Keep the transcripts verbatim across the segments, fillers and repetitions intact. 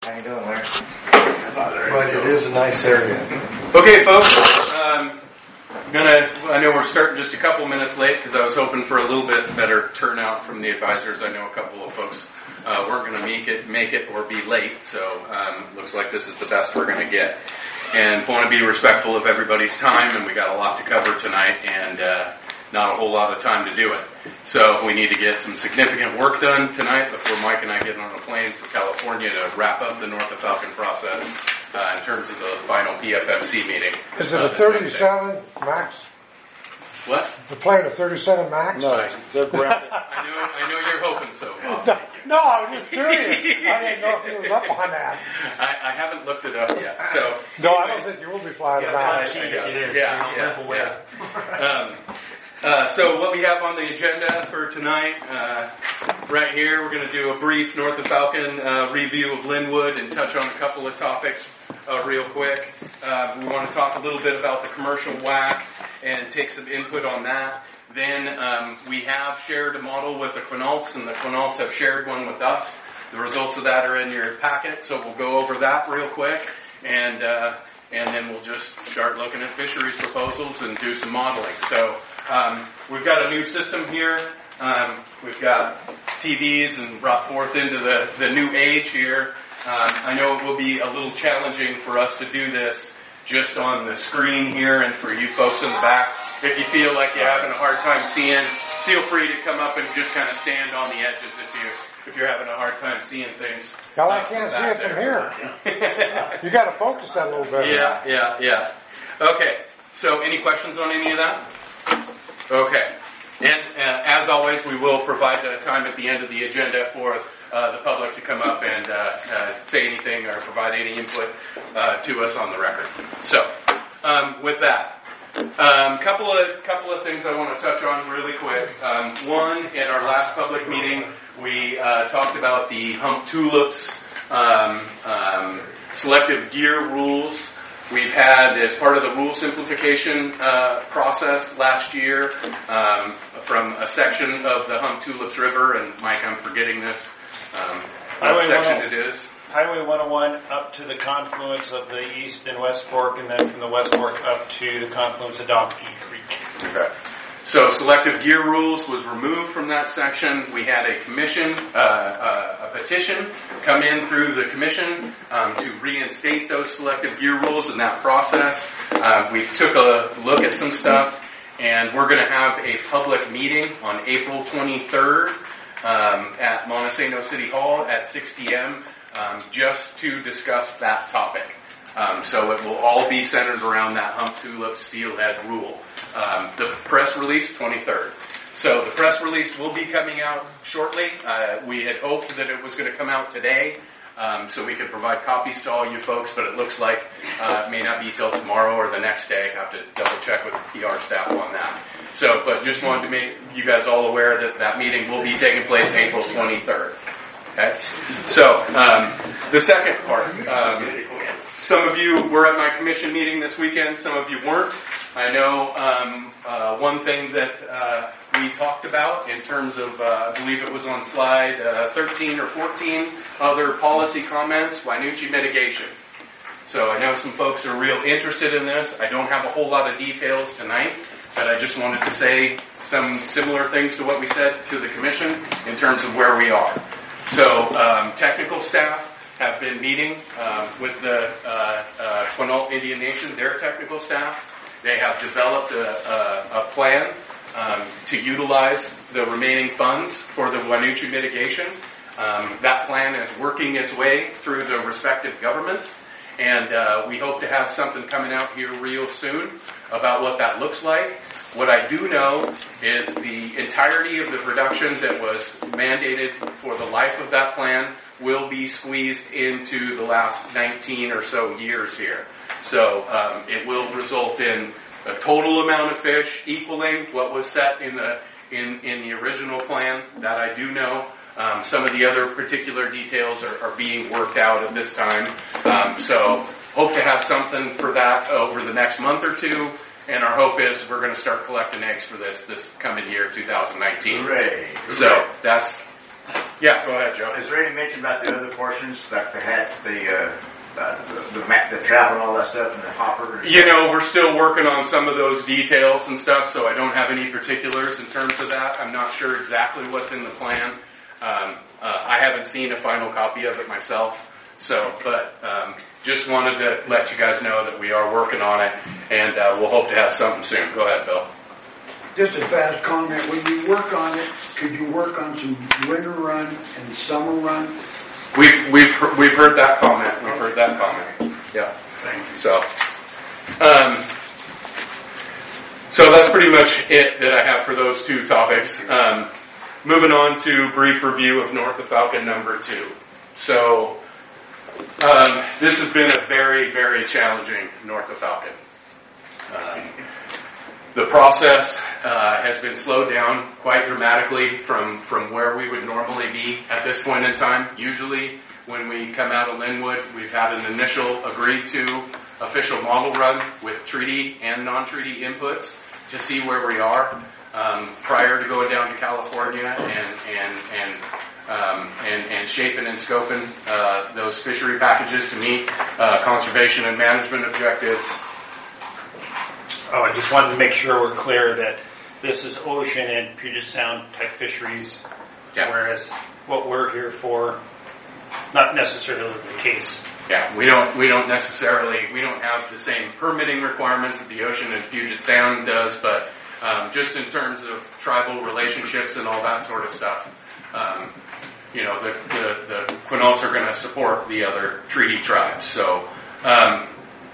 How you doing, Larry? But it is a nice area. Okay, folks. Um, gonna. I know we're starting just a couple minutes late because I was hoping for a little bit better turnout from the advisors. I know a couple of folks uh, weren't going to make it, make it, or be late. So um, looks like this is the best we're going to get. And want to be respectful of everybody's time. And we got a lot to cover tonight, and uh, not a whole lot of time to do it. So we need to get some significant work done tonight before Mike and I get on a plane for California to wrap up the North of Falcon process uh, in terms of the final P F M C meeting. Is it a thirty-seven max? What? The plane a thirty-seven max? No, they're grounded. I know, I know you're hoping so, Bob. No, no, I was just curious. I didn't know if you was up on that. I, I haven't looked it up yet. So No, I don't think you will be flying yeah, about. I, I, yeah, yeah, yeah, yeah. Um, uh, so what we have on the agenda for tonight, uh, right here, we're going to do a brief North of Falcon uh, review of Linwood and touch on a couple of topics uh, real quick. Uh, we want to talk a little bit about the commercial W A C and take some input on that. Then um, we have shared a model with the Quinaults, and the Quinaults have shared one with us. The results of that are in your packet, so we'll go over that real quick, and uh, and then we'll just start looking at fisheries proposals and do some modeling. So um, we've got a new system here. Um, we've got T Vs and brought forth into the, the new age here. Um, I know it will be a little challenging for us to do this just on the screen here, and for you folks in the back, if you feel like you're having a hard time seeing, feel free to come up and just kind of stand on the edges if you if you're having a hard time seeing things. Hell, I can't see it from here. You got to focus that a little bit. Yeah, yeah, yeah. Okay. So, any questions on any of that? Okay. And uh, as always, we will provide the time at the end of the agenda for uh, the public to come up and uh, uh, say anything or provide any input uh, to us on the record. So, um, with that. Um, couple of couple of things I want to touch on really quick. Um, one, at our last public meeting, we uh, talked about the hump tulips um, um, selective gear rules. We've had, as part of the rule simplification uh, process last year, um, from a section of the Hump Tulips River, and Mike, I'm forgetting this. Um, what section it is? Highway one oh one up to the confluence of the East and West Fork, and then from the West Fork up to the confluence of Donkey Creek. Okay. So selective gear rules was removed from that section. We had a commission, uh, uh, a petition come in through the commission um, to reinstate those selective gear rules in that process. Uh, we took a look at some stuff, and we're going to have a public meeting on April twenty-third um, at Montesano City Hall at six p.m. Um, just to discuss that topic. Um, so it will all be centered around that hump tulip steelhead rule. Um, the press release, twenty-third. So the press release will be coming out shortly. Uh, we had hoped that it was going to come out today, um, so we could provide copies to all you folks, but it looks like uh, it may not be till tomorrow or the next day. I have to double check with the P R staff on that. So, but just wanted to make you guys all aware that that meeting will be taking place April twenty-third. Okay? So, um, the second part. Um, some of you were at my commission meeting this weekend. Some of you weren't. I know um, uh, one thing that uh, we talked about in terms of, uh, I believe it was on slide uh, thirteen or fourteen, other policy comments, Wynoochee mitigation. So I know some folks are real interested in this. I don't have a whole lot of details tonight, but I just wanted to say some similar things to what we said to the commission in terms of where we are. So um, technical staff have been meeting um, with the uh, uh, Quinault Indian Nation, their technical staff. They have developed a, a, a plan um, to utilize the remaining funds for the Wynoochee mitigation. Um, that plan is working its way through the respective governments, and uh, we hope to have something coming out here real soon about what that looks like. What I do know is the entirety of the production that was mandated for the life of that plan will be squeezed into the last nineteen or so years here. So um, it will result in a total amount of fish equaling what was set in the in, in the original plan. That I do know. Um, some of the other particular details are, are being worked out at this time. Um, so hope to have something for that over the next month or two. And our hope is we're going to start collecting eggs for this this coming year, two thousand nineteen. Hooray! So that's Yeah, go ahead, Joe. Is there any mention about the other portions, like the hat, the, uh, uh, the, the, map, the trap and all that stuff, and the hopper? You know, we're still working on some of those details and stuff, so I don't have any particulars in terms of that. I'm not sure exactly what's in the plan. Um, uh, I haven't seen a final copy of it myself, so, but um, just wanted to let you guys know that we are working on it, and uh, we'll hope to have something soon. Go ahead, Bill. Just a fast comment. When you work on it, could you work on some winter run and summer run? We've we've he- we've heard that comment. We've heard that comment. Yeah. Thank you. So, um, so that's pretty much it that I have for those two topics. Um, moving on to brief review of North of Falcon number two. So, um, this has been a very very challenging North of Falcon. Um, The process uh, has been slowed down quite dramatically from, from where we would normally be at this point in time. Usually when we come out of Linwood, we've had an initial agreed to official model run with treaty and non-treaty inputs to see where we are um, prior to going down to California and and and um, and, and shaping and scoping uh, those fishery packages to meet uh, conservation and management objectives. Oh, I just wanted to make sure we're clear that this is ocean and Puget Sound type fisheries, Yeah. whereas what we're here for, not necessarily the case. Yeah, we don't we don't necessarily we don't have the same permitting requirements that the ocean and Puget Sound does, but um, just in terms of tribal relationships and all that sort of stuff, um, you know, the the, the Quinaults are going to support the other treaty tribes. So um,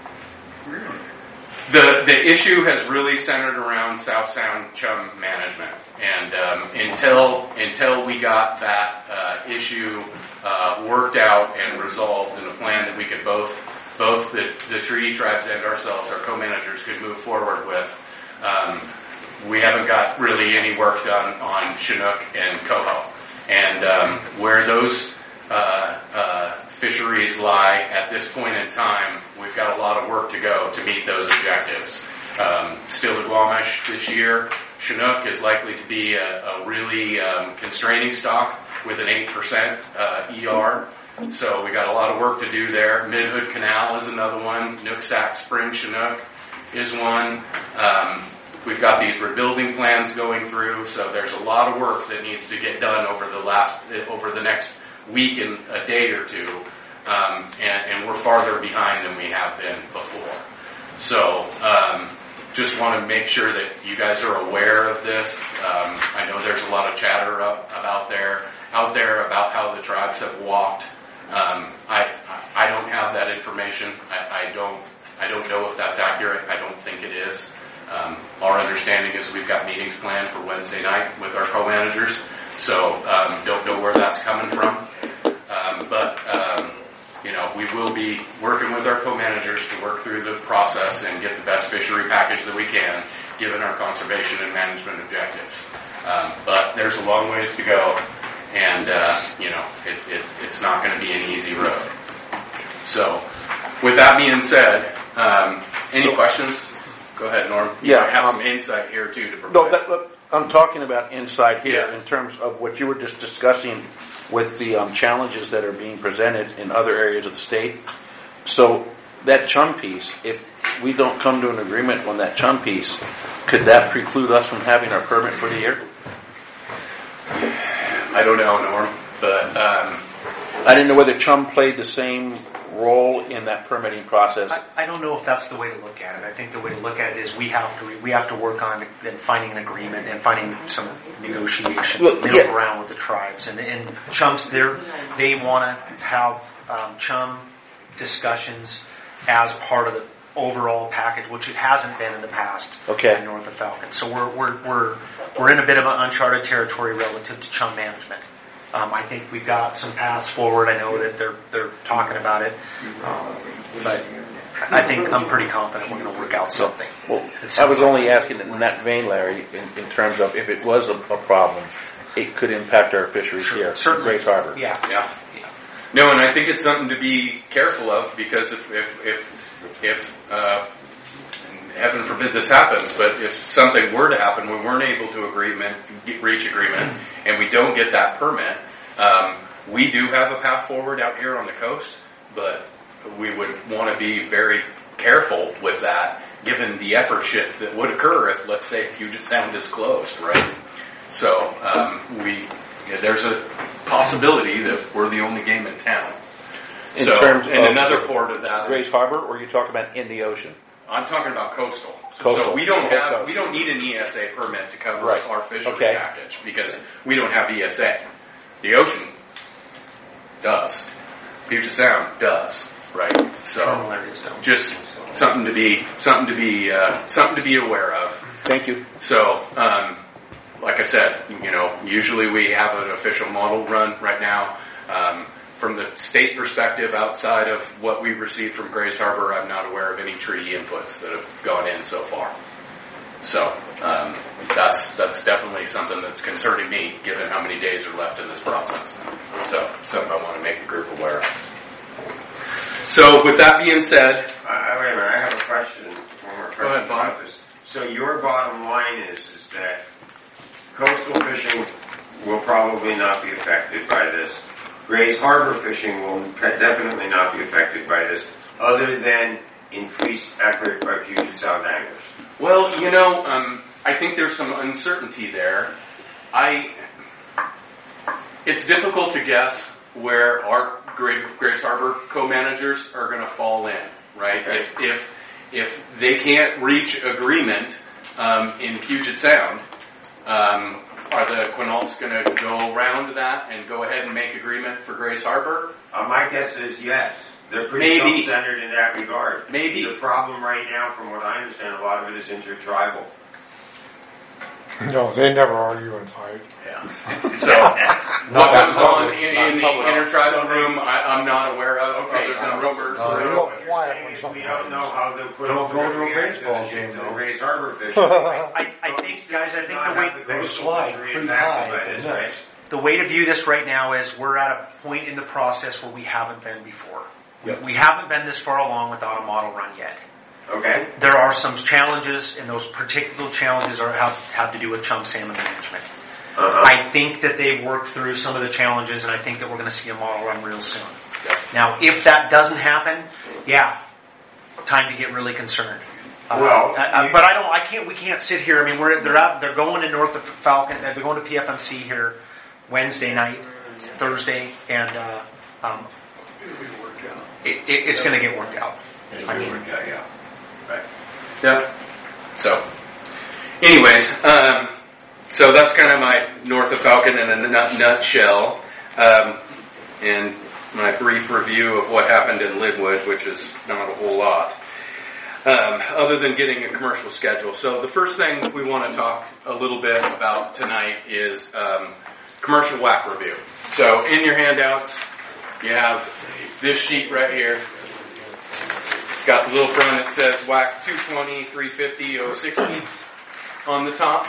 the the issue has really centered around South Sound chum management, and um, until until we got that uh, issue uh, worked out and resolved in a plan that we could both both the, the treaty tribes and ourselves, our co-managers, could move forward with, um, we haven't got really any work done on Chinook and Coho, and um, where those uh, uh, fisheries lie at this point in time, we've got a lot of work to go to meet those objectives. Um, still Squamish this year, Chinook is likely to be a, a really um, constraining stock with an eight percent uh, E R. So we got a lot of work to do there. Mid-Hood Canal is another one. Nooksack Spring Chinook is one. Um, we've got these rebuilding plans going through, so there's a lot of work that needs to get done over the last over the next week and a day or two, um, and, and we're farther behind than we have been before. So um, just want to make sure that you guys are aware of this. Um, I know there's a lot of chatter up, about there out there about how the tribes have walked. Um, I I don't have that information. I, I don't I don't know if that's accurate. I don't think it is. Um, our understanding is we've got meetings planned for Wednesday night with our co-managers. So um, don't know where that's coming from, um, but um, you know we will be working with our co-managers to work through the process and get the best fishery package that we can, given our conservation and management objectives. Um, but there's a long ways to go, and uh, you know it, it, it's not going to be an easy road. So, with that being said, um, any so, questions? Go ahead, Norm. You yeah, might have um, some insight here too to provide. No, that, look, I'm talking about inside here Yeah. in terms of what you were just discussing with the um, challenges that are being presented in other areas of the state. So that chum piece, if we don't come to an agreement on that chum piece, could that preclude us from having our permit for the year? I don't know, Norm, but um, I didn't know whether chum played the same role in that permitting process. I, I don't know if that's the way to look at it. I think the way to look at it is we have to we have to work on and finding an agreement and finding some negotiation Well, middle yeah. ground with the tribes. And, and chums, they they want to have um, chum discussions as part of the overall package, which it hasn't been in the past. Okay. In North of Falcon, so we're we're we're we're in a bit of an uncharted territory relative to chum management. Um, I think we've got some paths forward. I know that they're they're talking about it, um, but I think I'm pretty confident we're going to work out something. Well, I was only asking in that vein, Larry, in, in terms of if it was a, a problem, it could impact our fisheries Sure, here, certainly. Grace Harbor. Yeah. yeah. No, and I think it's something to be careful of, because if if if, if uh, heaven forbid this happens, but if something were to happen, we weren't able to agreement reach agreement, and we don't get that permit, Um, we do have a path forward out here on the coast, but we would want to be very careful with that, given the effort shift that would occur if, let's say, Puget Sound is closed, right? So um, we yeah, there's a possibility that we're the only game in town. In so, terms and of another part of that Grace is, Harbor, or are you talking about in the ocean? I'm talking about coastal. Coastal. So we don't Okay, have coastal. we don't need an E S A permit to cover Right. our fishery Okay. package because we don't have E S A. The ocean does. Puget Sound does. Right. So Terminal areas don't. just something to be something to be uh, something to be aware of. Thank you. So, um, like I said, you know, usually we have an official model run right now. Um, from the state perspective, outside of what we received from Grace Harbor, I'm not aware of any treaty inputs that have gone in so far. So um, that's that's definitely something that's concerning me, given how many days are left in this process. So something I want to make the group aware of. So with that being said, Uh, wait a minute, I have a question. One more question Go ahead, Bob. about this. So your bottom line is, is that coastal fishing will probably not be affected by this. Grays Harbor fishing will definitely not be affected by this, other than increased effort by Puget Sound anglers. well, you know, um, I think there's some uncertainty there. I, it's difficult to guess where our Gra- Grace Harbor co-managers are going to fall in, right? Okay. If if if they can't reach agreement um, in Puget Sound, um, are the Quinaults going to go around that and go ahead and make agreement for Grace Harbor? Uh, my guess is yes. They're pretty Maybe. self-centered in that regard. Maybe. The problem right now, from what I understand, a lot of it is intertribal. No, they never argue and fight. Yeah. So what Not goes public, on in, not in the public. intertribal room, I, I'm not aware of, Okay, other so- than rumors. No, So you look what you're quiet saying when is something we don't know how the Don't go to a react baseball the- game, to the though. Grace Harbor fishing. I, I think, guys, I think Not the way have the They coastal slide fishery pretty impacted high by at the this, nuts. right? the way to view this right now is we're at a point in the process where we haven't been before. Yep. We haven't been this far along without a model run yet. Okay. There are some challenges, and those particular challenges are have, have to do with chum salmon management. Uh-huh. I think that they've worked through some of the challenges, and I think that we're going to see a model run real soon. Now, if that doesn't happen, yeah, time to get really concerned. Uh, Well, uh, uh, you- but I don't. I can't. We can't sit here. I mean, we're they're out. They're going to North of Falcon. uh, They're going to P F M C here Wednesday night, Thursday, and uh, um, it, it, it's going to get worked out. I mean, Yeah, yeah. Right. Yeah. So, anyways, um, so that's kind of my North of Falcon in a nut- nutshell, um, and my brief review of what happened in Lidwood, which is not a whole lot, um, other than getting a commercial schedule. So the first thing we want to talk a little bit about tonight is um, commercial W A C review. So in your handouts, you have this sheet right here. Got the little front that says W A C two twenty, three fifty, oh sixty on the top.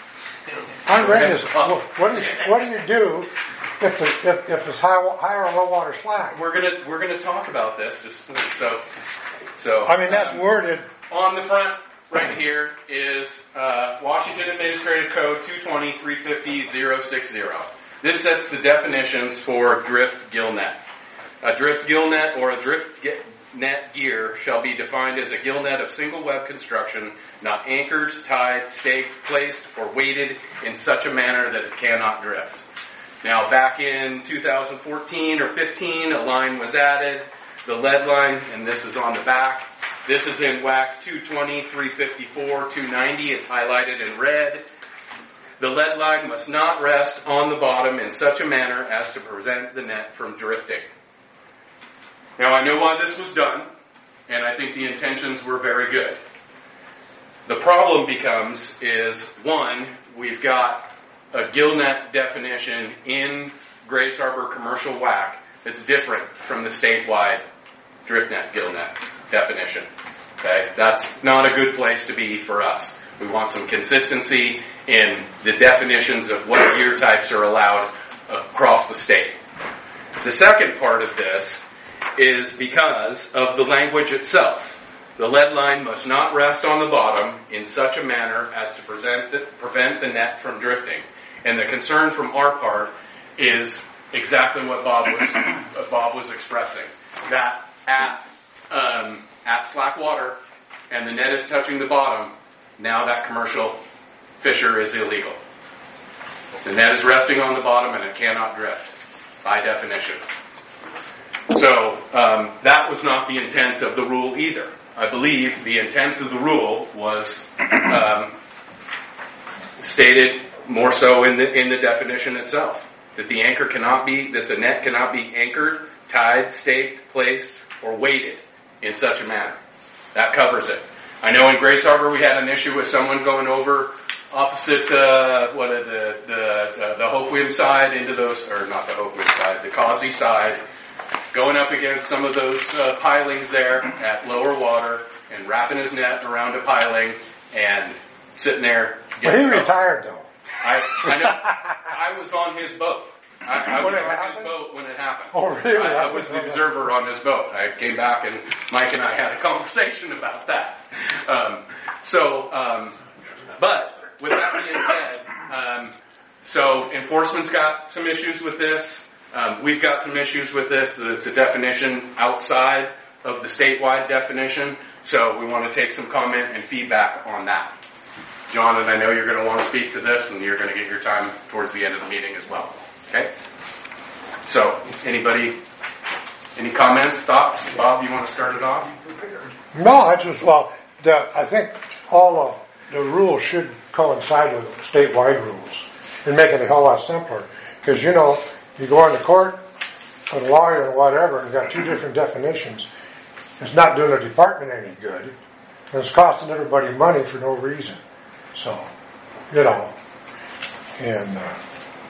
I read this. What, what do you, what do you do if the if, if it's high wa- high or low water slack? We're gonna we're gonna talk about this. Just so so. I mean that's um, worded. on the front right here is uh, Washington Administrative Code two twenty, three fifty, oh sixty. This sets the definitions for drift gill net. A drift gill net or a drift ge- net gear shall be defined as a gill net of single web construction, not anchored, tied, staked, placed, or weighted in such a manner that it cannot drift. Now, back in two thousand fourteen or fifteen, a line was added, the lead line, and this is on the back. This is in W A C two twenty, three fifty-four, two ninety. It's highlighted in red. The lead line must not rest on the bottom in such a manner as to prevent the net from drifting. Now, I know why this was done, and I think the intentions were very good. The problem becomes is, one, we've got a gill net definition in Grace Harbor Commercial W A C that's different from the statewide drift net gill net definition. Okay, that's not a good place to be for us. We want some consistency in the definitions of what gear types are allowed across the state. The second part of this is because of the language itself. The lead line must not rest on the bottom in such a manner as to present the, prevent the net from drifting. And the concern from our part is exactly what Bob was what Bob was expressing. That at um, at slack water, and the net is touching the bottom. Now that commercial fisher is illegal. The net is resting on the bottom, and it cannot drift by definition. So um, that was not the intent of the rule either. I believe the intent of the rule was um, stated more so in the in the definition itself, that the anchor cannot be, that the net cannot be anchored, tied, staked, placed, or weighted in such a manner. That covers it. I know in Grace Harbor we had an issue with someone going over opposite uh, what are the the uh, the Hoquiam side into those, or not the Hoquiam side, the Causey side, going up against some of those uh, pilings there at lower water and wrapping his net around a piling and sitting there. Well, he retired though. I, I know. I was on his boat. I, I was When it on happened? his boat when it happened. Oh, really? I, I was the observer on his boat. I came back and Mike and I had a conversation about that. Um, so, um, but with that being said, um, so enforcement's got some issues with this. Um, we've got some issues with this. That it's a definition outside of the statewide definition. So we want to take some comment and feedback on that. John, and I know you're going to want to speak to this, and you're going to get your time towards the end of the meeting as well. Okay? So, anybody, any comments, thoughts? Bob, you want to start it off? No, I just, well, the, I think all of the rules should coincide with statewide rules and make it a whole lot simpler. Because, you know, you go into court with a lawyer or whatever and got two different definitions. It's not doing the department any good. And it's costing everybody money for no reason. So, you know, and uh,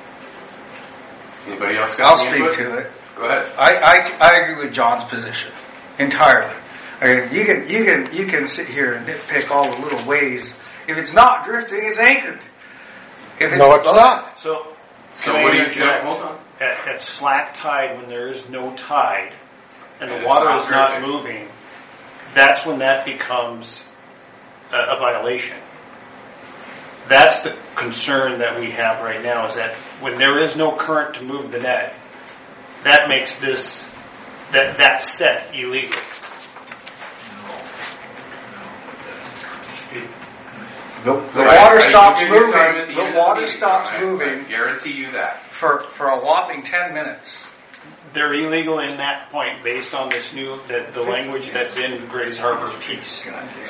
anybody else got I'll any speak input? to it. Go ahead. I, I, I agree with John's position entirely. I mean, you can you can you can sit here and nitpick all the little ways. If it's not drifting, it's anchored. If it's no, it's not. So, So can I what do you interject? Hold on. At, at slack tide, when there is no tide and And the it's water not is not drifting. moving, that's when that becomes a, a violation. That's the concern that we have right now, is that when there is no current to move the net, that makes this, that, that set illegal. The, the Right. water Right. stops You give your time at moving. the end The of water meeting, stops John. I- moving I guarantee you that. for for a whopping ten minutes. They're illegal in that point based on this new, the, the language that's in Grays Harbor piece.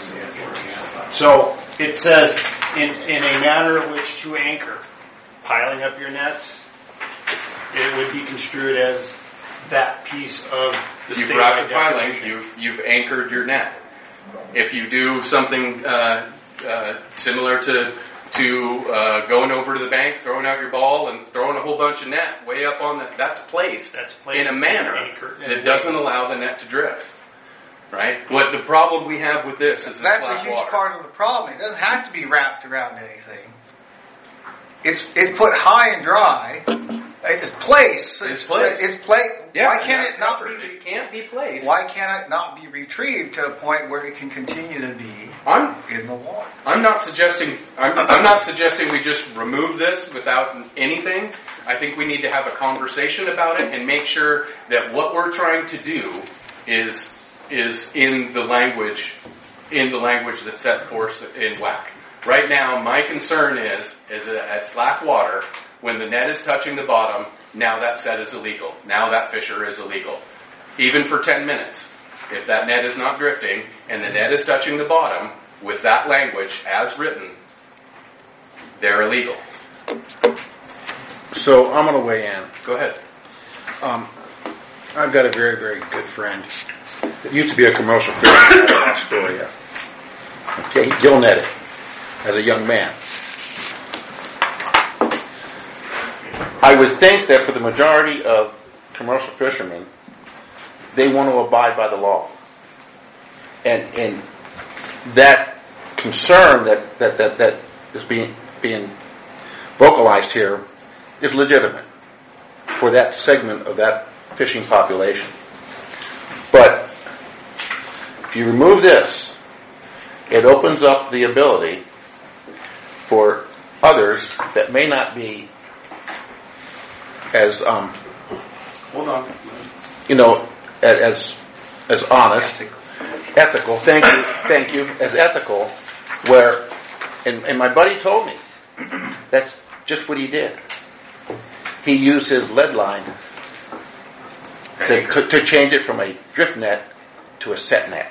So it says, in, in a manner in which to anchor, piling up your nets, it would be construed as that piece of the You've statewide wrapped the piling, definition. you've, you've anchored your net. If you do something uh, uh, similar to to uh, going over to the bank, throwing out your ball, and throwing a whole bunch of net way up on that, that's placed, That's placed in a manner anchor- that doesn't allow the net to drift. Right? What the problem we have with this is it's That's a flat huge water. part of the problem. It doesn't have to be wrapped around anything. It's it's put high and dry. It's placed. It's placed. It's placed. Yeah, why and can't that's it not covered. be? It can't be placed. Why can't it not be retrieved to a point where it can continue to be I'm in the water? I'm not suggesting I'm, I'm not suggesting we just remove this without anything. I think we need to have a conversation about it and make sure that what we're trying to do is is in the language in the language that's set forth in W A C. Right now, my concern is is that at slack water, when the net is touching the bottom, now that set is illegal. Now that fisher is illegal, even for ten minutes. If that net is not drifting and the net is touching the bottom, with that language as written, they're illegal. So I'm going to weigh in. Go ahead. Um, I've got a very, very good friend that used to be a commercial fisherman out of Astoria. Okay, he gill netted as a young man. I would think that for the majority of commercial fishermen, they want to abide by the law. And, and that concern that, that, that, that is being, being vocalized here is legitimate for that segment of that fishing population. But if you remove this, it opens up the ability for others that may not be as um, hold on. you know, as as honest, ethical. Thank you, thank you. As ethical, where, and, and my buddy told me that's just what he did. He used his lead line to, to, to change it from a drift net to a set net.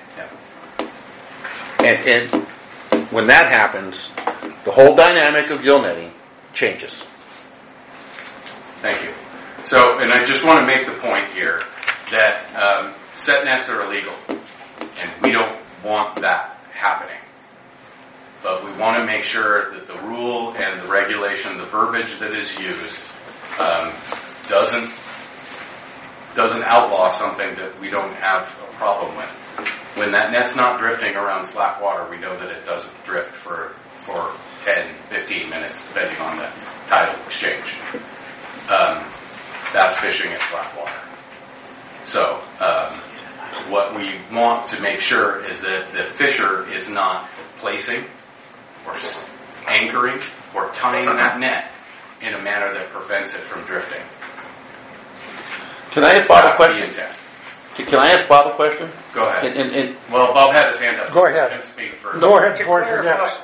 And, and when that happens, the whole dynamic of gill netting changes. Thank you. So, and I just want to make the point here that um, set nets are illegal, and we don't want that happening. But we want to make sure that the rule and the regulation, the verbiage that is used, um, doesn't doesn't outlaw something that we don't have a problem with. When that net's not drifting around slack water, we know that it doesn't drift for for ten, fifteen minutes, depending on the tidal exchange. Um, that's fishing at slack water. So, um, what we want to make sure is that the fisher is not placing or anchoring or tying that net in a manner that prevents it from drifting. Can I ask Bob That's a question? the intent. Can I ask Bob a question? Go ahead. And, and, and Well, Bob had his hand up. Go ahead. Him speak first. Go ahead before he forgets.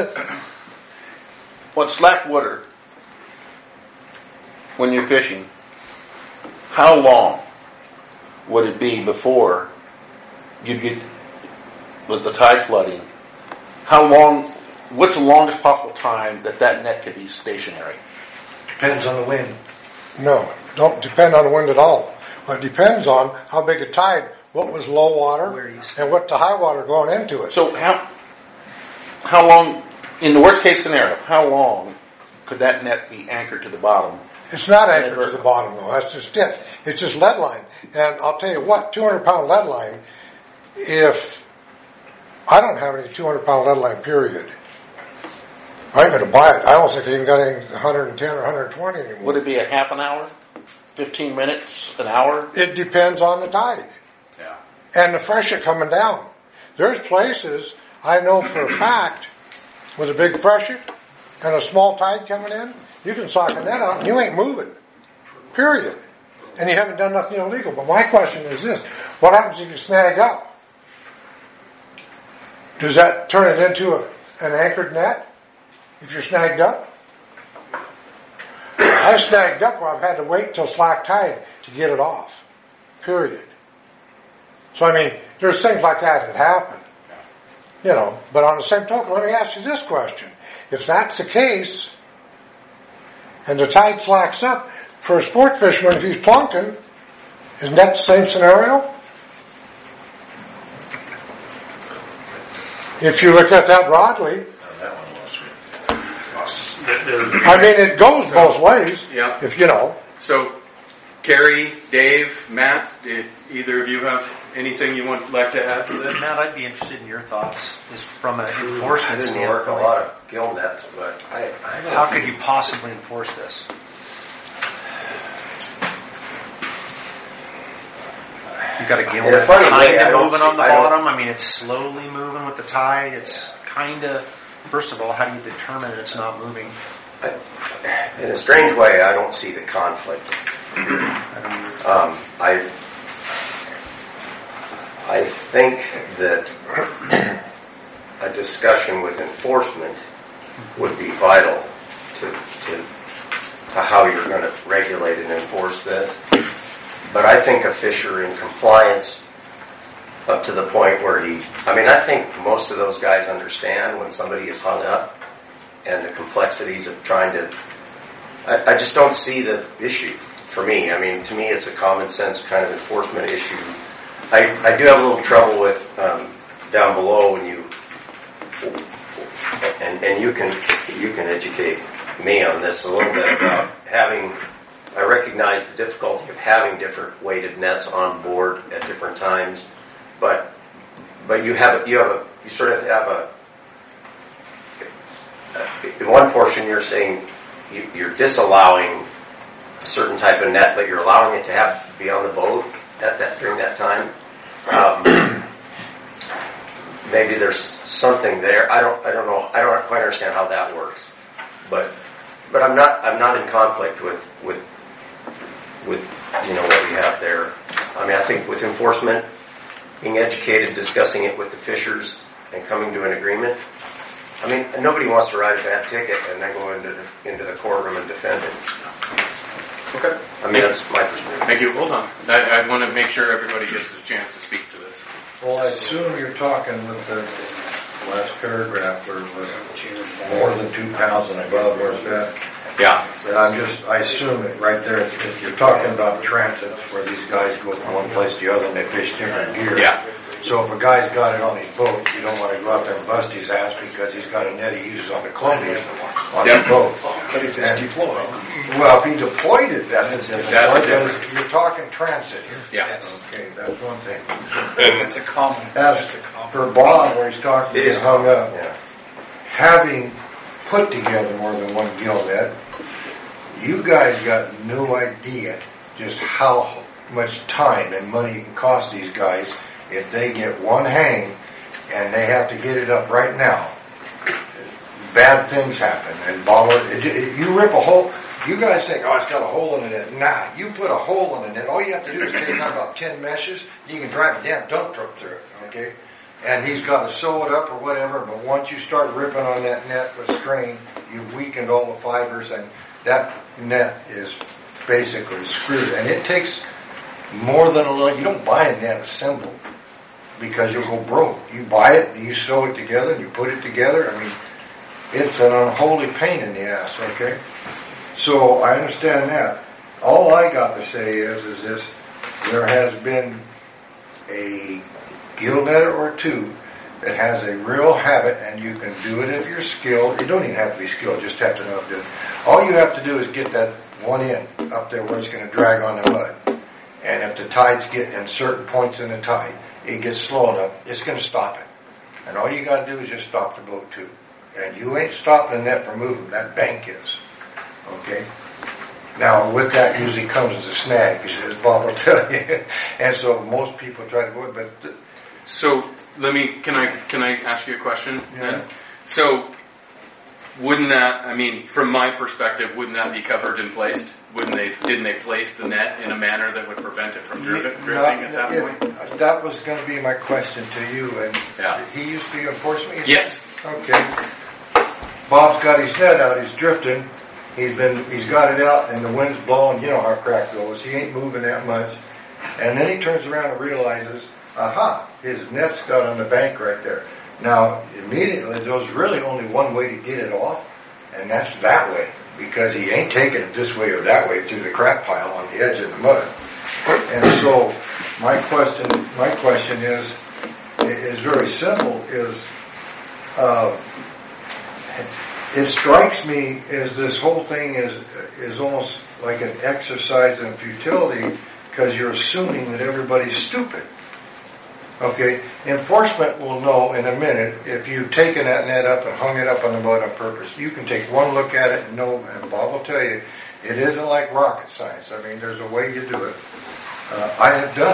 on slack water, when you're fishing, how long would it be before you'd get, with the tide flooding, how long, what's the longest possible time that that net could be stationary? Depends on the wind. No, don't depend on the wind at all. Well, it depends on how big a tide, what was low water, Where you and what the high water going into it. So how, how long, in the worst case scenario, how long could that net be anchored to the bottom? It's not anchored to the bottom though, that's just it. It's just lead line. And I'll tell you what, two hundred pound lead line, if I don't have any two hundred pound lead line period, I ain't going to buy it. I don't think they even got any one hundred ten or one hundred twenty anymore. Would it be a half an hour? fifteen minutes? An hour? It depends on the tide. Yeah. And the freshet coming down. There's places I know for a fact with a big freshet and a small tide coming in, you can sock a net out and you ain't moving. Period. And you haven't done nothing illegal. But my question is this. What happens if you snag up? Does that turn it into a, an anchored net? If you're snagged up? I snagged up where I've had to wait till slack tide to get it off. Period. So I mean, there's things like that that happen. You know, but on the same token, let me ask you this question. If that's the case, and the tide slacks up, for a sport fisherman, if he's plunking, isn't that the same scenario? If you look at that broadly, I mean, it goes both ways. Yeah. If you know. So, Carrie, Dave, Matt, did either of you have anything you would like to add to this? Matt, I'd be interested in your thoughts, just from an I enforcement didn't work a standpoint. lot of gill nets, but I, I don't How could you possibly enforce this? You've got a gill In a net funny way, kind I of don't moving see- on the I don't- bottom. I mean, it's slowly moving with the tide. It's kind of, first of all, how do you determine that it's not moving? I, in a strange way, I don't see the conflict. um, I I think that a discussion with enforcement would be vital to, to, to how you're going to regulate and enforce this. But I think a fisher in compliance up to the point where he, I mean, I think most of those guys understand when somebody is hung up and the complexities of trying to, I, I just don't see the issue for me. I mean, to me, it's a common sense kind of enforcement issue. I, I do have a little trouble with um, down below when you, and, and you can you can educate me on this a little bit about having, I recognize the difficulty of having different weighted nets on board at different times, but but you have a, you have a you sort of have a in one portion you're saying you, you're disallowing a certain type of net, but you're allowing it to have to be on the boat at that during that time. Um, maybe there's something there. I don't I don't know. I don't quite understand how that works, but but I'm not I'm not in conflict with with with you know what we have there. I mean, I think with enforcement, being educated, discussing it with the fishers, and coming to an agreement. I mean, nobody wants to write a bad ticket and then go into the, into the courtroom and defend it. Okay. I mean, that's my perspective. Thank you. Hold on. I, I want to make sure everybody gets a chance to speak to this. Well, I assume you're talking with the last paragraph where it was more than two pounds and above, where's that? Yeah. And I'm just, I assume that right there, if you're talking about transit, where these guys go from one place to the other and they fish different gear. Yeah. So if a guy's got it on his boat, you don't want to go out there and bust his ass because he's got a net he uses on the Columbia on Yep. his boat. But if it's And- deployed, Well, if he deployed it, that's a different. That's a But different- You're talking transit here. Yeah. Okay, that's one thing. it's a common. As for Bob, where he's talking, It he's is hung up, Yeah. having put together more than one gill net, you guys got no idea just how much time and money it can cost these guys if they get one hang and they have to get it up right now. Bad things happen, and bottle it. it you rip a hole. You guys think, oh, it's got a hole in it. Nah, you put a hole in it. All you have to do is take out about ten meshes. You can drive a damn dump truck through it. Okay, and he's got to sew it up or whatever. But once you start ripping on that net with string, you've weakened all the fibers, and that net is basically screwed. And it takes more than a little. You don't buy a net assembled because you'll go broke. You buy it and you sew it together and you put it together. I mean, it's an unholy pain in the ass. Okay, so I understand that. All I got to say is, is this: there has been a gill netter or two that has a real habit, and you can do it if you're skilled. You don't even have to be skilled; just have to know how to do it. All you have to do is get that one in up there where it's going to drag on the mud. And if the tides get in certain points in the tide, it gets slow enough, it's going to stop it. And all you got to do is just stop the boat too. And you ain't stopping the net from moving. That bank is. Okay? Now, with that usually comes as a snag, because Bob will tell you. And so most people try to avoid it, but... So, let me, can I, can I ask you a question? Yeah. Then? So, wouldn't that, I mean, from my perspective, wouldn't that be covered and placed? Wouldn't they, didn't they place the net in a manner that would prevent it from drifting, drifting at that if, point? That was going to be my question to you. And Yeah. he used to be enforcement? Yes. Okay. Bob's got his net out, he's drifting. He's been, he's got it out and the wind's blowing, you know how crack goes. He ain't moving that much. And then he turns around and realizes, aha, his net's got on the bank right there. Now, immediately, there's really only one way to get it off, and that's that way, because he ain't taking it this way or that way through the crack pile on the edge of the mud. And so, my question, my question is, is very simple, is, uh, it strikes me as this whole thing is, is almost like an exercise in futility, because you're assuming that everybody's stupid. Okay, enforcement will know in a minute if you've taken that net up and hung it up on the mud on purpose. You can take one look at it and know, and Bob will tell you, it isn't like rocket science. I mean, there's a way you do it. Uh, I have done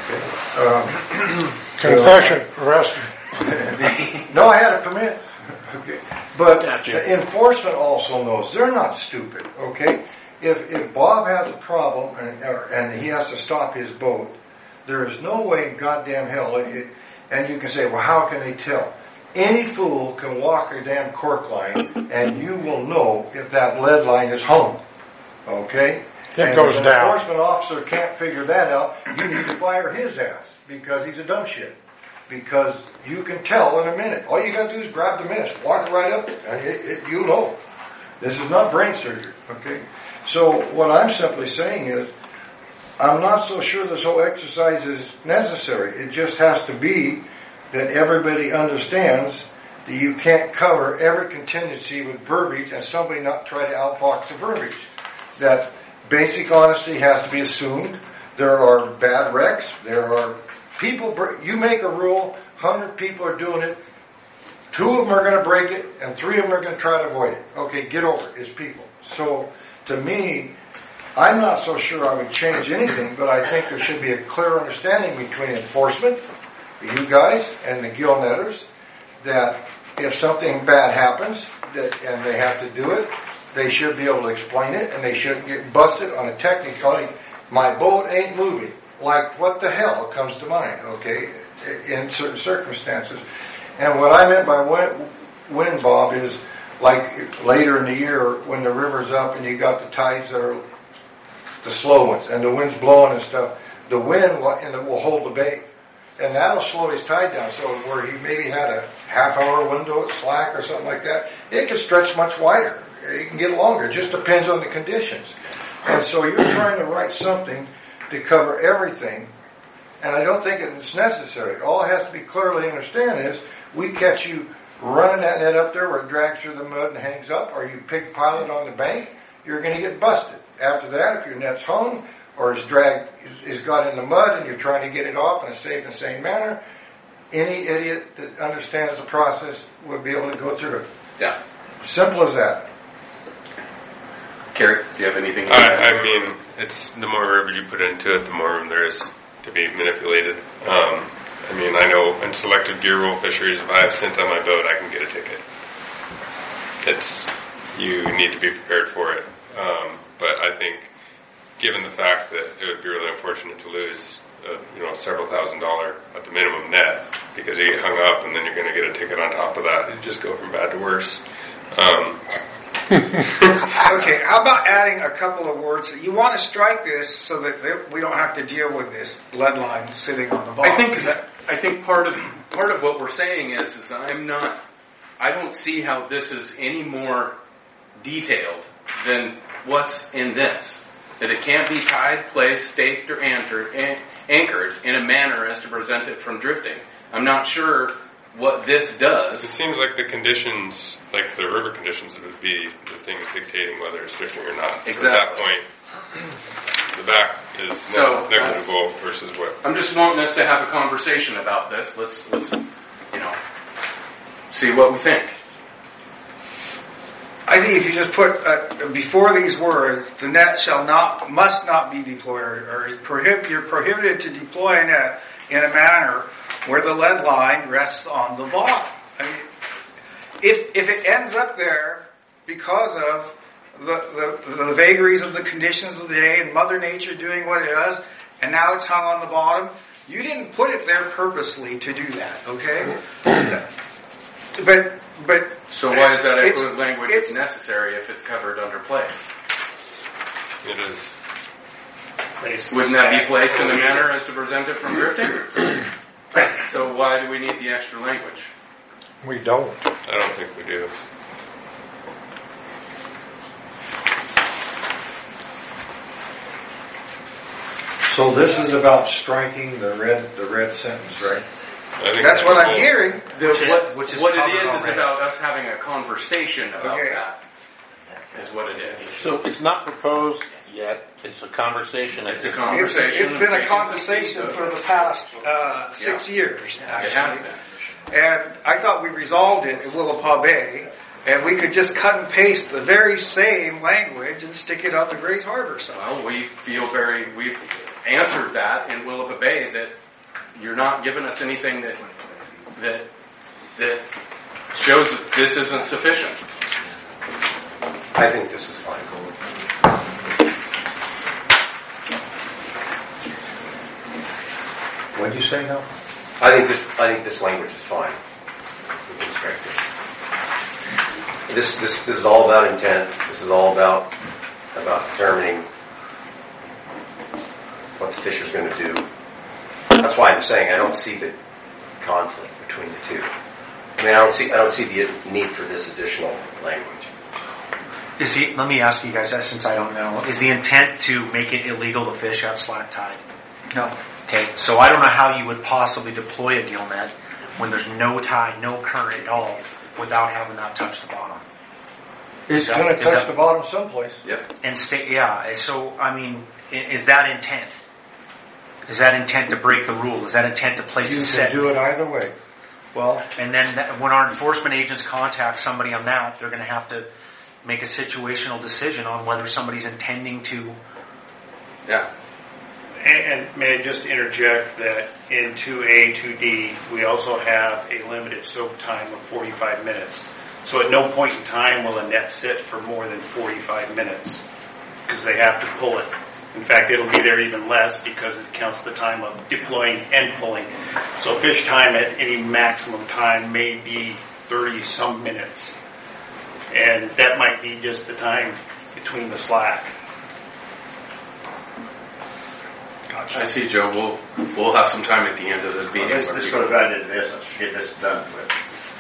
it, okay. Um, Confession, arrested. no, I had a permit. Okay, but the enforcement also knows they're not stupid. Okay, if if Bob has a problem and and he has to stop his boat, there is no way in goddamn hell, it, and you can say, well, how can they tell? Any fool can walk a damn cork line, and you will know if that lead line is hung. Okay? It and goes if an down. enforcement officer can't figure that out, you need to fire his ass, because he's a dumb shit. Because you can tell in a minute. All you got to do is grab the mesh, walk right up it, and it, it, you'll know. This is not brain surgery. Okay? So what I'm simply saying is, I'm not so sure this whole exercise is necessary. It just has to be that everybody understands that you can't cover every contingency with verbiage and somebody not try to outfox the verbiage. That basic honesty has to be assumed. There are bad wrecks. There are people, you make a rule, one hundred people are doing it, two of them are going to break it, and three of them are going to try to avoid it. Okay, get over it. It's people. So, to me, I'm not so sure I would change anything, but I think there should be a clear understanding between enforcement, you guys, and the gill netters, that if something bad happens, that, and they have to do it, they should be able to explain it, and they shouldn't get busted on a technicality. my boat ain't moving. Like, what the hell comes to mind, okay, in certain circumstances. And what I meant by wind, wind, Bob, is like later in the year when the river's up and you got the tides that are the slow ones and the wind's blowing and stuff, the wind will, and it will hold the bait. And that'll slow his tide down. So where he maybe had a half hour window at slack or something like that, it can stretch much wider. It can get longer. It just depends on the conditions. And so you're trying to write something to cover everything, and I don't think it's necessary. All it has to be clearly understand is we catch you running that net up there where it drags through the mud and hangs up, or you pig pile it on the bank, you're going to get busted. After that, if your net's hung or is dragged, is got in the mud and you're trying to get it off in a safe and sane manner, any idiot that understands the process will be able to go through it. Yeah. Simple as that. Kerry, do you have anything? I, I mean, it's the more verbiage you put into it, the more room there is to be manipulated. Um, I mean, I know in selective gear rule fisheries, if I have scent on my boat, I can get a ticket. It's, you need to be prepared for it. Um, but I think, given the fact that it would be really unfortunate to lose, uh, you know, several thousand dollar at the minimum net because you get hung up and then you're going to get a ticket on top of that, you just go from bad to worse. Um, Okay, how about adding a couple of words? You want to strike this so that we don't have to deal with this lead line sitting on the bottom. I think that, I think part of part of what we're saying is is I'm not I don't see how this is any more detailed than what's in this. That it can't be tied, placed, staked, or anchored, anchored in a manner as to prevent it from drifting. I'm not sure what this does. It seems like the conditions, like the river conditions, would be the things dictating whether it's drifting or not. Exactly. So at that point, the back is So, negligible versus what. I'm just wanting us to have a conversation about this. Let's, let's, you know, see what we think. I think if you just put uh, before these words, the net shall not, must not be deployed, or, or prohibit, you're prohibited to deploy a net in a manner where the lead line rests on the bottom. I mean, if if it ends up there because of the, the the vagaries of the conditions of the day and Mother Nature doing what it does, and now it's hung on the bottom, you didn't put it there purposely to do that, okay? But but so why is that it's, equivalent language it's, necessary if it's covered under place? It is. Wouldn't that be placed in a manner as to prevent it from drifting? So why do we need the extra language? We don't. I don't think we do. So this is about striking the red the red sentence, right? I think that's what I'm hearing. The, Which is- what which is what it covered is is already. about us having a conversation about Okay. that. Is what it is. So it's not proposed yet. It's a conversation. It's a It's, conversation. it's been a of conversation taking for the past uh, six Yeah. years. It Actually. has been. And I thought we resolved it in Willapa Bay, and we could just cut and paste the very same language and stick it on the Grays Harbor side. Well, we feel very, we've answered that in Willapa Bay that you're not giving us anything that, that, that shows that this isn't sufficient. I think this is fine. What'd you say now? I think this. I think this language is fine. We can strike this. This. This. This is all about intent. This is all about about determining what the fisher's going to do. That's why I'm saying I don't see the conflict between the two. I mean, I don't see. I don't see the need for this additional language. Is the, let me ask you guys that since I don't know. Is the intent to make it illegal to fish at slack tide? No. Okay, so I don't know how you would possibly deploy a gill net when there's no tide, no current at all, without having that touch the bottom. It's that- going to is touch that- the bottom someplace. Yep. And stay, yeah, so, I mean, i- is that intent? Is that intent to break the rule? Is that intent to place You a can set? do it either way. Well, and then that, when our enforcement agents contact somebody on that, they're going to have to make a situational decision on whether somebody's intending to. Yeah. And, and may I just interject that in two A, two D, we also have a limited soak time of forty-five minutes. So at no point in time will a net sit for more than forty-five minutes because they have to pull it In fact, it'll be there even less because it counts the time of deploying and pulling. So fish time at any maximum time may be thirty some minutes. And that might be just the time between the slack. I see, Joe. We'll we'll have some time at the end of this meeting. This, this goes right into this. Let's get this done with.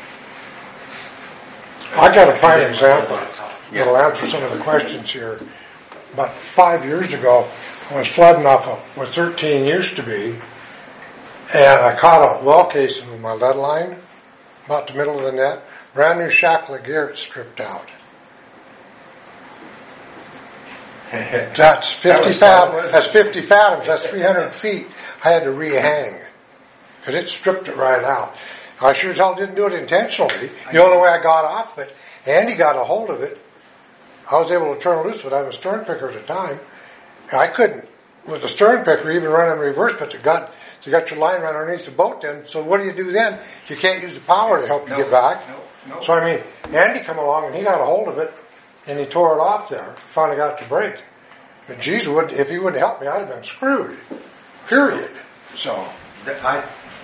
I got a prime example that'll answer some of the questions here. About five years ago, I was flooding off of where thirteen used to be, and I caught a well casing with my lead line about the middle of the net. Brand new shackle of gear, it's stripped out. That's fifty fathoms. That's fifty fathoms. That's three hundred feet. I had to rehang because it stripped it right out. I sure as hell didn't do it intentionally. The only way I got off it, Andy got a hold of it. I was able to turn it loose, but I was a stern picker at the time. I couldn't with a stern picker even run in reverse, but you got you got your line right underneath the boat. Then, so what do you do then? You can't use the power to help you no, get back. No, no. So I mean, Andy come along and he got a hold of it. And he tore it off there. Finally got to break. But geez, would, if he wouldn't help me, I'd have been screwed. Period. So. I,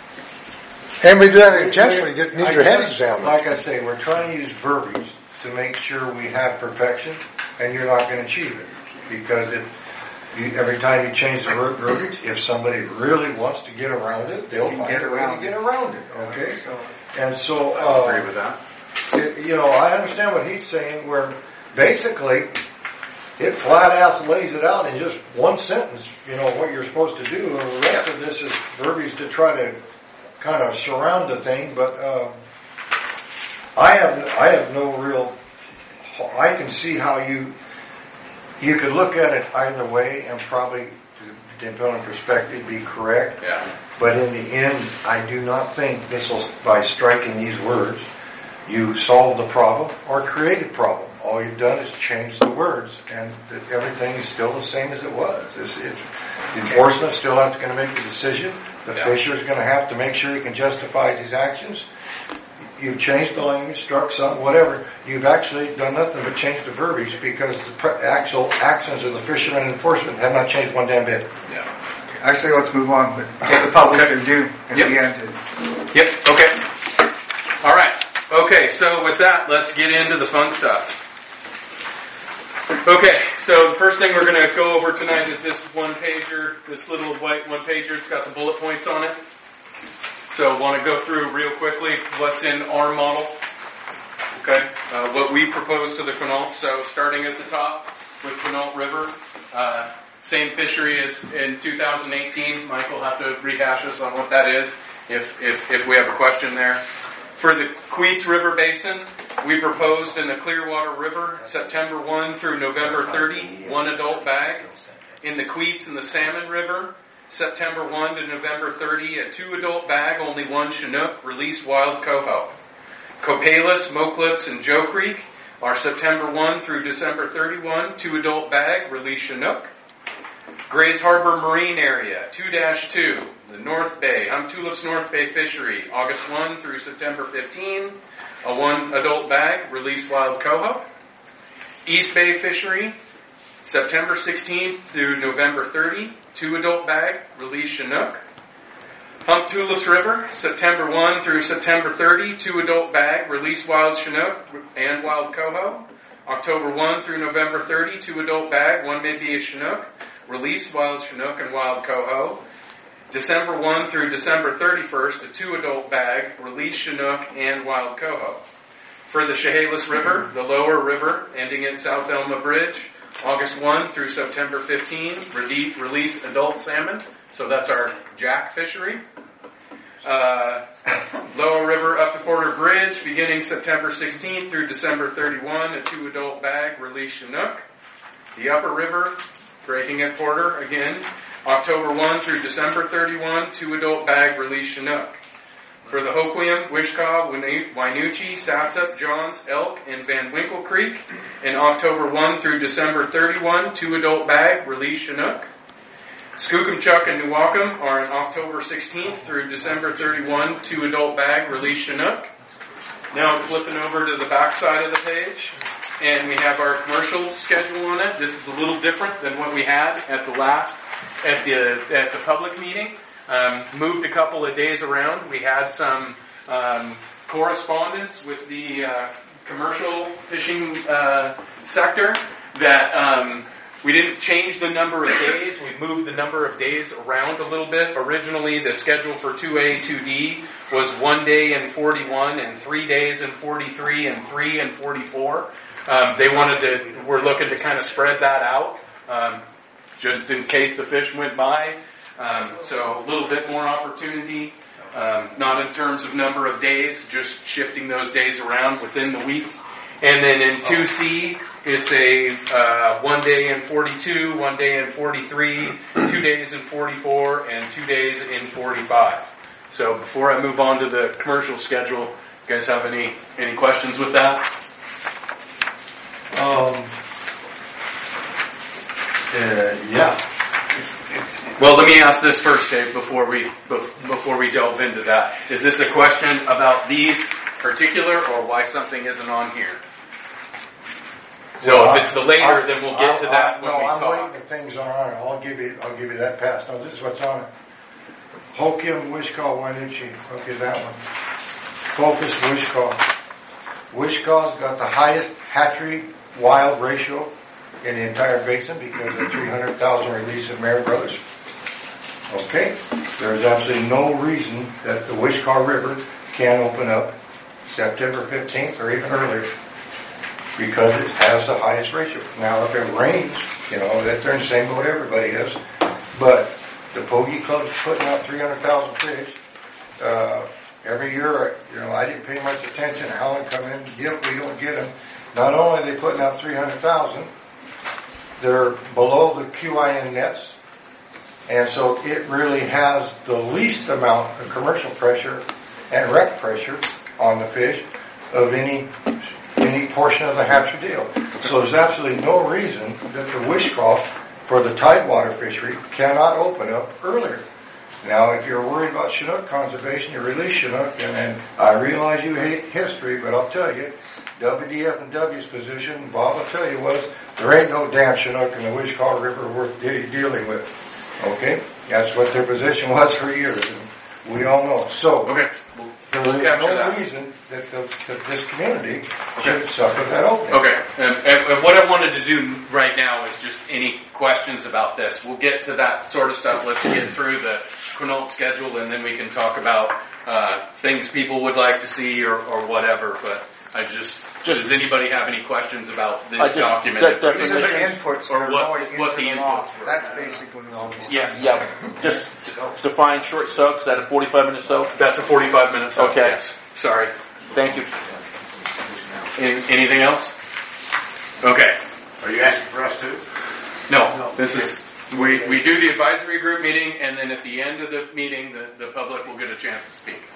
and we do that intentionally. Get need I your head guess, examined. Like I say, we're trying to use verbiage to make sure we have perfection, and you're not going to achieve it. Because if you, every time you change the word verbiage, if somebody really wants to get around it, they'll find get a way around to get it. around it. Okay? So, And so, I uh, agree with that. It, you know, I understand what he's saying, where basically it flat out lays it out in just one sentence, you know, what you're supposed to do, and the rest of this is verbiage to try to kind of surround the thing, but uh, I have I have no real, I can see how you, you could look at it either way and probably, depending on perspective, be correct. Yeah. But in the end, I do not think this will, by striking these words, you solve the problem or create a problem. All you've done is change the words, and the, everything is still the same as it was. It's, it's, the enforcement still has to make the decision. The Yeah. fisher is going to have to make sure he can justify his actions. You've changed the language, struck something, whatever. You've actually done nothing but change the verbiage because the pre- actual actions of the fishermen and enforcement have not changed one damn bit. Yeah. I say let's move on with what the public should do at Yep. the end. Yep. Okay. All right. Okay. So with that, let's get into the fun stuff. Okay, so the first thing we're going to go over tonight is this one pager, this little white one pager. It's got the bullet points on it. So I want to go through real quickly what's in our model. Okay, uh, what we propose to the Quinault. So starting at the top with Quinault River, uh, same fishery as in two thousand eighteen. Mike will have to rehash us on what that is if if, if we have a question there. For the Queets River Basin, we proposed in the Clearwater River, September first through November thirtieth, one adult bag. In the Queets and the Salmon River, September first to November thirtieth, a two adult bag, only one Chinook, release wild coho. Copalis, Moclips, and Joe Creek are September first through December thirty-first, two adult bag, release Chinook. Grays Harbor Marine Area, two dash two, the North Bay, Hum Tulips North Bay Fishery, August first through September fifteenth, a one adult bag, release wild coho. East Bay Fishery, September sixteenth through November thirtieth, two adult bag, release Chinook. Hum Tulips River, September first through September thirtieth, two adult bag, release wild Chinook and wild coho. October first through November thirtieth, two adult bag, one may be a Chinook, release wild Chinook and wild coho. December first through December thirty-first, a two adult bag, release Chinook and wild coho. For the Chehalis River, the lower river, ending in South Elma Bridge, August first through September fifteenth, release adult salmon. So that's our jack fishery. Uh, lower river up to Porter Bridge, beginning September sixteenth through December thirty-first, a two adult bag, release Chinook. The upper river, breaking at Porter again, October first through December thirty-first, two adult bag, release Chinook. For the Hoquiam, Wishkah, Wynoochee, Satsop, Johns, Elk, and Van Winkle Creek, in October first through December thirty-first, two adult bag, release Chinook. Skookumchuck and Newaukum are in October sixteenth through December thirty-first, two adult bag, release Chinook. Now I'm flipping over to the back side of the page. and we have our commercial schedule on it. This is a little different than what we had at the last, at the at the public meeting. Um, moved a couple of days around. We had some um, correspondence with the uh, commercial fishing uh, sector that um, we didn't change the number of days. We moved the number of days around a little bit. Originally, the schedule for two A, two D was one day and forty-one, and three days and forty-three, and three and forty-four. Um, they wanted to, we're looking to kind of spread that out, um, just in case the fish went by. Um, so a little bit more opportunity, um, not in terms of number of days, just shifting those days around within the week. And then in two C, it's a uh, one day in forty-two, one day in forty-three, two days in forty-four, and two days in forty-five. So before I move on to the commercial schedule, you guys have any any questions with that? Um, uh, yeah. Well, let me ask this first, Dave, before we before we delve into that. Is this a question about these particular, or why something isn't on here? So Well, if it's the later, I- then we'll get to I- that I- when no, we I'm talk. waiting for things on it. I'll give you, I'll give you that pass. No, this is what's on it. Hokum, Wishkah, Winucci. Okay, that one. Focus, Wishkah. Wishkah's got the highest hatchery wild ratio in the entire basin because of the three hundred thousand release of Mary Brothers. Okay? There's absolutely no reason that the Wishkah River can't open up September fifteenth or even earlier because it has the highest ratio. Now, if it rains, you know, that they're in the same boat everybody is. But the Pogey Club's putting out three hundred thousand fish. Uh, every year, you know, I didn't pay much attention. Helen come in, yep, we don't get them. Not only are they putting out three hundred thousand, they're below the Q I N nets. And so it really has the least amount of commercial pressure and wreck pressure on the fish of any any portion of the hatchery deal. So there's absolutely no reason that the Wishkah for the tidewater fishery cannot open up earlier. Now, if you're worried about Chinook conservation, you release Chinook, and then I realize you hate history, but I'll tell you, W D F and W's position, Bob will tell you, was there ain't no damn Chinook in the Wishkah River worth de- dealing with. Okay? That's what their position was for years, and we all know. So, Okay. there We'll is capture no that. reason that, the, that this community should suffer that opening. Okay, and, and, and what I wanted to do right now is just any questions about this. We'll get to that sort of stuff. Let's get through the Quinault schedule, and then we can talk about uh, things people would like to see or, or whatever. But I just, Just- does anybody have any questions about this I just- document? that- that- These are the Definitions? inputs Or that are what- going what into the the law. inputs were. That's basically all these. Yeah, Yeah, just define short soak. Is that a forty-five minute soak? that's a forty-five minute soak. Okay. Yes. Sorry. Thank you. Any, anything else? Okay. Are you asking for us too? No, this is, we, we do the advisory group meeting, and then at the end of the meeting, the, the public will get a chance to speak.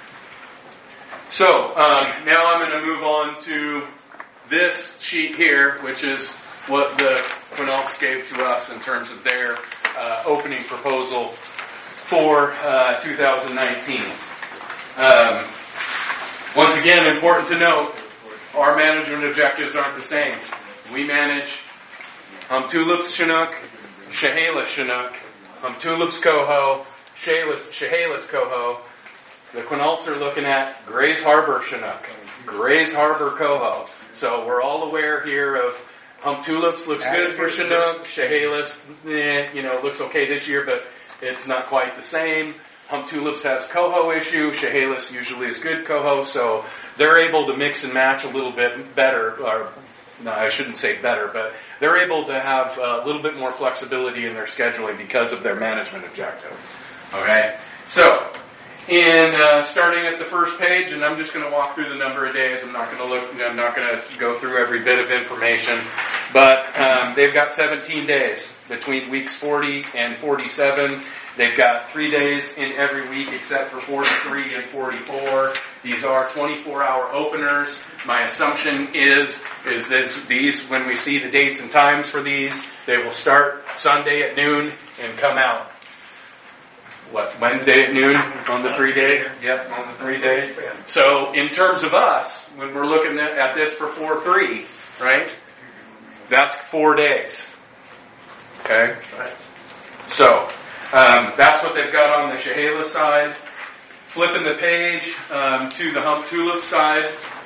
So, um, now I'm going to move on to this sheet here, which is what the Quinaults gave to us in terms of their uh, opening proposal for uh, two thousand nineteen. Um, once again, important to note, our management objectives aren't the same. We manage Humtulup's Chinook, Chehalis Chinook, Humtulup's Coho, Chehalis Coho. The Quinaults are looking at Gray's Harbor Chinook, Gray's Harbor Coho. So we're all aware here of Humtulup's looks good for Chinook, Chehalis, eh, you know, looks okay this year, but it's not quite the same. Humtulup's has a coho issue. Chehalis usually is good coho, so they're able to mix and match a little bit better. Or, no, I shouldn't say better, but they're able to have a little bit more flexibility in their scheduling because of their management objective. Okay, so in uh, starting at the first page, and I'm just going to walk through the number of days. I'm not going to look. I'm not going to go through every bit of information, but um, they've got seventeen days between weeks forty and forty-seven. They've got three days in every week except for forty-three and forty-four. These are twenty-four hour openers. My assumption is, is this, these, when we see the dates and times for these, they will start Sunday at noon and come out what, Wednesday at noon on the three day? Yep, on the three day. So in terms of us, when we're looking at this for four three, right? That's four days. Okay? So, um, that's what they've got on the Chehalis side. Flipping the page um, to the Hump Tulip side.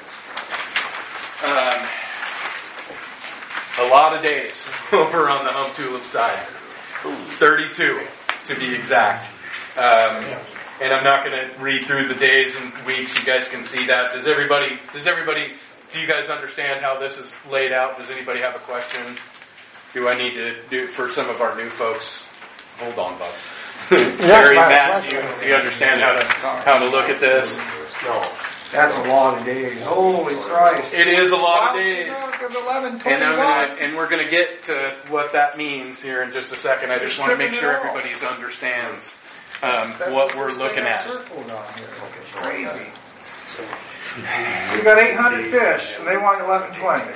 Um, a lot of days over on the Hump Tulip side. thirty-two to be exact. Um, and I'm not going to read through the days and weeks. You guys can see that. Does everybody, does everybody, do you guys understand how this is laid out? Does anybody have a question? Do I need to do for some of our new folks? Hold on, Bob. Barry, Matt, do you, do you understand how to how to look at this? No. That's a lot of days. Holy Christ. It is a lot of days. eleven, and, I'm gonna, and we're going to get to what that means here in just a second. I just want to make sure everybody understands um, what we're looking at. It's crazy. We got eight hundred fish, and they want eleven twenty.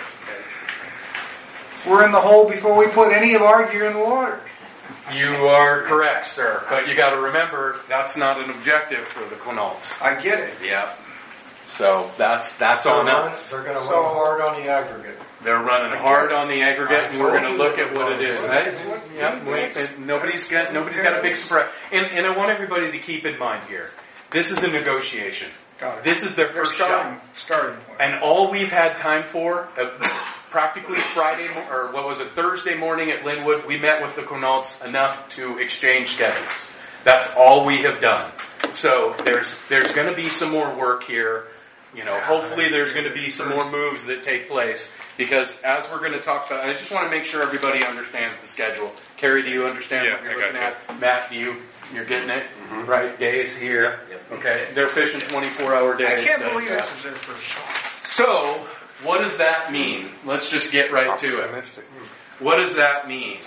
We're in the hole before we put any of our gear in the water. You are correct, sir. But you got to remember, that's not an objective for the Quinaults. I get it. Yeah. So that's that's on us. They're going to run hard on the aggregate. They're running hard on the aggregate, and we're going to look at what it is. Right? Yeah, wait, nobody's got nobody's got a big surprise. And, and I want everybody to keep in mind here, this is a negotiation. This is their first shot. Starting point. And all we've had time for, uh, practically Friday, or what was it, Thursday morning at Linwood, we met with the Quinaults enough to exchange schedules. That's all we have done. So there's there's going to be some more work here. You know, hopefully there's going to be some more moves that take place. Because as we're going to talk about, I just want to make sure everybody understands the schedule. Carrie, do you understand Yeah, what you're I looking got at? Matt, do you? You're getting it? Mm-hmm. Right? Days here. Okay. They're fishing twenty-four hour days. I can't but, believe uh, this is their first shot. So, what does that mean? Let's just get right to it. What does that mean?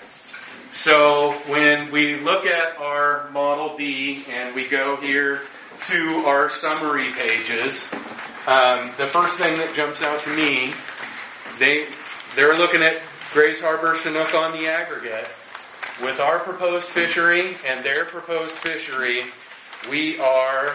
So, when we look at our Model D and we go here to our summary pages, um, the first thing that jumps out to me, they, they're looking at Grays Harbor Chinook on the aggregate. With our proposed fishery and their proposed fishery, we are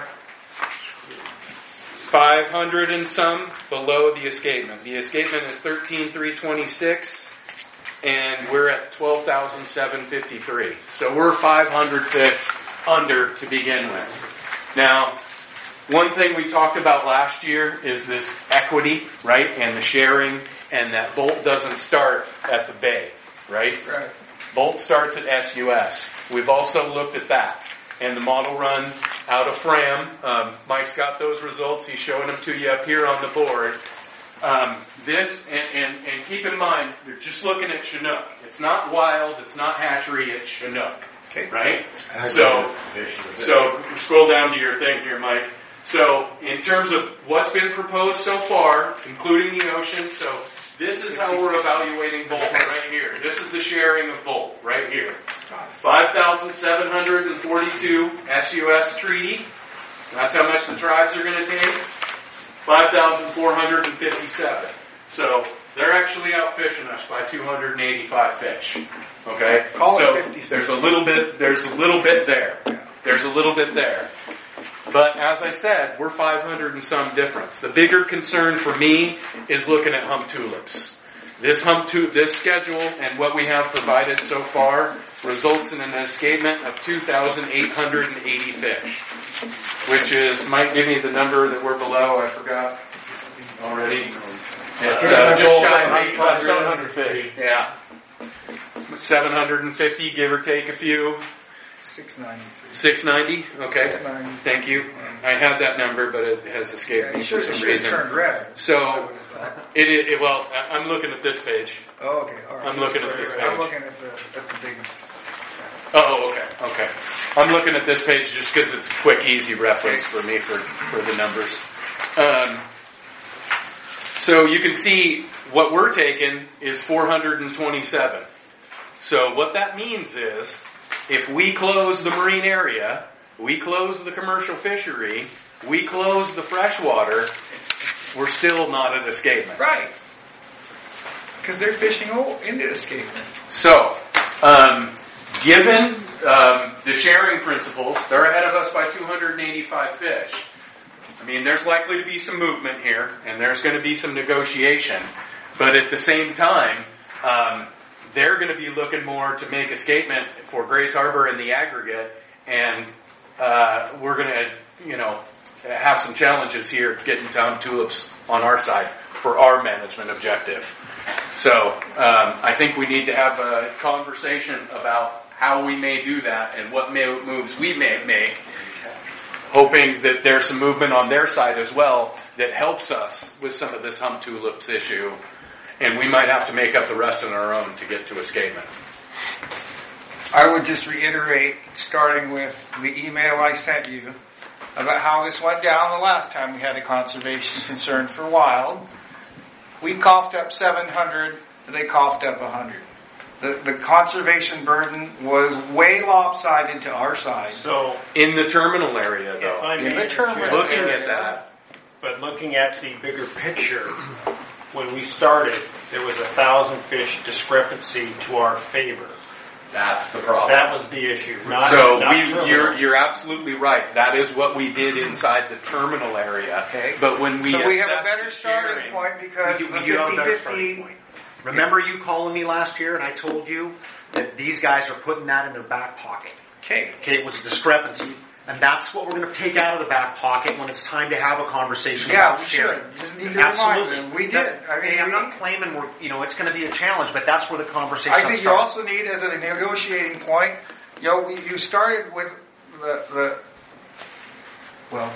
five hundred and some below the escapement. The escapement is thirteen thousand three hundred twenty-six, and we're at twelve thousand seven hundred fifty-three. So we're five hundred fish under to begin with. Now, one thing we talked about last year is this equity, right, and the sharing, and that bolt doesn't start at the bay, right? Right. Bolt starts at S U S. We've also looked at that. And the model run out of Fram. Um, Mike's got those results. He's showing them to you up here on the board. Um, this, and, and, and keep in mind, you're just looking at Chinook. It's not wild, it's not hatchery, it's Chinook. Okay. Right? So, so scroll down to your thing here, Mike. So, in terms of what's been proposed so far, including the ocean, so this is how we're evaluating Bolt right here. This is the sharing of Bolt right here. five thousand seven hundred forty-two S U S treaty. That's how much the tribes are going to take. five thousand four hundred fifty-seven. So they're actually out fishing us by two hundred eighty-five fish. Okay? Call so it fifty. there's a little bit, there's a little bit there. There's a little bit there. But as I said, we're five hundred and some difference. The bigger concern for me is looking at hump tulips. This hump tu- this schedule and what we have provided so far results in an escapement of two thousand eight hundred eighty fish. Which is, Mike, give me the number that we're below, I forgot already. It's uh, just shy of eight hundred. seven hundred fish. Yeah. seven hundred fifty, give or take a few. six ninety. six ninety? Okay. six ninety. Thank you. I had that number, but it has escaped Yeah, me it for should, some it should reason. have turned red. So, it, it, it, well, I- I'm looking at this page. Oh, okay. All right. I'm looking at this I'm page. looking at the, at the big. Oh, okay, okay. I'm looking at this page just because it's quick, easy reference for me for, for the numbers. Um, so you can see what we're taking is four hundred twenty-seven. So what that means is, if we close the marine area, we close the commercial fishery, we close the freshwater, we're still not at escapement. Right. Because they're fishing into escapement. So, um, given um, the sharing principles, they're ahead of us by two hundred eighty-five fish. I mean, there's likely to be some movement here, and there's going to be some negotiation. But at the same time, um, they're going to be looking more to make escapement for Grays Harbor in the aggregate, and uh, we're going to, you know, have some challenges here getting Tom Tulips on our side for our management objective. So um, I think we need to have a conversation about how we may do that and what may, moves we may make, hoping that there's some movement on their side as well that helps us with some of this hump tulips issue, and we might have to make up the rest on our own to get to escapement. I would just reiterate, starting with the email I sent you, about how this went down the last time we had a conservation concern for wild. We coughed up seven hundred, they coughed up one hundred. The, the conservation burden was way lopsided to our side. So, in the terminal area, though, if I may in the terminal looking area, at that, but looking at the bigger picture, when we started, there was a thousand fish discrepancy to our favor. that's the problem. That was the issue. Not, so not we, terminal. you're you're absolutely right. That is what we did inside the terminal area. Okay. But when we so we have a assessed better the starting sharing, point because We do, we the do have a better fifty starting fifty. point. Remember you calling me last year and I told you that these guys are putting that in their back pocket. Okay. Okay, it was a discrepancy. And that's what we're going to take out of the back pocket when it's time to have a conversation Yeah, about we sharing. should. Just need to Absolutely. remind them. We did. That's- I mean, hey, I'm we- not claiming we're, you know, it's going to be a challenge, but that's where the conversation I think you starts. also need, as a negotiating point, you know, we, you started with the, the, well,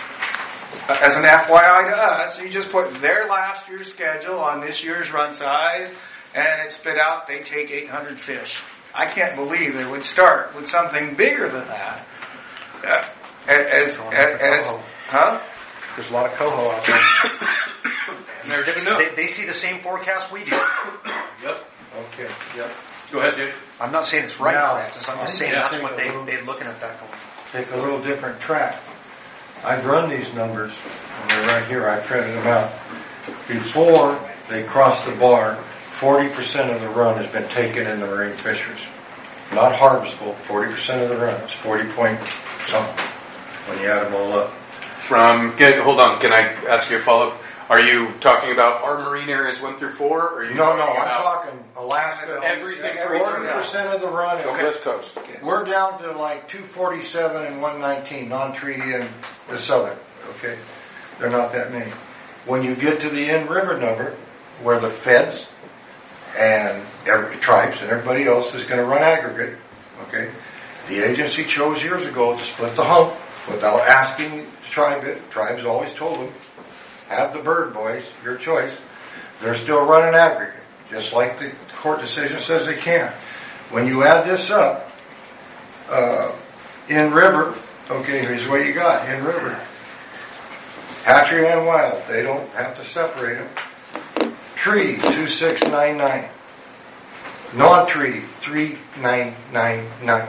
as an F Y I to us, you just put their last year's schedule on this year's run size, and it spit out they take eight hundred fish. I can't believe they would start with something bigger than that. Uh, as, as, as, huh? There's a lot of coho out there. And there's they, no- they, they see the same forecast we do. Yep. Okay. Yep. Go ahead, Dave. I'm not saying it's right, Now, Francis. I'm just I'm saying gonna that's take what a they, little- they're looking at that going. Take a little different track. I've run these numbers, and they're right here. I printed them out. Before they cross the bar, forty percent of the run has been taken in the marine fisheries. Not harvestable, forty percent of the run. It's forty point something when you add them all up. From, get, hold on, can I ask you a follow-up? Are you talking about our marine areas one through four? Or are you No, no, talking I'm about talking Alaska. everything forty percent of the run is Okay. West Coast. We're down to like two forty-seven and one nineteen, non-treaty and the southern, okay? They're not that many. When you get to the end river number, where the feds and every tribes and everybody else is going to run aggregate, okay? The agency chose years ago to split the hump without asking the tribe it. Tribes always told them, have the bird, boys, your choice. They're still running aggregate, just like the court decision says they can. When you add this up, uh, in river, okay, here's what you got, in river. Hatchery and wild, they don't have to separate them. Treaty, two six nine nine. Non-treaty, three nine nine nine.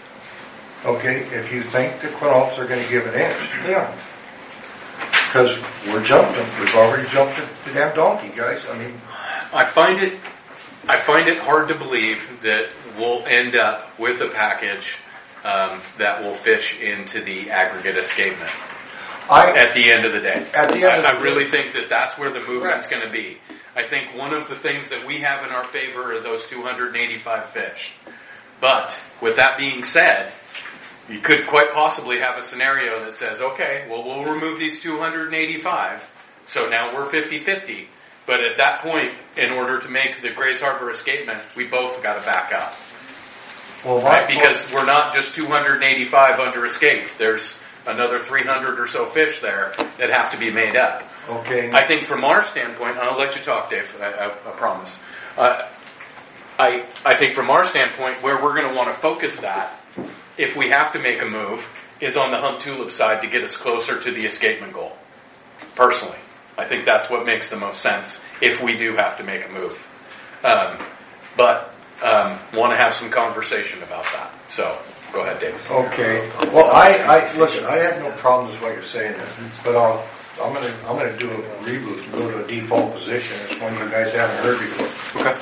Okay, if you think the Quinaults are going to give an inch, they are. Because we're jumping. We've already jumped the damn donkey, guys. I mean, I find it, I find it hard to believe that we'll end up with a package um, that will fish into the aggregate escapement I at the end of the day. At the end I, of the I really day. think that that's where the movement's going to be. I think one of the things that we have in our favor are those two hundred eighty-five fish. But with that being said, you could quite possibly have a scenario that says, okay, well, we'll remove these two hundred eighty-five, so now we're fifty-fifty. But at that point, in order to make the Grays Harbor escapement, we both got to back up. well, Right? my- Because we're not just two hundred eighty-five under escape. There's another three hundred or so fish there that have to be made up. okay. I think from our standpoint, and I'll let you talk, Dave, I, I, I promise. Uh, I, I think from our standpoint, where we're going to want to focus that, if we have to make a move, is on the hump tulip side to get us closer to the escapement goal. Personally, I think that's what makes the most sense if we do have to make a move. Um, but um, want to have some conversation about that. So go ahead, Dave. Okay. Well, I, I listen. I have no problems with what you're saying, but I'll, I'm gonna, I'm gonna do a reboot, go to a default position. It's one you guys haven't heard before. Okay.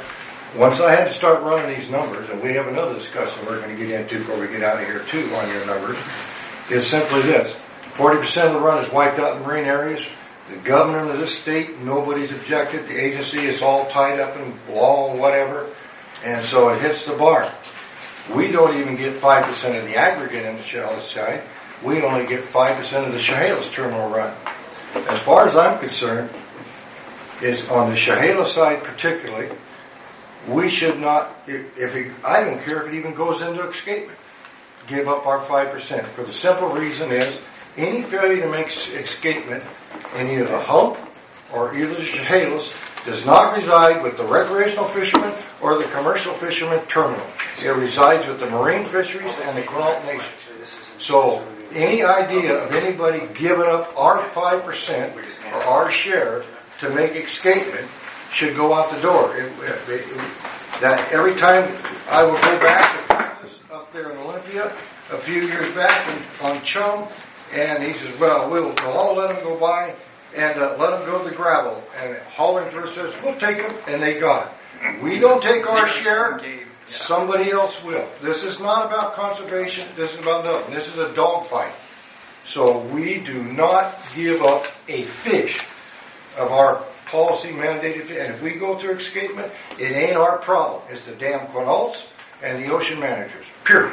once I had to start running these numbers, and we have another discussion we're going to get into before we get out of here too on your numbers, is simply this. forty percent of the run is wiped out in marine areas. The governor of this state, nobody's objected. The agency is all tied up in law and whatever. And so it hits the bar. We don't even get five percent of the aggregate in the Chehalis side. We only get five percent of the Chehalis terminal run. As far as I'm concerned, is on the Chehalis side particularly, we should not, if, if it, I don't care if it even goes into escapement, give up our five percent. For the simple reason is, any failure to make escapement in either the hump or either the Chehalis does not reside with the recreational fishermen or the commercial fishermen terminal. It resides with the marine fisheries and the Quinault Nation. So any idea of anybody giving up our five percent or our share to make escapement should go out the door. It, it, it, that every time I would go back to practice up there in Olympia a few years back and, on chum, and he says, well, we'll, we'll all let them go by and uh, let them go to the gravel. And Hollingsworth says, we'll take them, and they got it. We don't take our share, somebody else will. This is not about conservation. This is about nothing. This is a dog fight. So we do not give up a fish of our policy mandated. And if we go through escapement, it ain't our problem. It's the damn Quinaults and the ocean managers. Period.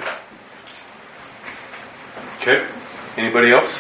Okay. Anybody else?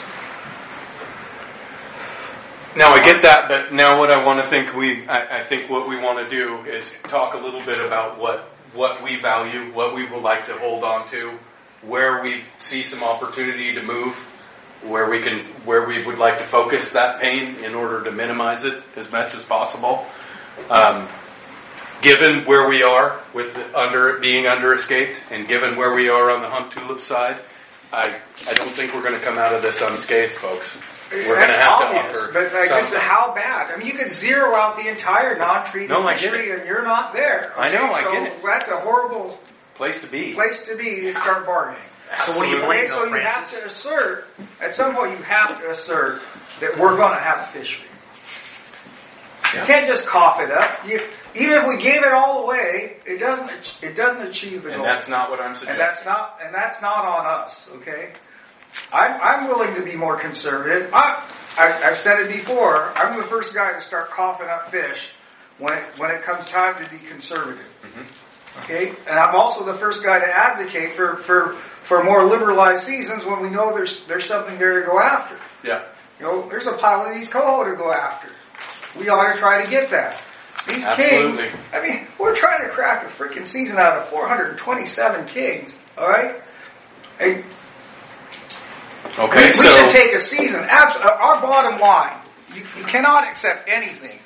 Now I get that, but now what I want to think we, I, I think what we want to do is talk a little bit about what, what we value, what we would like to hold on to, where we see some opportunity to move, where we can, where we would like to focus that pain in order to minimize it as much as possible. Um, given where we are with the, under being under escaped, and given where we are on the hump tulip side, I I don't think we're going to come out of this unscathed, folks. We're going to have obvious, to offer but like, this is something. how bad. I mean, you could zero out the entire non-treated No, I get fishery, it. and you're not there. I know, Okay, I so get it. That's a horrible Place to be. place to be to start bargaining. So what do you Okay, blame, so though, you have Francis? to assert, at some point you have to assert that we're going to have a fishery. Yeah. You can't just cough it up. You, even if we gave it all away, it doesn't it doesn't achieve the And goal. that's not what I'm suggesting. And that's not and that's not on us. Okay, I'm I'm willing to be more conservative. I, I I've said it before. I'm the first guy to start coughing up fish when it, when it comes time to be conservative. Mm-hmm. Okay, and I'm also the first guy to advocate for for for more liberalized seasons when we know there's there's something there to go after. Yeah. You know, there's a pile of these coho to go after. We ought to try to get that. These Absolutely. kings, I mean, we're trying to crack a freaking season out of four hundred twenty-seven kings, alright? Hey, Okay, we, so we should take a season. Abs- uh, our bottom line, you, you cannot accept anything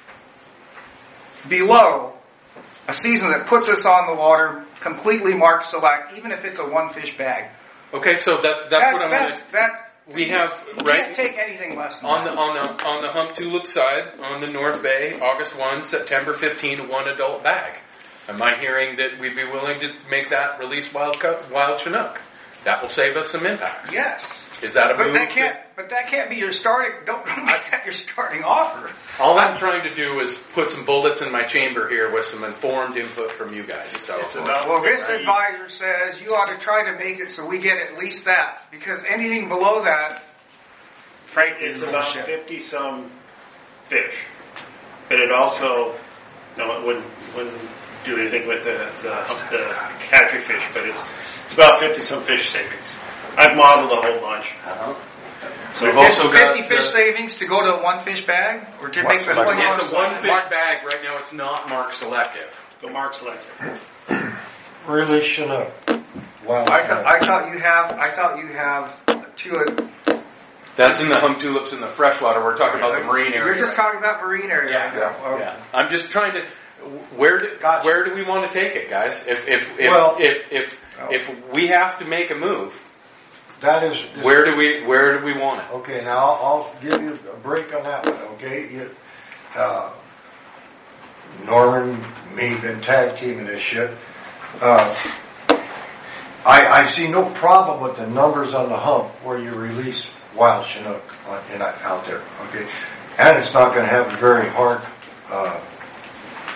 below a season that puts us on the water, completely marked select, even if it's a one fish bag. okay, so that that's That- what I'm that's, going to. that, We have you right can't take anything less than on that. the on the on the hump tulip side on the North Bay, August first, September fifteenth, one adult bag. Am I hearing that we'd be willing to make that release wild cu- wild Chinook? That will save us some impacts. Yes. Is that a But move? that can't. But that can't be your starting. Don't make that your starting offer. All I'm trying to do is put some bullets in my chamber here with some informed input from you guys. So Well, this advisor says you ought to try to make it so we get at least that, because anything below that, Frank, it's about Bullshit. fifty some fish, but it also no, it wouldn't wouldn't do anything with the the, the catcher fish, but it's it's about fifty some fish savings. I've modeled a whole bunch. Uh-huh. So We've also got fifty fish the- savings to go to a one fish bag, or to make the whole it's a one fish bag right now. It's not marked selective. Go mark selective. Really Chinook. Wow. I thought I thought you have I thought you have two. That's in the hump tulips in the freshwater. We're talking about the marine area. You're just talking about marine area. Yeah, right now. yeah. I'm just trying to. Where do, Gotcha. where do we want to take it, guys? If if if Well- if if, if we have to make a move, That is. where do we where do we want it? Okay, now I'll, I'll give you a break on that one, okay? You, uh, Norman, me, been tag teaming this shit. Uh, I, I see no problem with the numbers on the hump where you release wild Chinook on, in, out there, okay? And it's not going to have a very hard uh,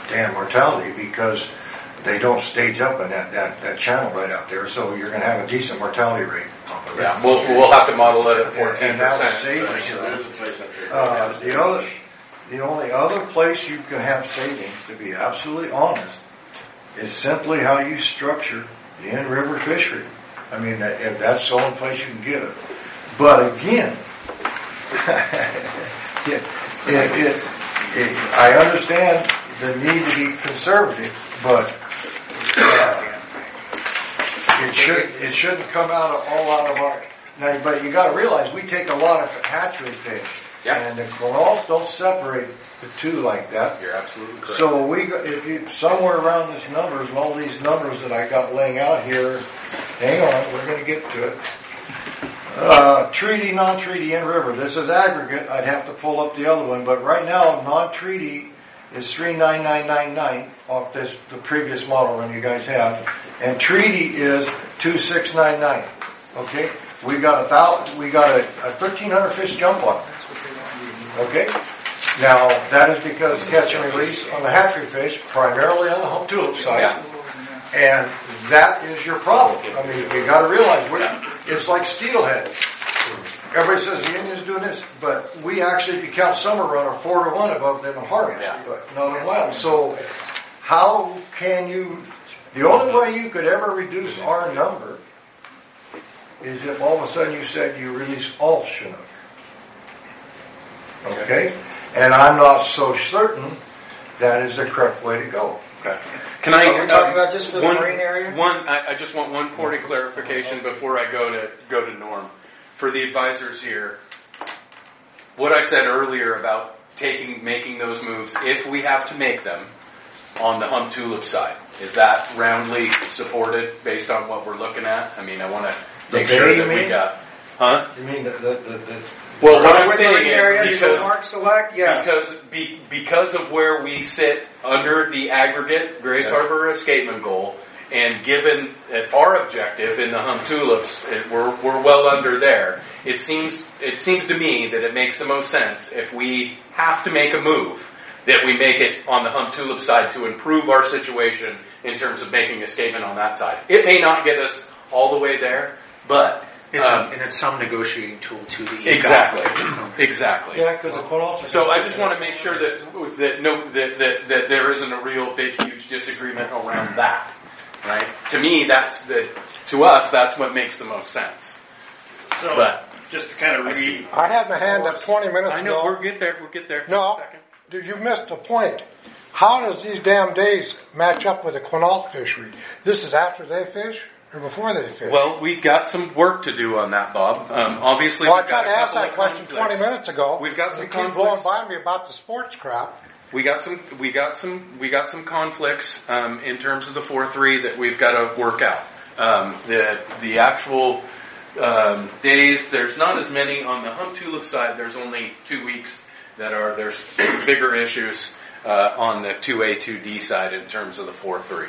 damn mortality because they don't stage up in that, that, that channel right out there, so you're going to have a decent mortality rate off of it. Yeah, we'll, we'll have to model it at fourteen And that would percent. save you. Uh, the other, the only other place you can have savings, to be absolutely honest, is simply how you structure the in-river fishery. I mean, that- if that's the only place you can get it. But again, it, it, it, it, I understand the need to be conservative, but uh, it should it shouldn't come out of all out of our. Now, but you got to realize we take a lot of hatchery fish, Yeah. and the corals don't separate the two like that. You're absolutely correct. So we, go- if you somewhere around these numbers and all these numbers that I got laying out here, hang on, we're going to get to it. Uh, treaty, non-treaty, in river. This is aggregate. I'd have to pull up the other one, but right now non-treaty is three nine nine nine nine off this the previous model run you guys have, and treaty is two six nine nine. Okay, we got a thousand. We got a, a thirteen hundred fish jump on it. Okay. Now, that is because catch and release on the hatchery fish, primarily on the home tulip side. Yeah. And that is your problem. I mean, you gotta realize, we're, it's like steelhead. Everybody says the Indians doing this, but we actually, if you count summer run, are four to one above them in harvest, Yeah. but not in wild. So, how can you, the only way you could ever reduce our number is if all of a sudden you said you release all Chinook. Okay? And I'm not so certain that is the correct way to go. Okay. Can I? Are we talking uh, about just for the one, marine area? One, I, I just want one point of clarification before I go to go to Norm. For the advisors here, what I said earlier about taking making those moves, if we have to make them on the hum tulip side, is that roundly supported based on what we're looking at? I mean, I want to make The sure bay, that you we mean? got, huh? You mean the, the, the, the Well, what I'm With saying marine area, is you go because Mark Select, yes. because be, because of where we sit under the aggregate Grays Yeah. Harbor escapement goal, and given that our objective in the hum tulips, it, we're we're well under there. It seems it seems to me that it makes the most sense if we have to make a move that we make it on the hum tulip side to improve our situation in terms of making a statement on that side. It may not get us all the way there, but It's um, a, and it's some negotiating tool to the exactly, exactly. Yeah, because the corals. So I just want to make sure that that no that, that that there isn't a real big huge disagreement around that, right? To me, that's that. To us, that's what makes the most sense. So, But just to kind of I see. read, I had my hand up twenty minutes I know ago. we'll get there. We'll get there. No, Second. dude, you missed a point. How does these damn days match up with the Quinault fishery? This is after they fish or before they fish? Well, we've got some work to do on that, Bob. Um, obviously, well I we've got tried a to ask couple that of question conflicts. twenty minutes ago. We've got some You keep blowing conflicts. by me about the sports crap. We got some. We got some. We got some conflicts um, in terms of the four three that we've got to work out. Um, the the actual um, days. There's not as many on the hum tulip side. There's only two weeks that are. There's some bigger issues uh, on the two A two D side in terms of the four three.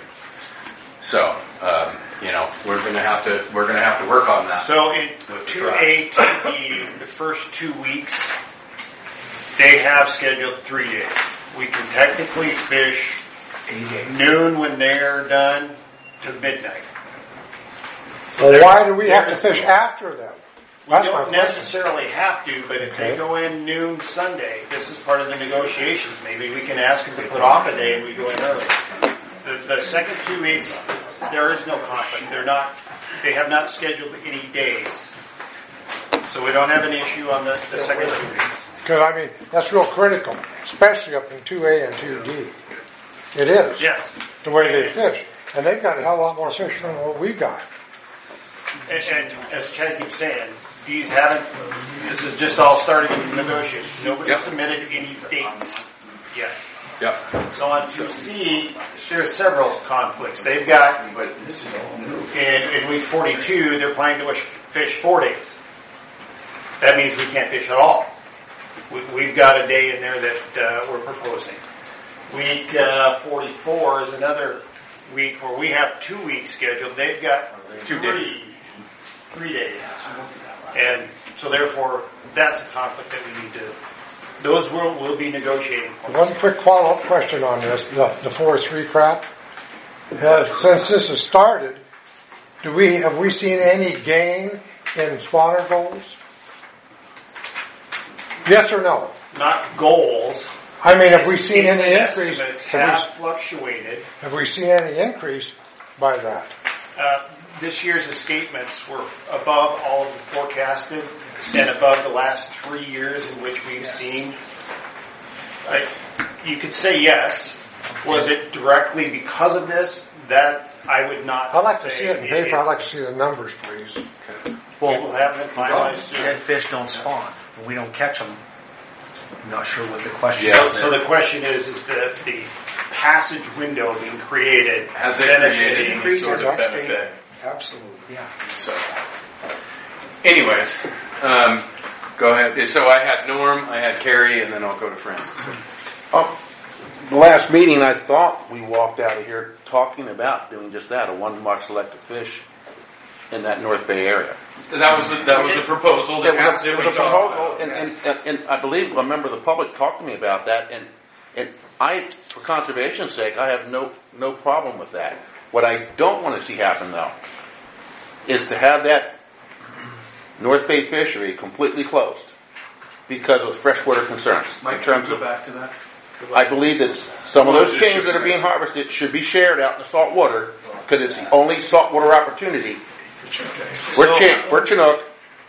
So um, you know we're going to have to we're going to have to work on that. so in two A, two B, the first two weeks, they have scheduled three days. We can technically fish noon when they're done to midnight. Well, why do we have to fish after them? We That's my don't question. necessarily have to, but if Okay. they go in noon Sunday, this is part of the negotiations. Maybe we can ask them to put off a day and we go in early. The, the second two weeks, there is no conflict. They're not, they have not scheduled any days. So we don't have an issue on the, the second two weeks. Because, I mean, that's real critical, especially up in two A and two D. It is. Yes. The way they fish. And they've got a hell of a lot more fish than what we got. And, and as Chad keeps saying, these haven't, this is just all starting in negotiations. Nobody Yep. submitted any dates yet. Yep. So on two C, there are several conflicts. They've got, in, in week forty-two, they're planning to fish four days. That means we can't fish at all. We, we've got a day in there that uh, we're proposing. Week uh, forty-four is another week where we have two weeks scheduled. They've got Two three, days. three days. And so therefore, that's a conflict that we need to Those will, will be negotiating points. One quick follow-up question on this, the, the four three crap. Uh, since this has started, do we have we seen any gain in spawner goals? Yes or no? Not goals. I mean, have we seen any increase? Estimates Have have we, fluctuated. have we seen any increase by that? Uh, this year's escapements were above all of the forecasted and above the last three years in which we've Yes. seen. I, you could say yes. Was it directly because of this? That I would not. I'd like to say see it in paper. I'd like to see the numbers, please. We will have them finalized soon. Dead fish don't spawn. When we don't catch them, I'm not sure what the question Yeah. is. So, so the question is, is the, the passage window being created Has it benefiting- created any sort of benefit? Absolutely. Yeah. So, anyways, um, go ahead. So I had Norm, I had Carrie, and then I'll go to Francis. Um, the last meeting, I thought we walked out of here talking about doing just that, a one-mark selective fish in that North Bay area. That was a, that was a proposal that, It was a, that it we was a talked proposal, about. and, and, and, and I believe a member of the public talked to me about that, and, and I, for conservation's sake, I have no, no problem with that. What I don't want to see happen, though, is to have that North Bay fishery completely closed because of freshwater concerns. Mike, in can terms you go of, back to that? I believe that some of those Well, canes that are being harvested should be shared out in the salt water because it's the only saltwater opportunity for, Chin- for Chinook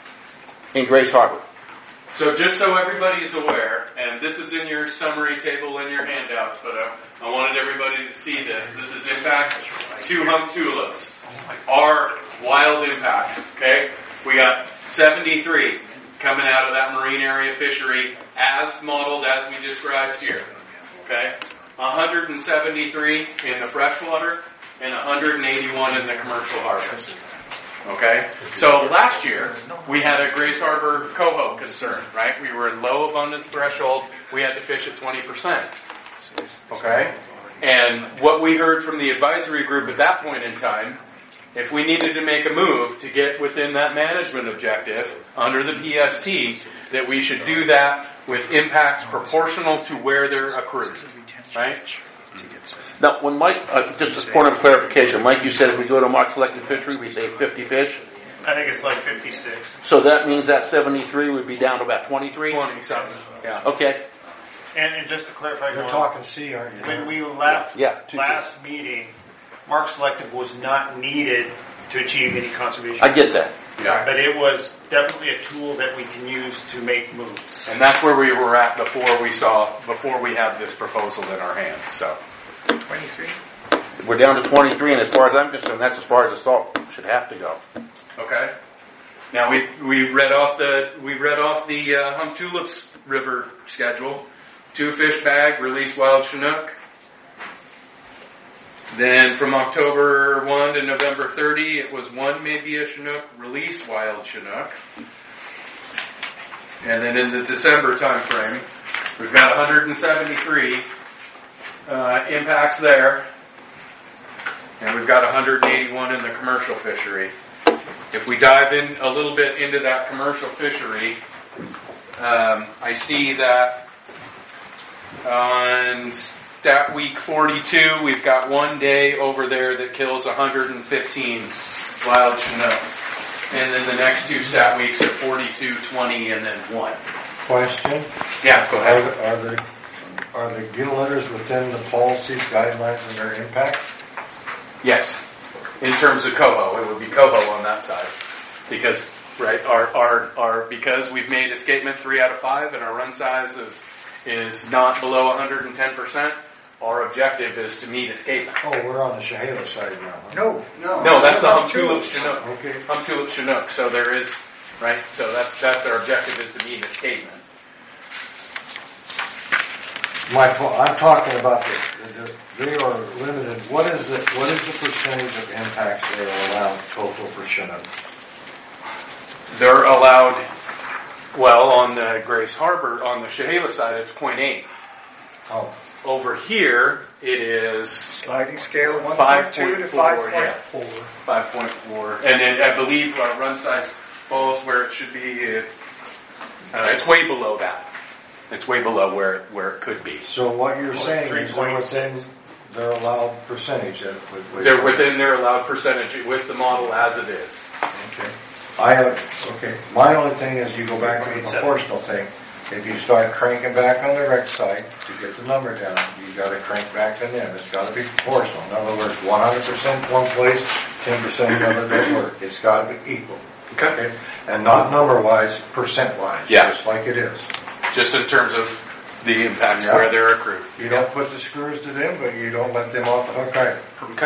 in Grace Harbor. So just so everybody is aware, and this is in your summary table in your handouts, but uh, I wanted everybody to see this. This is impacts to hump tulips. Our wild impacts, okay? We got seventy-three coming out of that marine area fishery as modeled as we described here, okay? one hundred seventy-three in the freshwater and one hundred eighty-one in the commercial harvest. Okay? So last year, we had a Grace Harbor coho concern, right? We were in low abundance threshold. We had to fish at twenty percent. Okay? And what we heard from the advisory group at that point in time, if we needed to make a move to get within that management objective under the P S T, that we should do that with impacts proportional to where they're accrued. Right? Now, when Mike, uh, just a point of clarification, Mike, you said if we go to mark selected fishery, we say fifty fish. I think it's like fifty-six. So that means that seventy-three would be down to about twenty-three? twenty-seven. Yeah. Okay. And, and just to clarify, You're Norm, talking C, aren't you? when we left Yeah, two last meeting, Mark Selective was not needed to achieve any conservation. I get that. Yeah. But it was definitely a tool that we can use to make moves. And that's where we were at before we saw, before we had this proposal in our hands, so. twenty-three? We're down to twenty-three, and as far as I'm concerned, that's as far as the salt should have to go. Okay. Now we, we read off the, we read off the, uh, Hump Tulips River schedule. Two fish bag, release wild Chinook. Then from October first to November thirtieth, it was one maybe a Chinook, release wild Chinook. And then in the December time frame, we've got one hundred seventy-three uh, impacts there. And we've got one hundred eighty-one in the commercial fishery. If we dive in a little bit into that commercial fishery, um, I see that on stat week forty-two, we've got one day over there that kills one hundred fifteen wild Chinook. And then the next two stat weeks are forty-two, twenty, and then one. Question. Yeah, go Are, ahead. the- are the, are the gill letters within the policy guidelines and their impact? Yes. In terms of coho, it would be coho on that side. Because, right, our, our, our, because we've made escapement three out of five and our run size is, is not below one hundred ten percent, our objective is to meet escapement. Oh, we're on the Chehalis side now. Huh? No, no. No, that's the Hump Hump Tulip Chinook. Okay. Hump Tulip Chinook. So there is, right, so that's, that's our objective is to meet escapement. My, po- I'm talking about the, the, they are limited. What is the, what is the percentage of impacts they are allowed total for Chinook? They're allowed, well, on the Grace Harbor, on the Chehalis side, it's zero point eight. Oh. Over here, it is Sliding scale one five point two point to four, five point yeah. four. five point four. And then I believe our run size falls where it should be. Uh, it's way below that. It's way below where where it could be. So what you're Well, saying it's is they're within their allowed percentage. That would- would- They're within their allowed percentage with the model as it is. Okay. I have, okay, my only thing is you go back to the proportional thing. If you start cranking back on the rec side to get the number down, you gotta crank back on them. It's gotta be proportional. In other words, one hundred percent one place, ten percent another doesn't work. It's gotta be equal. Okay. And not number wise, percent wise. Yeah. Just like it is. Just in terms of the impacts Yeah. where they're accrued. You don't put the screws to them, but you don't let them off the hook either. Okay.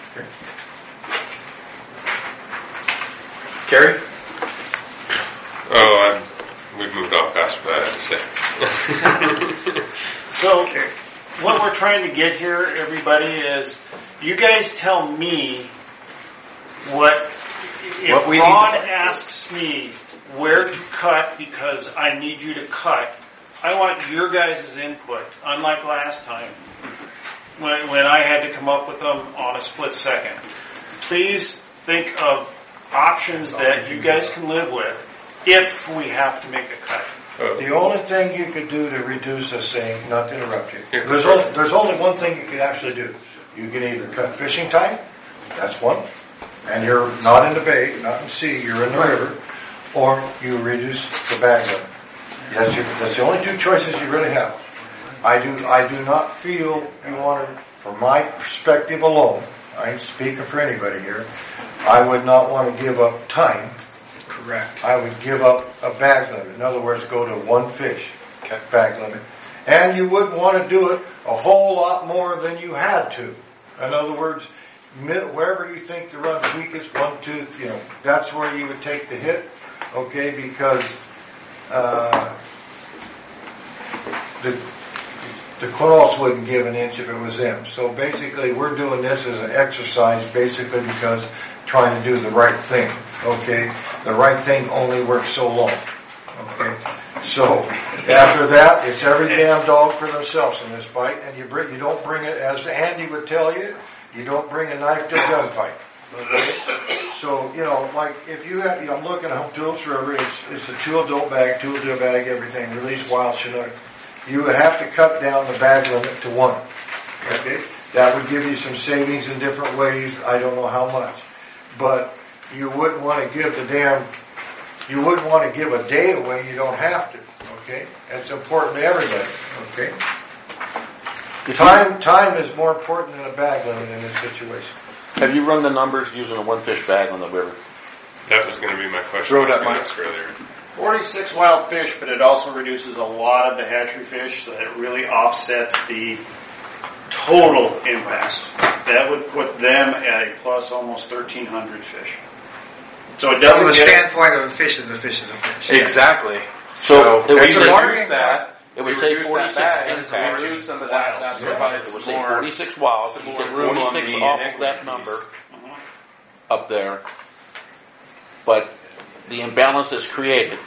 Carrie? Oh, I'm, we've moved on past what I had to say. So, what we're trying to get here, everybody, is you guys tell me what, if What we need Ron to- asks me where to cut because I need you to cut, I want your guys' input, unlike last time when, when I had to come up with them on a split second. Please think of options that you guys can live with if we have to make a cut. The only thing you could do to reduce this thing, not to interrupt you, Yeah, there's, sure. only, there's only one thing you could actually do. You can either cut fishing time, that's one, and you're not in the bay, not in the sea, you're in the river, or you reduce the bag limit. That's, your, that's the only two choices you really have. I do, I do not feel you want to, from my perspective alone, I ain't speaking for anybody here, I would not want to give up time. Correct. I would give up a bag limit. In other words, go to one fish bag limit. And you wouldn't want to do it a whole lot more than you had to. In other words, wherever you think the run's weakest, one tooth, you know, that's where you would take the hit, okay, because uh, the the Quinals wouldn't give an inch if it was them. So basically, we're doing this as an exercise basically because trying to do the right thing, okay? The right thing only works so long, okay? So after that, it's every damn dog for themselves in this fight, and you bring, you don't bring it, as Andy would tell you, you don't bring a knife to a gunfight. Okay? So, you know, like if you have, you know, I'm looking at Tulip's River, it's, it's a two adult bag, two adult bag, everything, release wild Chinook. You would have to cut down the bag limit to one. Okay? That would give you some savings in different ways. I don't know how much. But you wouldn't want to give the damn, you wouldn't want to give a day away. You don't have to. Okay? It's important to everybody. Okay? Time, time is more important than a bag limit in this situation. Have you run the numbers using a one fish bag on the river? That was going to be my question. Throw it I up, was gonna Mike. ask earlier. forty-six wild fish, but it also reduces a lot of the hatchery fish, so it really offsets the total impact. That would put them at a plus almost thirteen hundred fish. So it doesn't From the get standpoint of a fish is a fish is a fish. Exactly. So, So it would we say- reduce that. It would we say reduce forty-six that bag, impact. we lose some of that. That provides It would some say more. forty-six wild. some You more take room on forty-six the off of equity that piece. number up there. But the imbalance is created.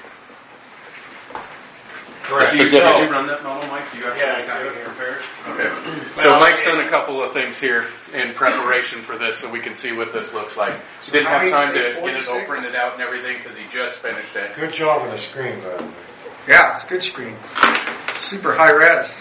Correct. That's Did the you, did difference. you run that model, Mike? Do you actually Yeah, have I it do. prepared? Okay. So Mike's done a couple of things here in preparation for this, so we can see what this looks like. He didn't how have many time to say get it all forty-six? printed out and everything because he just finished it. Good job on the screen, by the way. Yeah, it's good screen. Super high res.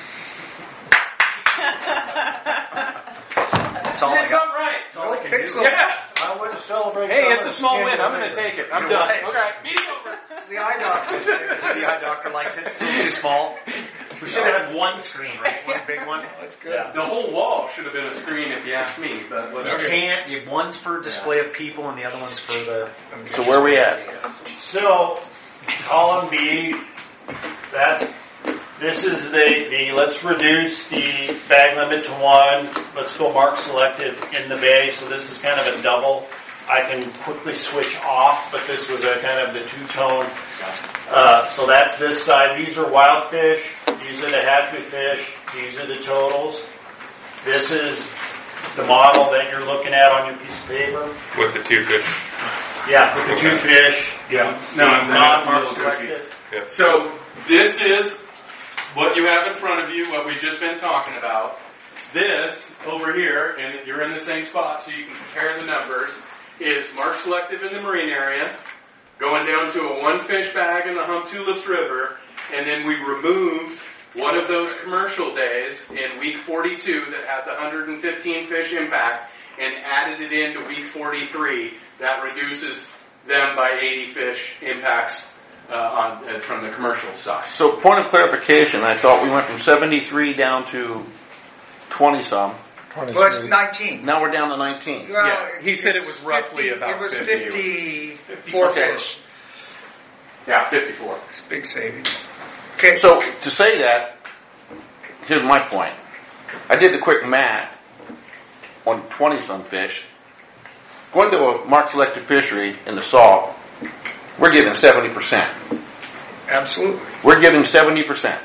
That's all I It's got. all right. That's all I can Pixel. do. Yes. I wouldn't celebrate. Hey, that it's a much small skin win. I'm going anyway. to take it. I'm You know done. what? Okay. Meeting over. The eye doctor. The eye doctor likes it. A little too small. We should have had one screen, right? One big one. That's good. Yeah. The whole wall should have been a screen if you ask me, but You whatever. can't. You have one's for display of people, and the other one's for the. So where are we at? So, column B, that's, this is the, the, let's reduce the bag limit to one. Let's go mark selected in the bay. So this is kind of a double. I can quickly switch off, but this was a kind of the two-tone. Uh, so that's this side. These are wild fish. These are the hatchery fish. These are the totals. This is the model that you're looking at on your piece of paper. With the two fish. Yeah, with the two fish. Yeah. No, No, the it's non-mark a little selected. Yeah. So this is what you have in front of you, what we've just been talking about. This over here, and you're in the same spot so you can compare the numbers, is mark selective in the marine area, going down to a one fish bag in the Hump Tulips River, and then we removed one of those commercial days in week forty-two that had the one hundred fifteen fish impact and added it into week forty-three, that reduces them by eighty fish impacts uh, on uh, from the commercial side. So, point of clarification, I thought we went from seventy-three down to twenty some. Well, it's nineteen. Now we're down to nineteen. Well, Yeah, it's- he said it it's was roughly fifty, about It was fifty. fifty-four Okay. fish. Yeah, fifty-four. It's big savings. Okay. So, to say that, here's my point. I did the quick math on twenty some fish. Going to a marked selected fishery in the salt, we're giving seventy percent. Absolutely. We're giving seventy percent.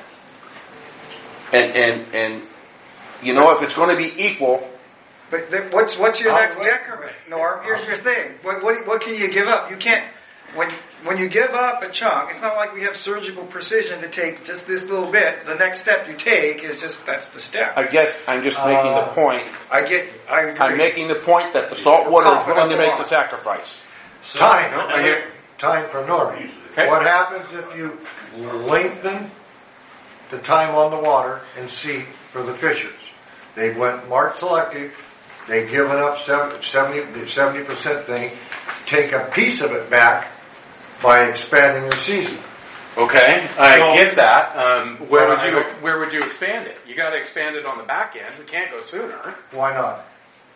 And, and, and, you know, if it's going to be equal, But th- what's what's your I'll next wait. decrement, Norm? Here's your thing. What, what what can you give up? You can't. When when you give up a chunk, it's not like we have surgical precision to take just this little bit. The next step you take is just that's the step. I guess I'm just making the Uh, point. I get. I agree. I'm making the point that the salt water is willing to make the sacrifice. Time. No, I hear- Time for Norm. Okay. What happens if you lengthen the time on the water and sea for the fishers? They went marked selective. They given up seventy, the seventy percent thing. Take a piece of it back by expanding their season. Okay, I So- get that. Um, where But would I you don't- where would you expand it? You got to expand it on the back end. We can't go sooner. Why not?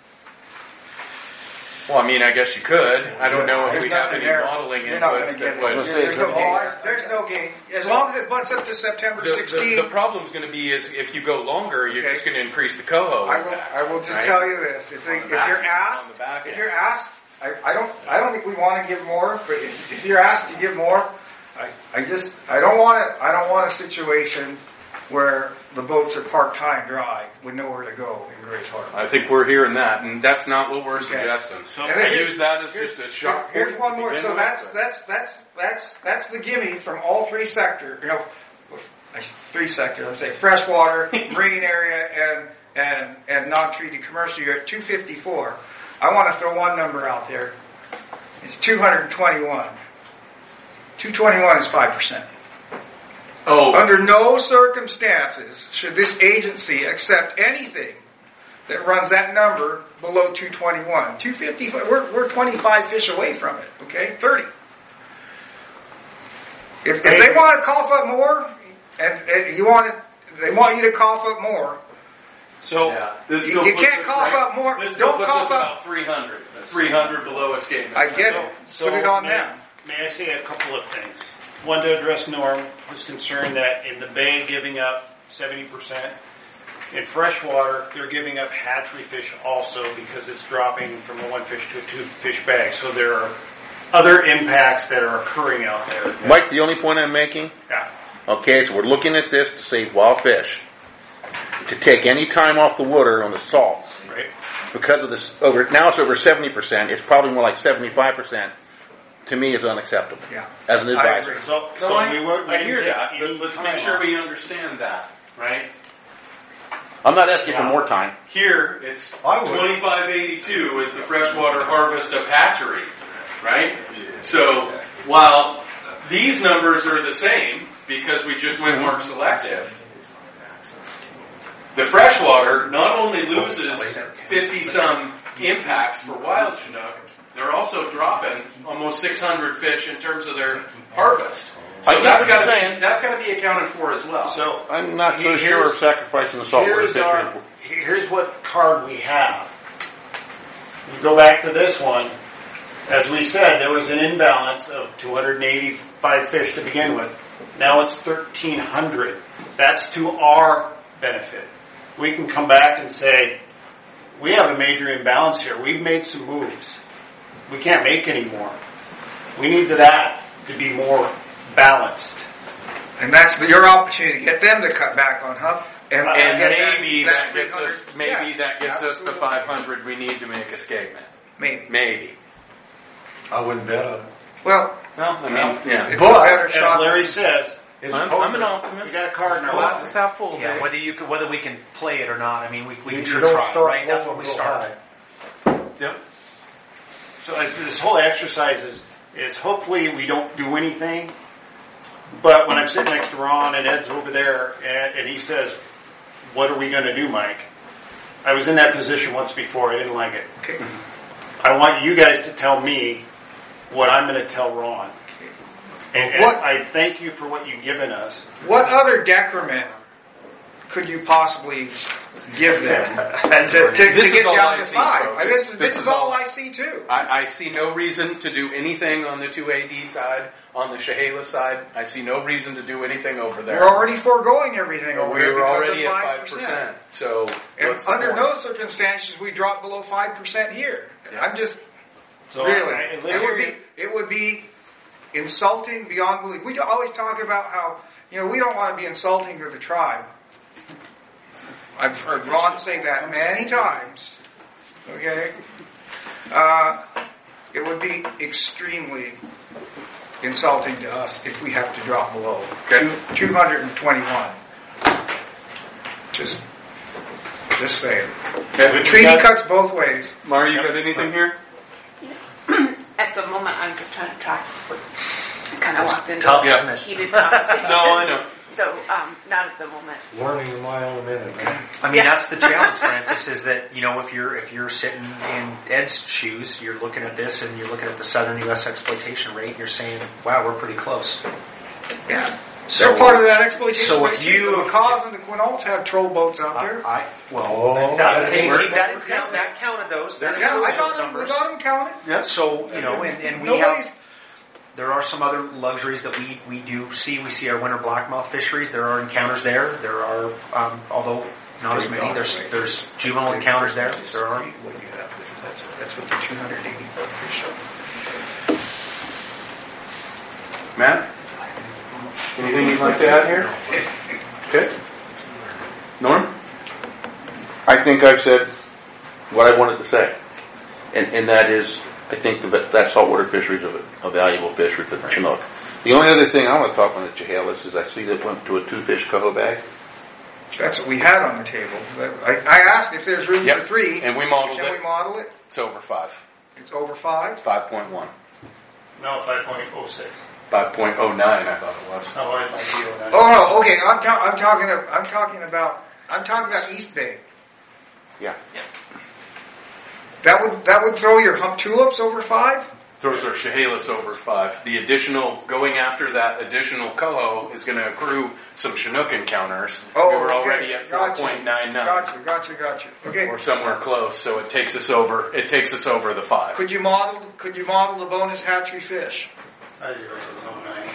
Well, I mean, I guess you could. I don't know if There's we have nothing any there. modeling You're not inputs gonna that get it. would. Let's There's, say it's no a gain. There's no gain as long as it butts up to September The, the, sixteenth. the problem's going to be is if you go longer, you're Okay. just going to increase the coho. I will. I will just Right? tell you this: if, they, On the if back- you're asked, on the back if end. you're asked, I, I don't. I don't think we want to give more. But if, if you're asked to give more, I, I just. I don't want to. I don't want a situation where the boats are parked high and dry with nowhere to go in Grace Harbor. I think we're hearing that, and that's not what we're Okay. suggesting. So- I use that as just a shock. Here's point one to more. begin So with. that's that's that's that's that's the gimme from all three sectors. You know, three sectors. I'm saying freshwater, marine area, and and and non-treated commercial. You're at two fifty-four. I want to throw one number out there. It's two hundred twenty-one. two twenty-one is five percent. Oh, Under no circumstances should this agency accept anything that runs that number below two twenty-one. two fifty, we're, we're twenty-five fish away from it, okay? thirty. If, if they want to cough up more, and, and you want to, they want you to cough up more, So yeah. This you, still you puts can't us cough right- up more. This still Don't puts us cough up. about three hundred. three hundred below escapement. I get it. So Put it on may, them. May I say a couple of things? One, to address Norm, who's concerned that in the bay giving up seventy percent. In freshwater, they're giving up hatchery fish also because it's dropping from a one fish to a two fish bag. So there are other impacts that are occurring out there. Mike, the only point I'm making, Yeah. okay, so we're looking at this to save wild fish. To take any time off the water on the salt, Right. because of this, over now it's over seventy percent, it's probably more like seventy-five percent, to me is unacceptable. Yeah. As an I advisor. agree. So, No, so I, we were. We I didn't hear take that, any but let's time make sure off. we understand that, right? I'm not asking for more time. Here, it's I would. twenty-five eighty-two is the freshwater harvest of hatchery, right? So while these numbers are the same because we just went mark selective, the freshwater not only loses fifty-some impacts for wild Chinook, they're also dropping almost six hundred fish in terms of their harvest. So I get that's what you're got to saying. be that's got to be accounted for as well. So I'm not so Here's- sure of sacrificing the saltwater Here's, fishery. our, here's what card we have. We go back to this one. As we said, there was an imbalance of two hundred eighty-five fish to begin with. Now it's thirteen hundred. That's to our benefit. We can come back and say, we have a major imbalance here. We've made some moves. We can't make any more. We need that to be more balanced. And that's the, your opportunity to get them to cut back on Huff. And, And get that- maybe that gets three hundred us, maybe yes, that gets us to absolutely. five hundred we need to make escapement. Maybe. Maybe. I wouldn't bet on it. Well, Well, I mean, yeah. it's But, a better As shot. Larry says, It's I'm, poker. I'm an we optimist. got a card in our Glass pocket. is half full. Yeah, Dave. whether you could, whether we can play it or not, I mean, we, we You, can you sure don't try, start right? That's low what we and go start. high. Yep. So uh, this whole exercise is, is hopefully we don't do anything, But when I'm sitting next to Ron and Ed's over there, and, and he says, "What are we going to do, Mike?" I was in that position once before. I didn't like it. Okay. I want you guys to tell me what I'm going to tell Ron. And, and What- I thank you for what you've given us. What other decrement could you possibly give them to, to, to This is get all down I to see, five? folks. This, is, This this is is all all- I see too. I, I see no reason to do anything on the two A D side, on the Chehalis side. I see no reason to do anything over there. We're already foregoing everything over there We're because already of at five five percent. percent. So, And what's the under point? no circumstances we drop below five percent here. I'm just So really. I, I it would literally- be it would be insulting beyond belief. We always talk about how you know we don't want to be insulting to the tribe. I've heard Ron say that many times. Okay, uh, it would be extremely insulting to us if we have to drop below two hundred twenty-one. Just, just saying. Okay, The we treaty got- cuts both ways. Mara, you got anything here? At the moment, I'm just trying to track. I kind of walked into tough, a isn't it? heated conversation. No, I know. So, um, not at the moment. Learning a mile a minute, man. I mean, that's the challenge, Francis, is that, you know, if you're, if you're sitting in Ed's shoes, you're looking at this and you're looking at the southern U S exploitation rate and you're saying, wow, we're pretty close. Yeah. So, They're part of that exploitation. so if rate. you- the Macaws and the Quinaults have troll boats out there. I, well, Oh, that, that hey, ain't- that, didn't count, that counted those. That yeah, I included got those them. We numbers. got them counted. Yeah. So, you know, and, and we Nobody's- have, there are some other luxuries that we, we do see. We see our winter blackmouth fisheries. There are encounters there. There are, um, although not as many, there's, there's juvenile encounters there. There are. What do you have? That's, that's what the two hundred eighty-four fish are. Matt? Anything you'd like to add here? Okay. Norm? I think I've said what I wanted to say. And, and that is, I think the, that saltwater fishery is a, a valuable fishery for the Chinook. The only other thing I want to talk on the Chehalis is I see that went to a two-fish coho bag. That's what we had on the table. But I, I asked if there's room Yep. for three. And we modeled Can it. we model it? It's over five. It's over five. five point one. No, five point oh six. five point oh nine, I thought it was. Oh, I might be on that. Oh no. Okay. I'm, ta- I'm talking. Of, I'm talking about. I'm talking about East Bay. Yeah. That would that would throw your hump tulips over five. Throws our Chehalis over five. The additional, going after that additional coho is going to accrue some Chinook encounters. Oh, we were okay. already at four point nine nine. Gotcha. Gotcha. Gotcha. Okay. Or somewhere close, so it takes us over, it takes us over the five. Could you model? Could you model the bonus hatchery fish? I do it as own nine.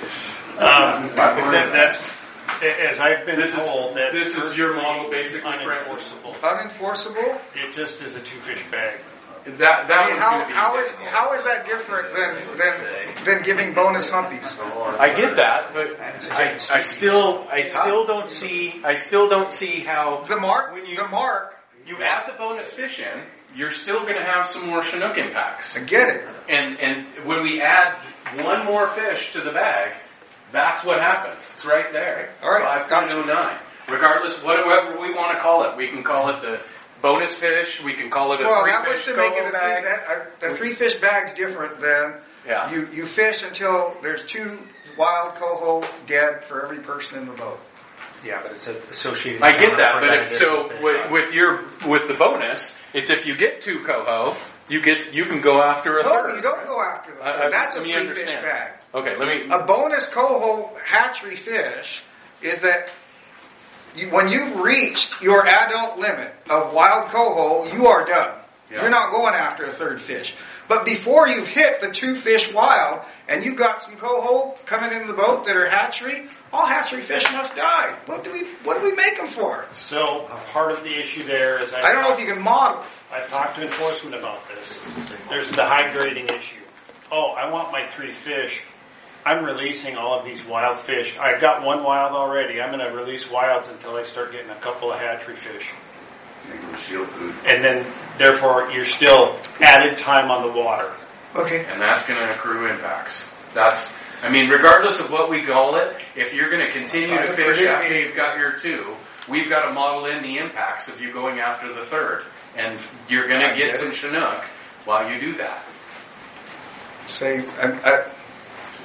Um, that, that's, as I've been This is- told, that this is your model, basically, unenforceable. Unenforceable. It just is a two-fish bag. That, that I mean, one's how, going to be. how is how is that different than than than giving bonus humpies? I get that, but I, I still, I still don't see, I still don't see how The mark. when you the mark. you add the bonus fish in, you're still going to have some more Chinook impacts. I get it. And and when we add one more fish to the bag, that's what happens. It's right there. All right, five point oh nine. Regardless, whatever we want to call it, we can call it the bonus fish. We can call it a Well, three that was fish to make it coho a bag. bag. That, a, a three fish bag's different than Yeah. you you fish until there's two wild coho dead for every person in the boat. Yeah, but it's associated. I get that, for but if, additional so fish. with, with your with the bonus, it's if you get two coho, you get you can go after a No, third. you don't go after them. I- I- That's a let me three fish understand. bag. Okay, let me. A bonus coho hatchery fish is that you, when you've reached your adult limit of wild coho, you are done. Yeah. You're not going after a third fish. But before you've hit the two fish wild, and you've got some coho coming into the boat that are hatchery, all hatchery fish must die. What do we What do we make them for? So part of the issue there is I don't know if you can model. I've talked to enforcement about this. There's the high grading issue. Oh, I want my three fish. I'm releasing all of these wild fish. I've got one wild already. I'm going to release wilds until I start getting a couple of hatchery fish. Shield food. And then, therefore, you're still added time on the water. Okay. And that's going to accrue impacts. That's, I mean, regardless of what we call it, if you're going to continue to fish after you've got your two, we've got to model in the impacts of you going after the third. And you're going to get some Chinook while you do that. Say, I, I,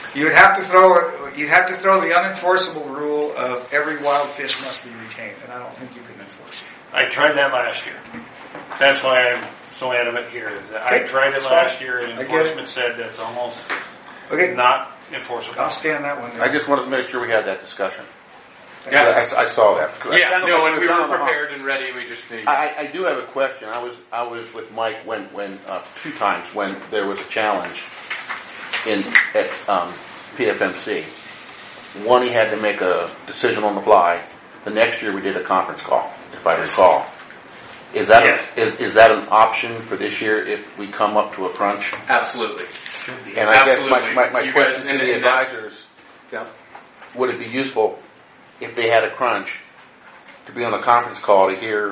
You'd have to throw you'd have to throw the unenforceable rule of every wild fish must be retained, and I don't think you can enforce it. I tried that last year. That's why I'm so adamant here. I tried it last year, and enforcement said that's almost okay. not enforceable. I'll stand that one. I just wanted to make sure we had that discussion. Yeah, I, I saw that. Yeah, no, and we were prepared and ready. We just need. I, I do have a question. I was I was with Mike when when uh, two times when there was a challenge in at um, P F M C. One, he had to make a decision on the fly. The next year, we did a conference call, if I recall. Is that Yes. a, is, is that an option for this year if we come up to a crunch? Absolutely. And I Absolutely. guess my, my, my You question guys- to and- the and that's- advisors: Yeah. would it be useful if they had a crunch to be on a conference call to hear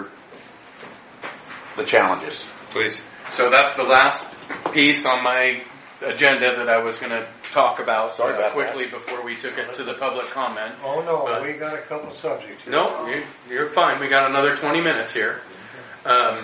the challenges? Please. So that's the last piece on my agenda that I was going to talk about, Sorry uh, about quickly before we took it to the public comment. Oh no, But- we got a couple subjects here. No, you, you're fine. We got another twenty minutes here. Um,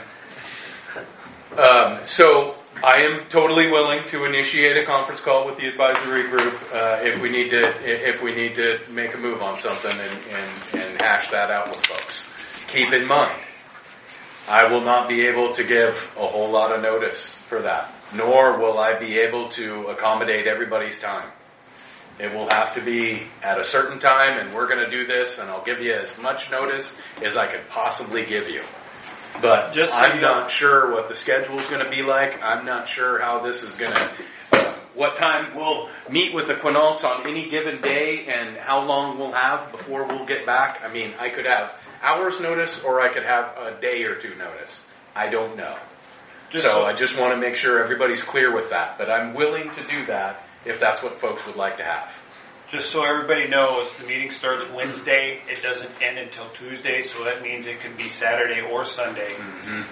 um, so I am totally willing to initiate a conference call with the advisory group uh, if we need to if we need to make a move on something and, and, and hash that out with folks. Keep in mind, I will not be able to give a whole lot of notice for that, nor will I be able to accommodate everybody's time. It will have to be at a certain time, and we're going to do this, and I'll give you as much notice as I could possibly give you. But Just so I'm you know- not sure what the schedule is going to be like. I'm not sure how this is going to, uh, what time we'll meet with the Quinaults on any given day, and how long we'll have before we'll get back. I mean, I could have hours notice, or I could have a day or two notice. I don't know. Just so so- I just want to make sure everybody's clear with that. But I'm willing to do that if that's what folks would like to have. Just so everybody knows, the meeting starts Wednesday. It doesn't end until Tuesday, so that means it can be Saturday or Sunday. Mm-hmm.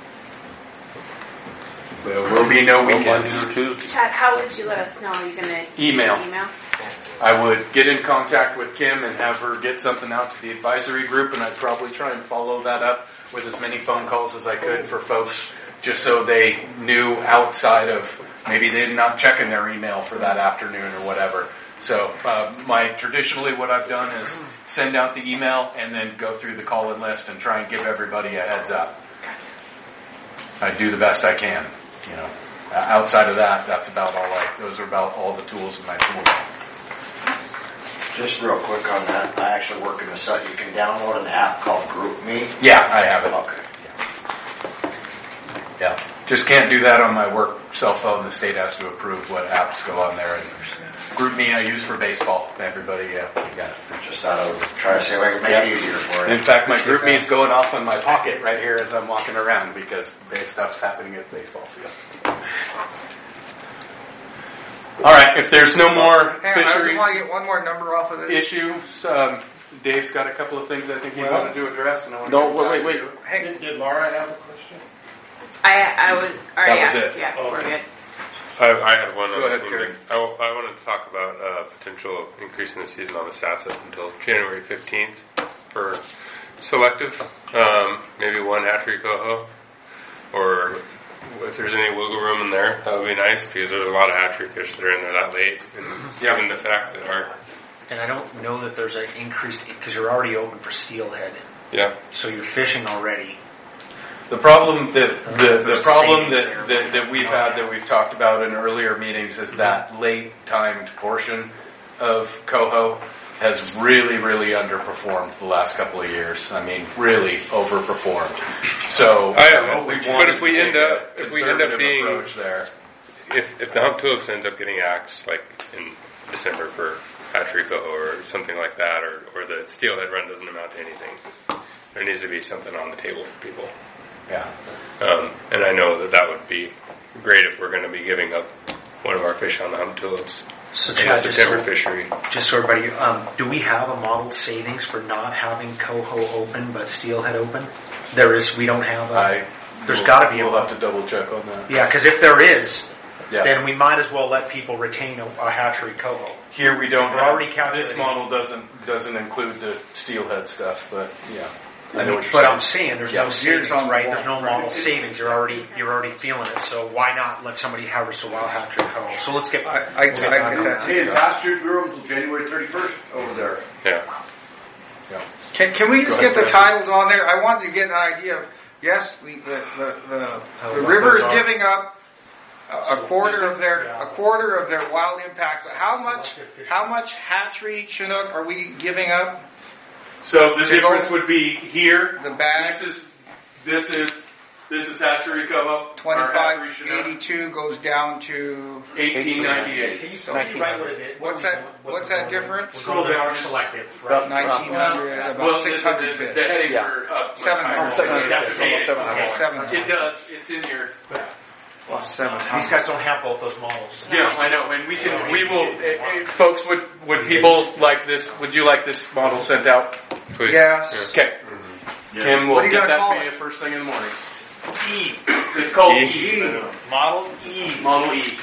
There will be no weekends. Chad, how would you let us know? Are you going to Email. email? I would get in contact with Kim and have her get something out to the advisory group, and I'd probably try and follow that up with as many phone calls as I could for folks, just so they knew outside of, maybe they're not checking their email for that afternoon or whatever. So uh, my traditionally what I've done is send out the email and then go through the call-in list and try and give everybody a heads up. I do the best I can, you know. Uh, outside of that, that's about all I, those are about all the tools in my tool belt. Just real quick on that, I actually work in the site. You can download an app called GroupMe. Yeah, I have it. Okay. Yeah. Just can't do that on my work cell phone. The state has to approve what apps go on there. And GroupMe I use for baseball. Everybody, yeah, you got it. Just thought I would try to see if I could make it easier for you. In fact, my GroupMe is going off in my pocket right here as I'm walking around because base stuff's happening at the baseball field. All right, if there's no more Hang on, I fisheries want to get one more number off of this. issues, um, Dave's got a couple of things I think he Well, wanted to address. And I want no, to wait, wait, wait. Hey, Did, did Laura have a question? I I was already That was asked. it. Yeah, Oh, we're okay. good. I, I had one Go other ahead, thing. Kerry. I, w- I wanted to talk about uh, potential increase in the season on the S A S up until January fifteenth for selective. Um, maybe one hatchery coho, or if there's any wiggle room in there, that would be nice because there's a lot of hatchery fish that are in there that late. And given the fact that our And I don't know that there's an increased, because you're already open for steelhead. yeah. So you're fishing already. The problem that the, the There's problem savings that, there. that, that we've had that we've talked about in earlier meetings is that late timed portion of coho has really, really underperformed the last couple of years. I mean, really overperformed. So I- uh, we but wanted if we to end take a up- if we end up conservative being- approach there. If if the hump tulips ends up getting axed like in December for hatchery coho or something like that, or or the steelhead run doesn't amount to anything, there needs to be something on the table for people. Yeah. Um, and I know that that would be great if we're going to be giving up one of our fish on the hump tulips So in the Chad, just September so, fishery. just so everybody, um, do we have a modeled savings for not having coho open but steelhead open? There is. We don't have a. I, There's we'll, got to be a. We'll have to double check on that. Yeah, because if there is, Yeah. then we might as well let people retain a, a hatchery coho. Here we don't We're have, already calculating. this model doesn't doesn't include the steelhead stuff, but yeah. I know what you're But saying. I'm saying there's Yeah. no savings, on the right? wall. There's no model savings. You're already you're already feeling it. So why not let somebody harvest a wild hatchery cow? So let's get. I, I, we'll I get get back on that that. Hey, and pastures grew until January thirty-first over there. Yeah. Can, can we just Go get ahead, the Francis. titles on there? I wanted to get an idea of, yes, the, the, the, the, How the what river those is are. giving up a, a quarter of their, Yeah. a quarter of their wild impact, but how much, how much hatchery Chinook are we giving up? So the To go- difference would be here. The bag, This is this is this is hatchery co-op. Our twenty-five hatchery Chinook, eighty-two goes down to, eighteen ninety-eight. Can you tell me right what it is? What's What that- we- what what's we're that going- difference? We're going to our selective, right? nineteen hundred, Well, about the, six hundred the, the, fish. the headings Yeah. are up. much Seven higher. hundred. Seven hundred. That's Almost it. seven hundred. Okay, seven It hundred. does. It's in your. Well, seven These hundred. guys don't have both those models. Yeah, I know, and we can. We will. eh, eh, folks, would would people like this? Would you like this model sent out? Please. Yes. Okay. Kim will What are you get gonna that call to you it? first thing in the morning. E. It's called E. E. Model E. Model E.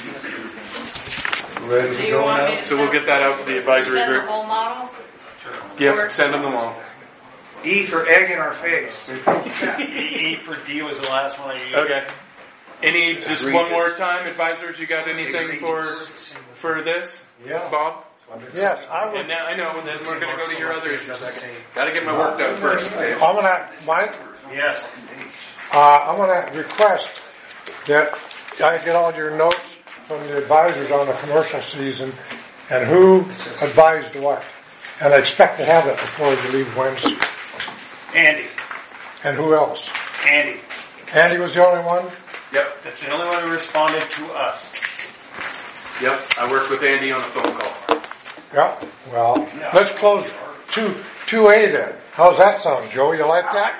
Ready Do to you go want now? me to So we'll get that out to the advisory send the group. whole model? Yep, send them them all. E for egg in our face. E for D was the last one I used. Okay. Any, just one more time, advisors, you got anything for, for this? Yeah. Bob? Yes, I would. And now, I know, and then we're gonna go to your other issues. Gotta get my work done first. I'm gonna, Mike, Yes. uh, I'm gonna request that I get all your notes from the advisors on the commercial season and who advised what. And I expect to have it before you leave Wednesday. Andy. And who else? Andy. Andy was the only one? Yep, That's the only one who responded to us. yep, I worked with Andy on a phone call. Yeah, well, let's close two, two A then. How's that sound, Joe? You like that?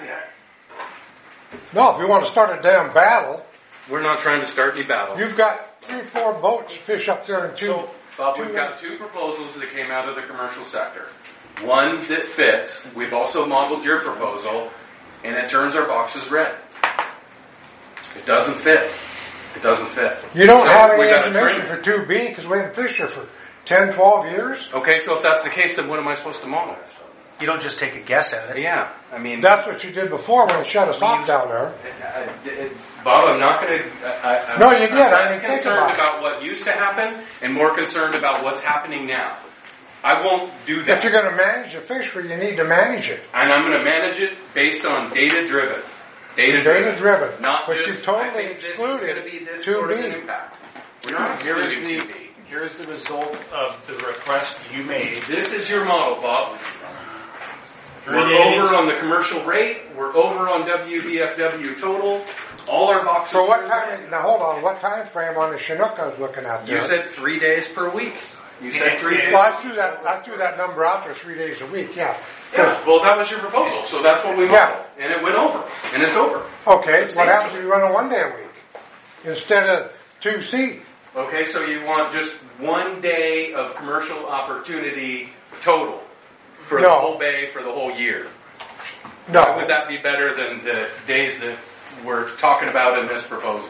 No, if you want to start a damn battle, We're not trying to start any battles. you've got three, four boats fish up there in two. So, Bob, we've two- got two proposals that came out of the commercial sector. One that fits. We've also modeled your proposal, and it turns our boxes red. It doesn't fit. It doesn't fit. You don't So have any we gotta information trim for two B because we haven't fished here for ten, twelve years. it. Okay, so if that's the case, then what am I supposed to model? You don't just take a guess at it. Yeah, I mean, That's what you did before when you shut us off down there. I- it- Bob, I'm not going to. No, you did. I'm I less mean, think concerned about it. about what used to happen and more concerned about what's happening now. I won't do that. If you're going to manage the fishery, you need to manage it. And I'm going to manage it based on data driven. Data driven. Data driven. Not But just, you totally I think this is excluded going to be this two sort of B. an impact. We're not Here is excluding the, two B. here is the result of the request you made. This is your model, Bob. We're Three days. over on the commercial rate. We're over on W D F W total. All our boxes. So what are time, red. now hold on, what time frame on the Chinook I was looking at there? You said three days per week. You said three days. Well, I threw that, I threw that number out there three days a week, yeah. Yeah, well, that was your proposal, so that's what we modeled, and it went over, and it's over. Okay, what happens if you run a one day a week instead of two C? Okay, so you want just one day of commercial opportunity total for the No. whole bay for the whole year. No. Why would that be better than the days that we're talking about in this proposal?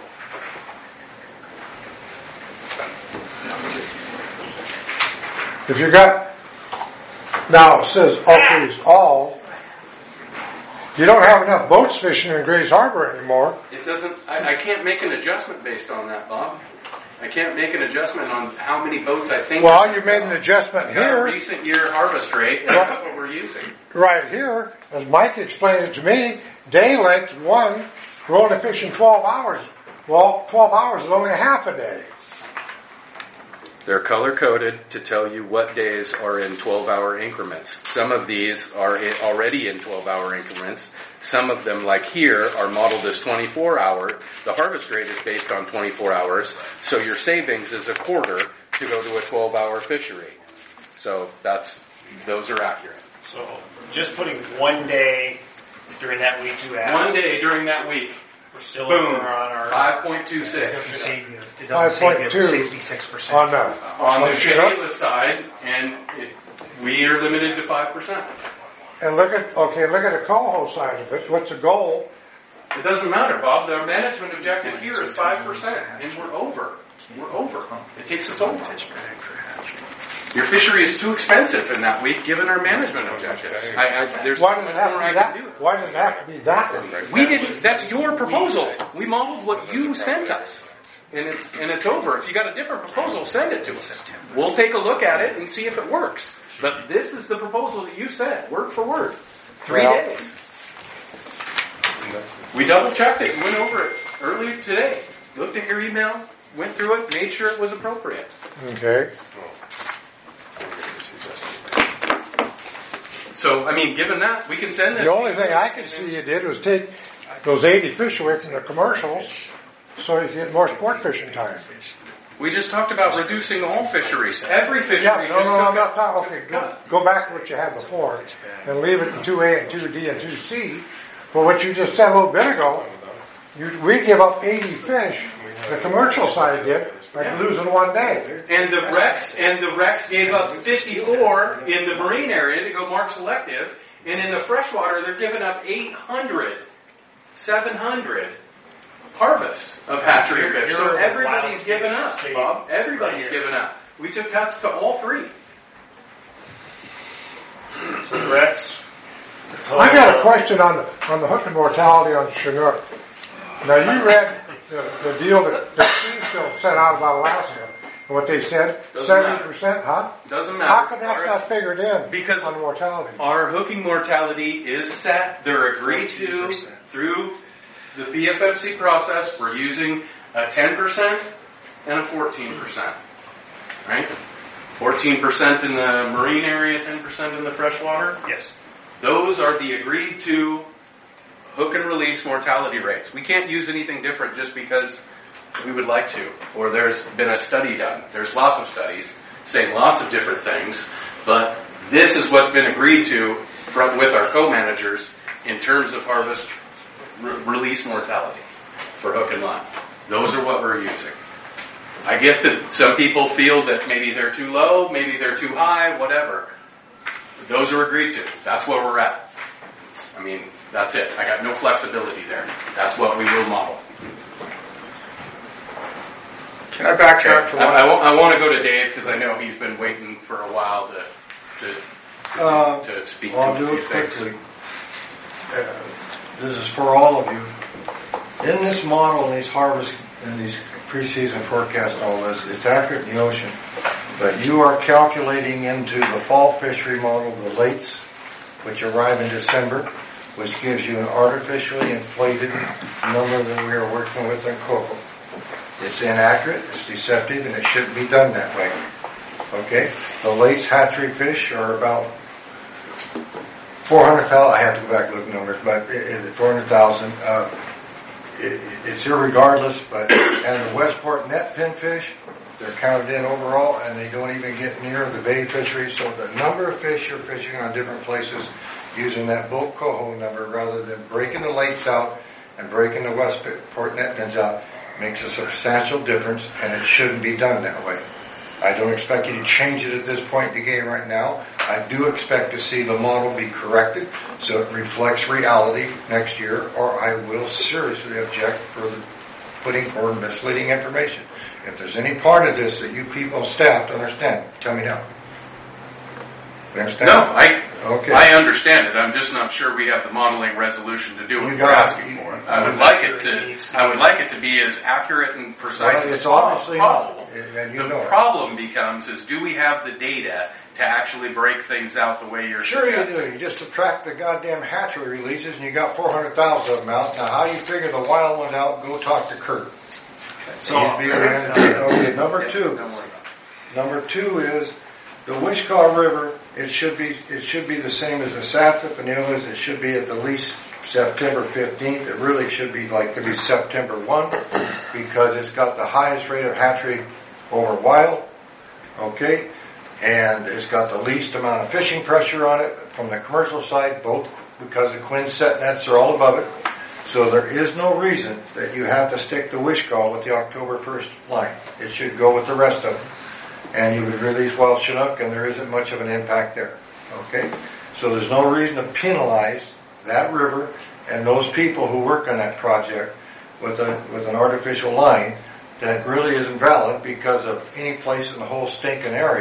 If you got, now it says offers all, you don't have enough boats fishing in Grays Harbor anymore. It doesn't. I, I can't make an adjustment based on that, Bob. I can't make an adjustment on how many boats I think. Well, you made an adjustment I've got a here, recent year harvest rate, and that's what we're using. right here, as Mike explained it to me, day length, one, we're only fishing twelve hours. Well, twelve hours is only a half a day. They're color coded to tell you what days are in twelve hour increments. Some of these are i- already in twelve hour increments. Some of them, like here, are modeled as twenty-four hour. The harvest rate is based on twenty-four hours, so your savings is a quarter to go to a twelve hour fishery. So that's, those are accurate. So just putting one day during that week you asked. One day during that week, We're still boom, over on our five point two It six. doesn't save you. It Five doesn't save point you two sixty-six percent. on the, On the Chinook. Shayla side, and it, we are limited to five percent. And look at, okay, look at the coho side of it. What's the goal? It doesn't matter, Bob. The management objective here is five percent, and we're over. We're over. It takes us over. Your fishery is too expensive in that week, given our management objectives. I, I, there's Why so does it much have more to I be can do. that? Why does it have to be that? We didn't. That's your proposal. We modeled what you sent us, and it's and it's over. If you got a different proposal, send it to us. We'll take a look at it and see if it works. But this is the proposal that you sent, word for word, three Well, days. We double checked it, went over it earlier today, looked at your email, went through it, made sure it was appropriate. Okay. So, I mean, given that, we can send this. The only thing I could see you did was take those eighty fish away from the commercials so you get more sport fishing time. We just talked about reducing all fisheries. Every fishery Yeah, no, just no, took I'm not up- talking, okay, go, go back to what you had before and leave it in two A and two D and two C. But what you just said a little bit ago, you, we give up eighty fish, the commercial side did, by losing one day. And the Rex and the Rex gave up fifty-four in the marine area to go mark selective, and in the freshwater they're giving up eight hundred, seven hundred harvest of hatchery fish. So everybody's given up, Bob. Everybody's given up. We took cuts to all three. Rex. I got a question on the, on the hook and mortality on Chinook. Now you read the, the deal that, that Steamstill sent out about Alaska, and what they said, seventy percent, huh? Doesn't matter. How come that's not figured in Because on mortality? Our hooking mortality is set. They're agreed to through the B F M C process. We're using a ten percent and a fourteen percent. Right? fourteen percent in the marine area, ten percent in the freshwater. Yes. Those are the agreed to hook and release mortality rates. We can't use anything different just because we would like to, or there's been a study done. There's lots of studies saying lots of different things, but this is what's been agreed to from, with our co-managers in terms of harvest re- release mortalities for hook and line. Those are what we're using. I get that some people feel that maybe they're too low, maybe they're too high, whatever. Those are agreed to. That's where we're at. I mean, that's it. I got no flexibility there. That's what we will model. Can I backtrack for I, one? I, wa- I want to go to Dave because I know he's been waiting for a while to to, to, Uh, to speak I'll to do a it few things. quickly. Uh, this is for all of you. In this model, and these harvest and these preseason forecasts and all this, it's accurate in the ocean. But you are calculating into the fall fishery model the lates, which arrive in December, which gives you an artificially inflated number that we are working with in cocoa. It's inaccurate, it's deceptive, and it shouldn't be done that way. Okay? The lates hatchery fish are about four hundred thousand, I have to go back and look at numbers, but four hundred thousand. Uh, it, it's irregardless, but, and the Westport net pinfish, they're counted in overall, and they don't even get near the bay fishery, so the number of fish you're fishing on different places using that bulk coho number rather than breaking the lates out and breaking the Westport net pins out makes a substantial difference, and it shouldn't be done that way. I don't expect you to change it at this point in the game right now. I do expect to see the model be corrected so it reflects reality next year, or I will seriously object for the putting forward misleading information. If there's any part of this that you people on staff don't understand, tell me now. You understand? No, I Okay. I understand it. I'm just not sure we have the modeling resolution to do what You we're got it. asking You- for. I would like it to I would like it to be as accurate and precise Well, as it's obviously possible. not, and you The know it. problem becomes is do we have the data to actually break things out the way you're Sure you suggesting? do. You just subtract the goddamn hatchery releases and you got four hundred thousand of them out. Now how you figure the wild one out, go talk to Kurt. So, He'd be okay, number two. Number two is the Wishkah River, it should be, it should be the same as the Satsip and the others. It should be at the least September fifteenth. It really should be like to be September first because it's got the highest rate of hatchery over wild. Okay? And it's got the least amount of fishing pressure on it from the commercial side, both because the Quinn set nets are all above it. So there is no reason that you have to stick the Wishkah with the October first line. It should go with the rest of them. And you would release wild Chinook and there isn't much of an impact there. Okay? So there's no reason to penalize that river and those people who work on that project with a with an artificial line that really isn't valid because of any place in the whole stinking area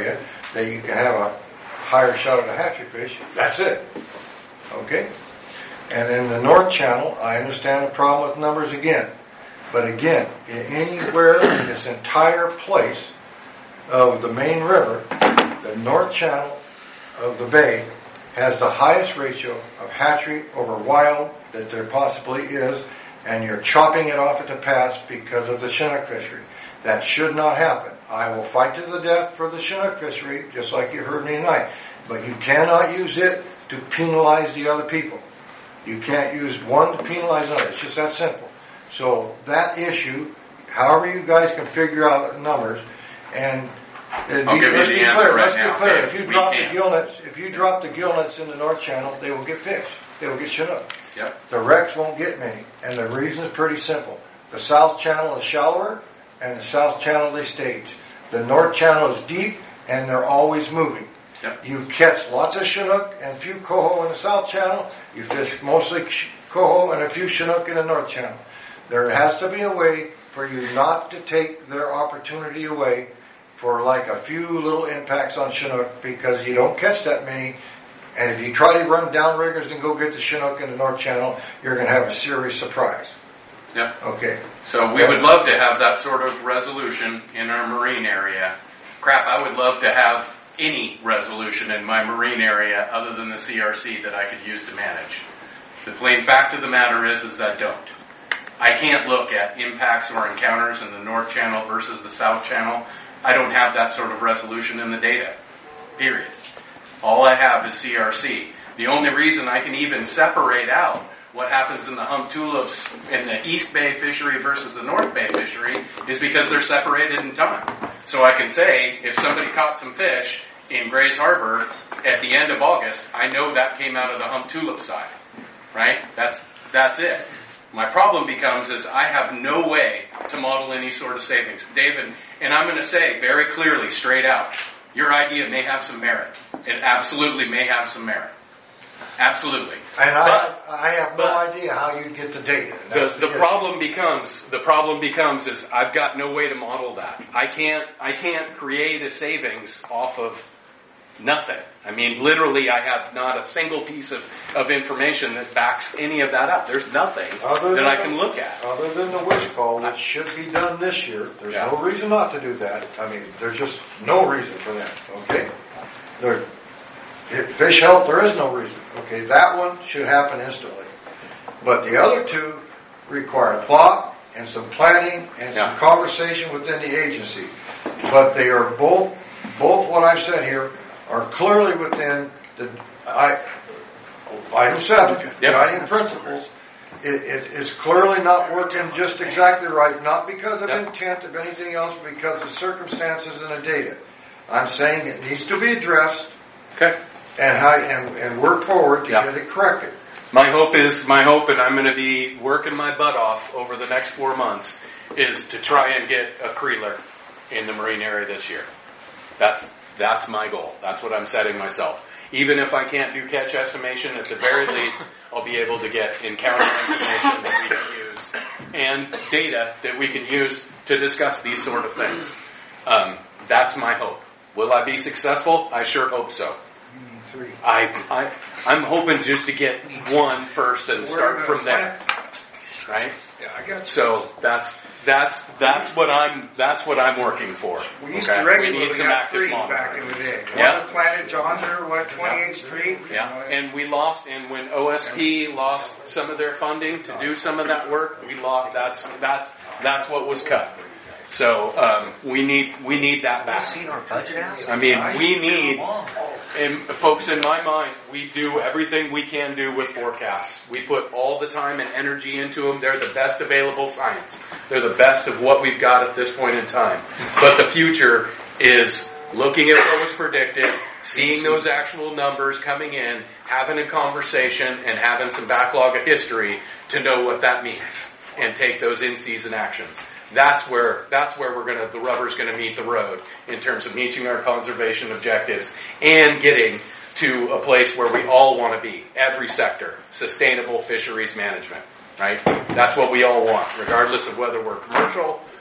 that you can have a higher shot at a hatchery fish. That's it. Okay? And then the North Channel, I understand the problem with numbers again. But again, anywhere in this entire place of the main river, the North Channel of the bay has the highest ratio of hatchery over wild that there possibly is, and you're chopping it off at the pass because of the Chinook fishery. That should not happen. I will fight to the death for the Chinook fishery, just like you heard me tonight. But you cannot use it to penalize the other people. You can't use one to penalize another. It's just that simple. So that issue, however you guys can figure out the numbers, and it'd I'll be, give you let's the be answer clear, right let's now. be clear. If If you we drop can. the gillnets, if you drop the gillnets in the North Channel, they will get fish. They will get Chinook. Yep. The wrecks won't get many, and the reason is pretty simple. The South Channel is shallower, and the South Channel they stage. The North Channel is deep, and they're always moving. Yep. You catch lots of Chinook and a few coho in the South Channel. You fish mostly coho and a few Chinook in the North Channel. There has to be a way for you not to take their opportunity away for like a few little impacts on Chinook, because you don't catch that many. And if you try to run downriggers and go get the Chinook in the North Channel, you're going to have a serious surprise. Yep. Okay. So we would love to have that sort of resolution in our marine area. Crap, I would love to have any resolution in my marine area other than the C R C that I could use to manage. The plain fact of the matter is, is I don't. I can't look at impacts or encounters in the North Channel versus the South Channel. I don't have that sort of resolution in the data. Period. All I have is C R C. The only reason I can even separate out what happens in the hump tulips in the East Bay fishery versus the North Bay fishery is because they're separated in time. So I can say, if somebody caught some fish in Grays Harbor at the end of August, I know that came out of the hump tulip side. Right? That's, that's it. My problem becomes is I have no way to model any sort of savings. David, and I'm going to say very clearly, straight out, your idea may have some merit. It absolutely may have some merit. Absolutely. And I, But- I have no idea how you'd get the data. The, That's the issue. problem becomes the problem becomes is I've got no way to model that. I can't I can't create a savings off of nothing. I mean, literally, I have not a single piece of, of information that backs any of that up. There's nothing Other that I than can the- look at. Other than the wish call, which should be done this year, there's Yeah. no reason not to do that. I mean, there's just no reason for that, okay? There, if fish health, there is no reason. Okay, that one should happen instantly. But the other two require thought and some planning and Yeah. some conversation within the agency. But they are both, both what I've said here are clearly within the, I, item seven, Yep. guiding principles. It, it is clearly not working just exactly right, not because of Yep. intent of anything else, because of circumstances and the data. I'm saying it needs to be addressed Okay. and how, and, and work forward to Yeah. get it corrected. My hope is, my hope, and I'm going to be working my butt off over the next four months, is to try and get a creeler in the marine area this year. That's, that's my goal. That's what I'm setting myself. Even if I can't do catch estimation, at the very least, I'll be able to get encounter information that we can use and data that we can use to discuss these sort of things. Um, that's my hope. Will I be successful? I sure hope so. I, I, I'm hoping just to get one first and start from there. Right? Yeah, I got you. So that's that's that's what I'm that's what I'm working for. We used Okay? to regularly we need some have active three monitoring. back in the day. Yeah. One at Planet John's or what, twenty-eighth Street? Yeah, and we lost, and when O S P lost some of their funding to do some of that work, we lost. That's that's that's what was cut. So um, we need we need that back. Seen our budget ask? I mean, we need, and folks, in my mind, we do everything we can do with forecasts. We put all the time and energy into them. They're the best available science. They're the best of what we've got at this point in time. But the future is looking at what was predicted, seeing those actual numbers coming in, having a conversation, and having some backlog of history to know what that means and take those in-season actions. That's where that's where we're gonna the rubber's gonna meet the road in terms of meeting our conservation objectives and getting to a place where we all want to be. Every sector, sustainable fisheries management. Right? That's what we all want, regardless of whether we're commercial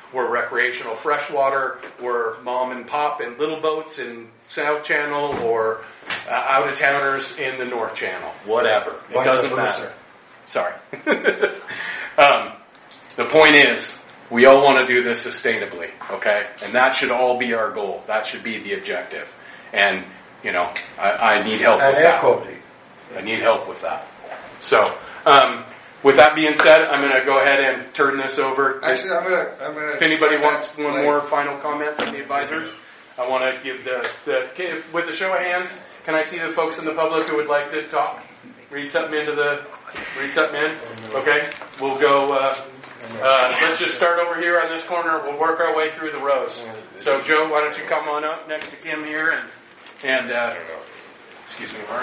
we're recreational freshwater, we're mom and pop and little boats in South Channel, or uh, out of towners in the North Channel, whatever. It Vice doesn't versa. matter. Sorry. um, the point is, we all want to do this sustainably, okay? And that should all be our goal. That should be the objective. And, you know, I, I need help And with that. equity. I need help with that. So, um, with that being said, I'm going to go ahead and turn this over. Actually, I'm gonna, I'm gonna. If anybody wants one more final comment from the advisors, I want to give the, the, okay, with the show of hands, can I see the folks in the public who would like to talk? Read something into the, read something in? Okay, we'll go, uh, uh, let's just start over here on this corner. We'll work our way through the rows. So Joe, why don't you come on up next to Kim here and, and, uh, excuse me, Mark.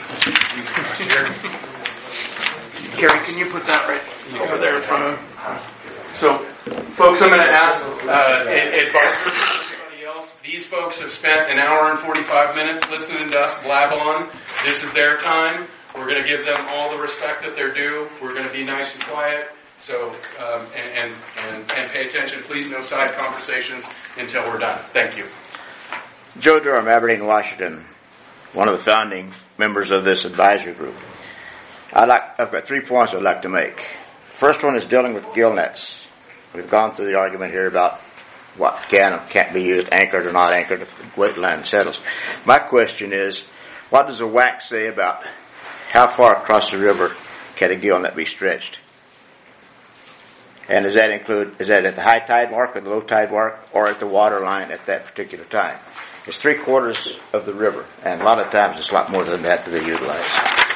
Carrie, can you put that right over there in front of him? So, folks, I'm going to ask uh, advisors, everybody else. These folks have spent an hour and forty-five minutes listening to us blab on. This is their time. We're going to give them all the respect that they're due. We're going to be nice and quiet. So, um, and, and, and, and pay attention. Please, no side conversations until we're done. Thank you. Joe Durham, Aberdeen, Washington, one of the founding members of this advisory group. I'd like, I've got three points I'd like to make. First one is dealing with gill nets. We've gone through the argument here about what can and can't be used, anchored or not anchored, if the wetland settles. My question is, what does the W A C say about how far across the river can a gill net be stretched? And does that include, is that at the high tide mark or the low tide mark, or at the water line at that particular time? It's three quarters of the river, and a lot of times it's a lot more than that that they utilize.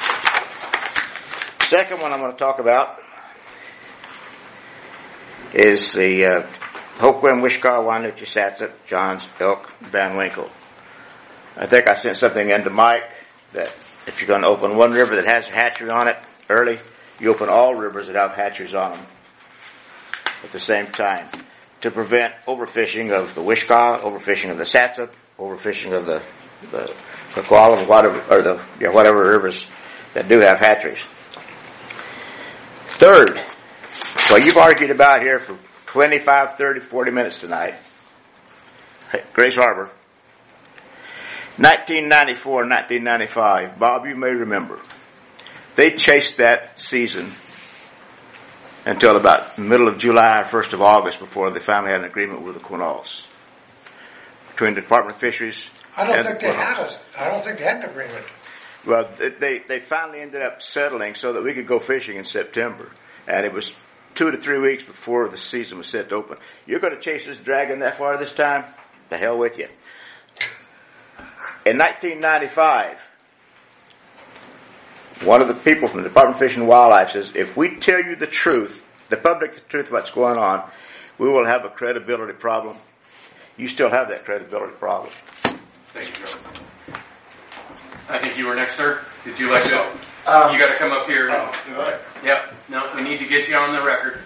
Second one I'm going to talk about is the uh, Hoquiam, Wishkah, Wyandotte, Satsat, Johns, Elk, Van Winkle. I think I sent something into Mike that if you're going to open one river that has a hatchery on it early, you open all rivers that have hatcheries on them at the same time to prevent overfishing of the Wishkah, overfishing of the Satsat, overfishing of the the Qualla, whatever, or the yeah, whatever rivers that do have hatcheries. Third, well, you've argued about here for twenty-five, thirty, forty minutes tonight. Grace Harbor. nineteen ninety-four, nineteen ninety-five. Bob, you may remember. They chased that season until about the middle of July or first of August before they finally had an agreement with the Quinaults. Between the Department of Fisheries I don't and think the they Quinaults. had a, I don't think they had an agreement. Well, they, they finally ended up settling so that we could go fishing in September. And it was two to three weeks before the season was set to open. You're going to chase this dragon that far this time? The hell with you. In nineteen ninety-five, one of the people from the Department of Fish and Wildlife says, if we tell you the truth, the public the truth about what's going on, we will have a credibility problem. You still have that credibility problem. Thank you, Joe. I think you were next, sir. Did you like to? Um, you got to come up here. Oh, do I? Yep. No, we need to get you on the record.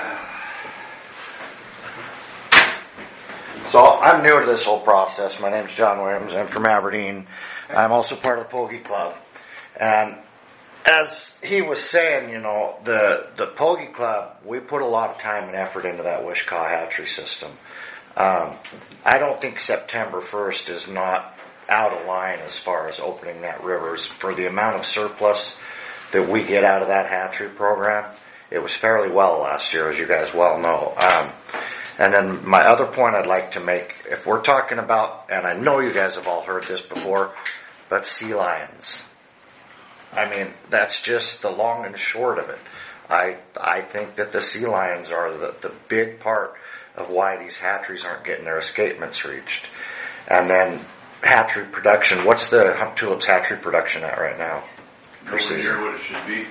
So I'm new to this whole process. My name's John Williams. I'm from Aberdeen. I'm also part of the Pogie Club. And as he was saying, you know, the, the Pogie Club, we put a lot of time and effort into that Wishkah hatchery system. Um, I don't think September first is not out of line as far as opening that rivers. For the amount of surplus that we get out of that hatchery program, it was fairly well last year, as you guys well know. Um, and then my other point I'd like to make, if we're talking about, and I know you guys have all heard this before, but sea lions. I mean, that's just the long and short of it. I I think that the sea lions are the, the big part of why these hatcheries aren't getting their escapements reached. And then hatchery production, what's the Hump Tulips hatchery production at right now? Per season? Nowhere near what it should be.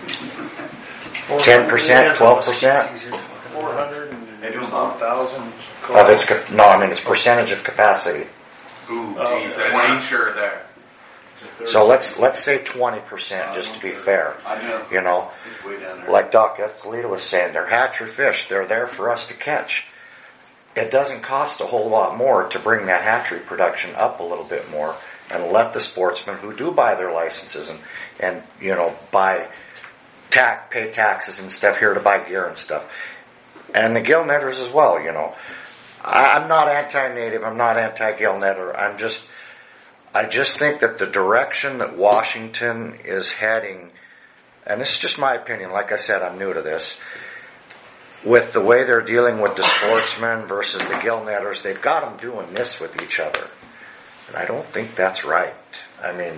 ten percent, twelve percent? four hundred one thousand. Of its, cap- no, I mean its percentage of capacity. Ooh, geez, I'm not sure there. So let's let's say twenty percent just to be fair. You know, like Doc Estelita was saying, they're hatchery fish. They're there for us to catch. It doesn't cost a whole lot more to bring that hatchery production up a little bit more and let the sportsmen who do buy their licenses and, and you know, buy tax, pay taxes and stuff here to buy gear and stuff. and the gill netters as well, you know. I, I'm not anti-native, I'm not anti-gill netter, I'm just, I just think that the direction that Washington is heading, and this is just my opinion, like I said, I'm new to this, with the way they're dealing with the sportsmen versus the gill netters, they've got them doing this with each other. And I don't think that's right. I mean,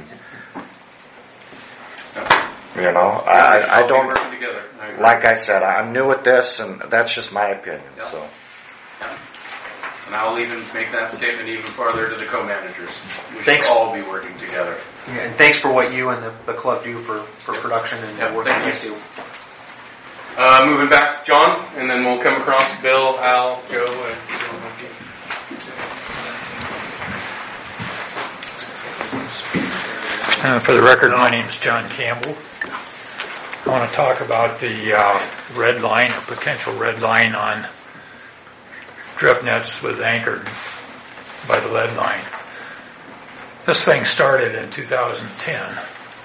you know, I, I don't, like I said, I'm new at this, and that's just my opinion, so. And I'll even make that statement even farther to the co-managers. We Thanks. should all be working together. Yeah, and thanks for what you and the, the club do for, for production and Yep, working thank with you. you. Uh, moving back, John, and then we'll come across Bill, Al, Joe, and Uh, for the record, my name is John Campbell. I want to talk about the uh, red line, or potential red line on drift nets with anchored by the lead line. This thing started in two thousand ten.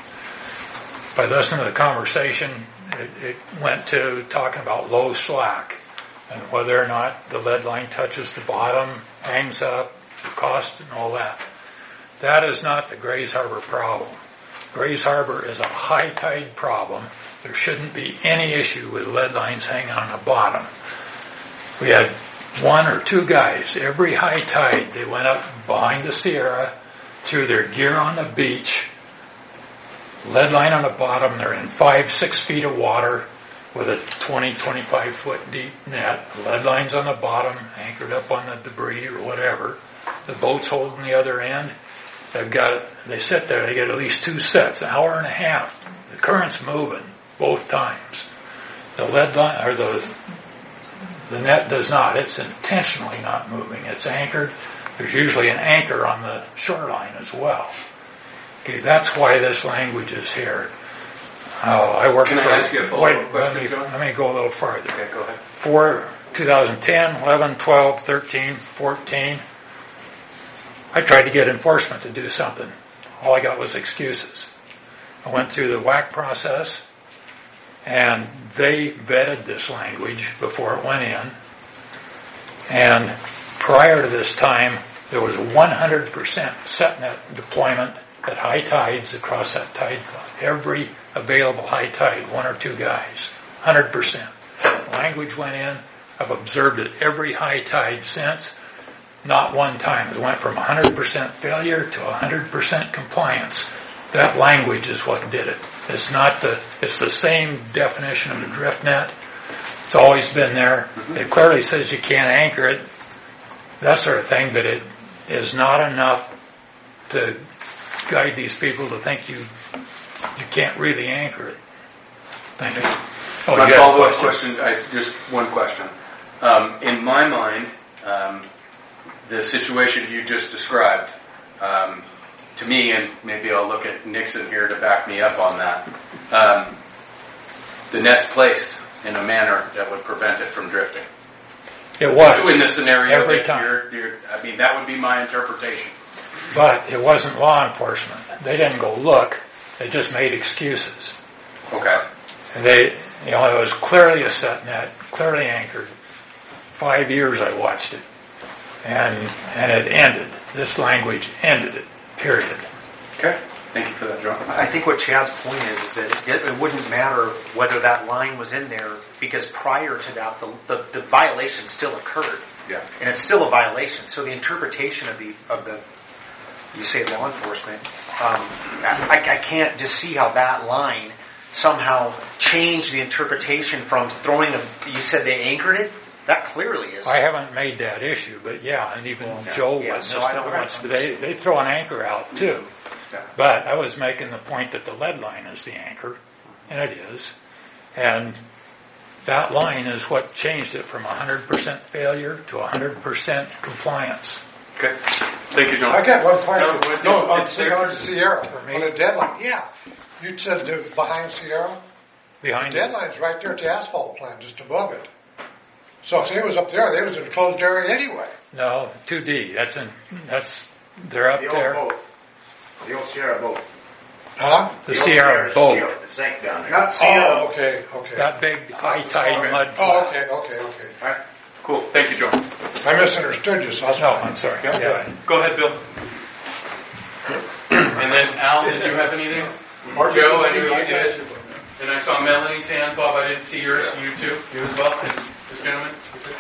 By listening to the conversation, it, it went to talking about low slack and whether or not the lead line touches the bottom, hangs up, the cost and all that. That is not the Grays Harbor problem. Grays Harbor is a high tide problem. There shouldn't be any issue with lead lines hanging on the bottom. We had one or two guys, every high tide, they went up behind the Sierra, threw their gear on the beach, lead line on the bottom, they're in five, six feet of water with a twenty, twenty-five foot deep net, lead lines on the bottom, anchored up on the debris or whatever, the boat's holding the other end. They've got, they sit there, they get at least two sets, an hour and a half. The current's moving both times. The lead line, or the, the net does not. It's intentionally not moving. It's anchored. There's usually an anchor on the shoreline as well. Okay, that's why this language is here. Uh, I work Can I for, ask you a follow-up wait, question, let me, John? let me go a little farther. Okay, go ahead. For twenty ten, eleven, twelve, thirteen, fourteen, I tried to get enforcement to do something. All I got was excuses. I went through the W A C process, and they vetted this language before it went in. And prior to this time, there was one hundred percent set net deployment at high tides across that tide flood. Every available high tide, one or two guys, one hundred percent. The language went in. I've observed it every high tide since. Not one time. It went from one hundred percent failure to one hundred percent compliance. That language is what did it. It's not the, it's the same definition of the drift net. It's always been there. It clearly says you can't anchor it, that sort of thing, but it is not enough to guide these people to think you, you can't really anchor it. Thank you. Oh, my follow-up question, I, just one question. Um, in my mind, um, the situation you just described, um, to me, and maybe I'll look at Nixon here to back me up on that, um, the net's placed in a manner that would prevent it from drifting. It was. In the scenario every that time. You're, you're, I mean, that would be my interpretation. But it wasn't law enforcement. They didn't go look. They just made excuses. Okay. And they, you know, it was clearly a set net, clearly anchored. Five years I watched it. And, and it ended. This language ended it. Period. Okay. Thank you for that, John. I think what Chad's point is, is that it, it wouldn't matter whether that line was in there, because prior to that, the, the, the violation still occurred. Yeah. And it's still a violation. So the interpretation of the, of the, you say law enforcement, um, I, I can't just see how that line somehow changed the interpretation from throwing a, you said they anchored it? That clearly is. I haven't made that issue, but yeah, and even Well, Joe yeah, witnessed so I don't it know. once. But they, they throw an anchor out too. Yeah. But I was making the point that the lead line is the anchor, and it is. And that line is what changed it from one hundred percent failure to one hundred percent compliance. Okay. Thank you, John. I got one point. No, what- No, on, it's the, on the Sierra, For me. on the deadline. Yeah. You said the, behind Sierra? Behind the it. deadline's right there at the asphalt plant, just above it. So if they was up there, they was in a closed area anyway. No, two D. That's in, that's, they're up The old there. boat. The old Sierra boat. Huh? The Sierra boat. The sink down there. Not Sierra. Oh, okay, okay. That big high tide mud. Oh, okay, okay, okay. All right. Cool. Thank you, Joe. I misunderstood you, so I was. No, I'm sorry. Yeah. Yeah. Go ahead, Bill. And then Al, did you have anything? Joe, I knew you did. And I saw Melanie's hand. Bob, I didn't see yours. You too. You as well. And this gentleman.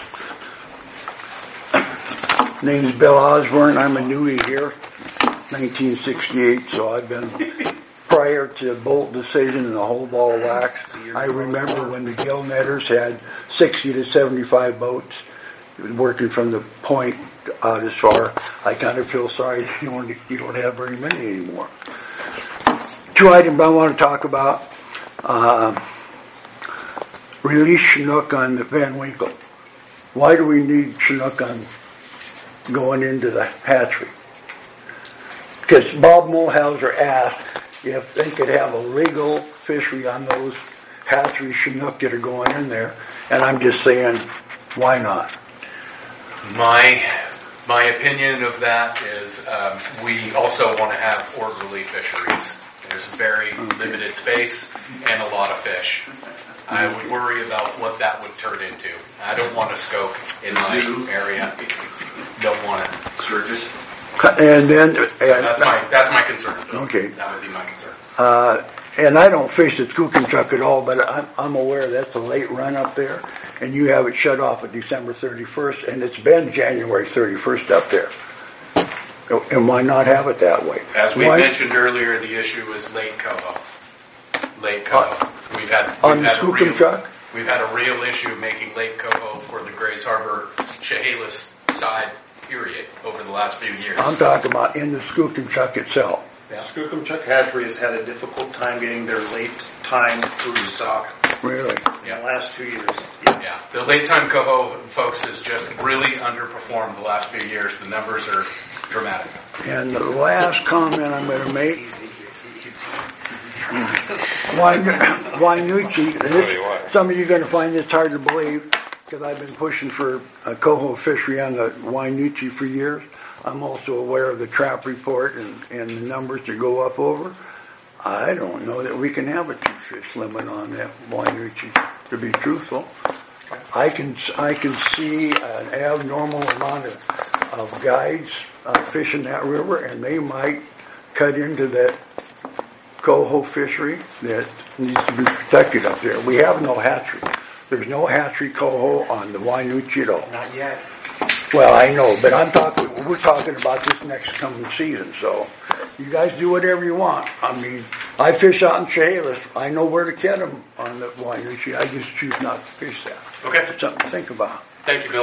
Name's Bill Osborne. I'm a newie here, nineteen sixty-eight. So I've been prior to the Bolt decision and the whole ball of wax. I remember when the gill netters had sixty to seventy-five boats working from the point out as far. I kind of feel sorry that you don't, you don't have very many anymore. Two items I want to talk about. Uh, release Chinook on the Van Winkle. Why do we need Chinook on going into the hatchery? Because Bob Mulhauser asked if they could have a legal fishery on those hatchery Chinook that are going in there, and I'm just saying, why not? My my opinion of that is um, we also want to have orderly fisheries. There's very limited space and a lot of fish. I would worry about what that would turn into. I don't want a scope in my area. Don't want it. Sturgis. And then, and that's my that's my concern. Bill. Okay. That would be my concern. Uh, and I don't fish the Skookumchuck at all, but I'm, I'm aware that's a late run up there, and you have it shut off at December thirty-first, and it's been January thirty-first up there. And why not have it that way? As we why? mentioned earlier, the issue is late coho. Late coho. We've had we've On the had a real, Skookumchuck? we've had a real issue making late coho for the Grays Harbor Chehalis side period over the last few years. I'm talking about in the Skookumchuck itself. Yeah. Skookumchuck Hatchery has had a difficult time getting their late time food stock. Really? Yeah. In the last two years. Yeah. The late time coho, folks, has just really underperformed the last few years. The numbers are dramatic. And the last comment I'm going to make, Wainucci, some of you are going to find this hard to believe, because I've been pushing for a coho fishery on the Wainucci for years. I'm also aware of the trap report and, and the numbers that go up over. I don't know that we can have a two fish limit on that Wainucci, to be truthful. I can I can see an abnormal amount of, of guides uh, fishing that river, and they might cut into that coho fishery that needs to be protected up there. We have no hatchery. There's no hatchery coho on the Wainucci at all. Not yet. Well, I know, but I'm talking. We're talking about this next coming season. So, you guys do whatever you want. I mean, I fish out in Chehalis. I know where to catch them on the Wainucci. I just choose not to fish that. Okay. It's something to think about. Thank you, Bill.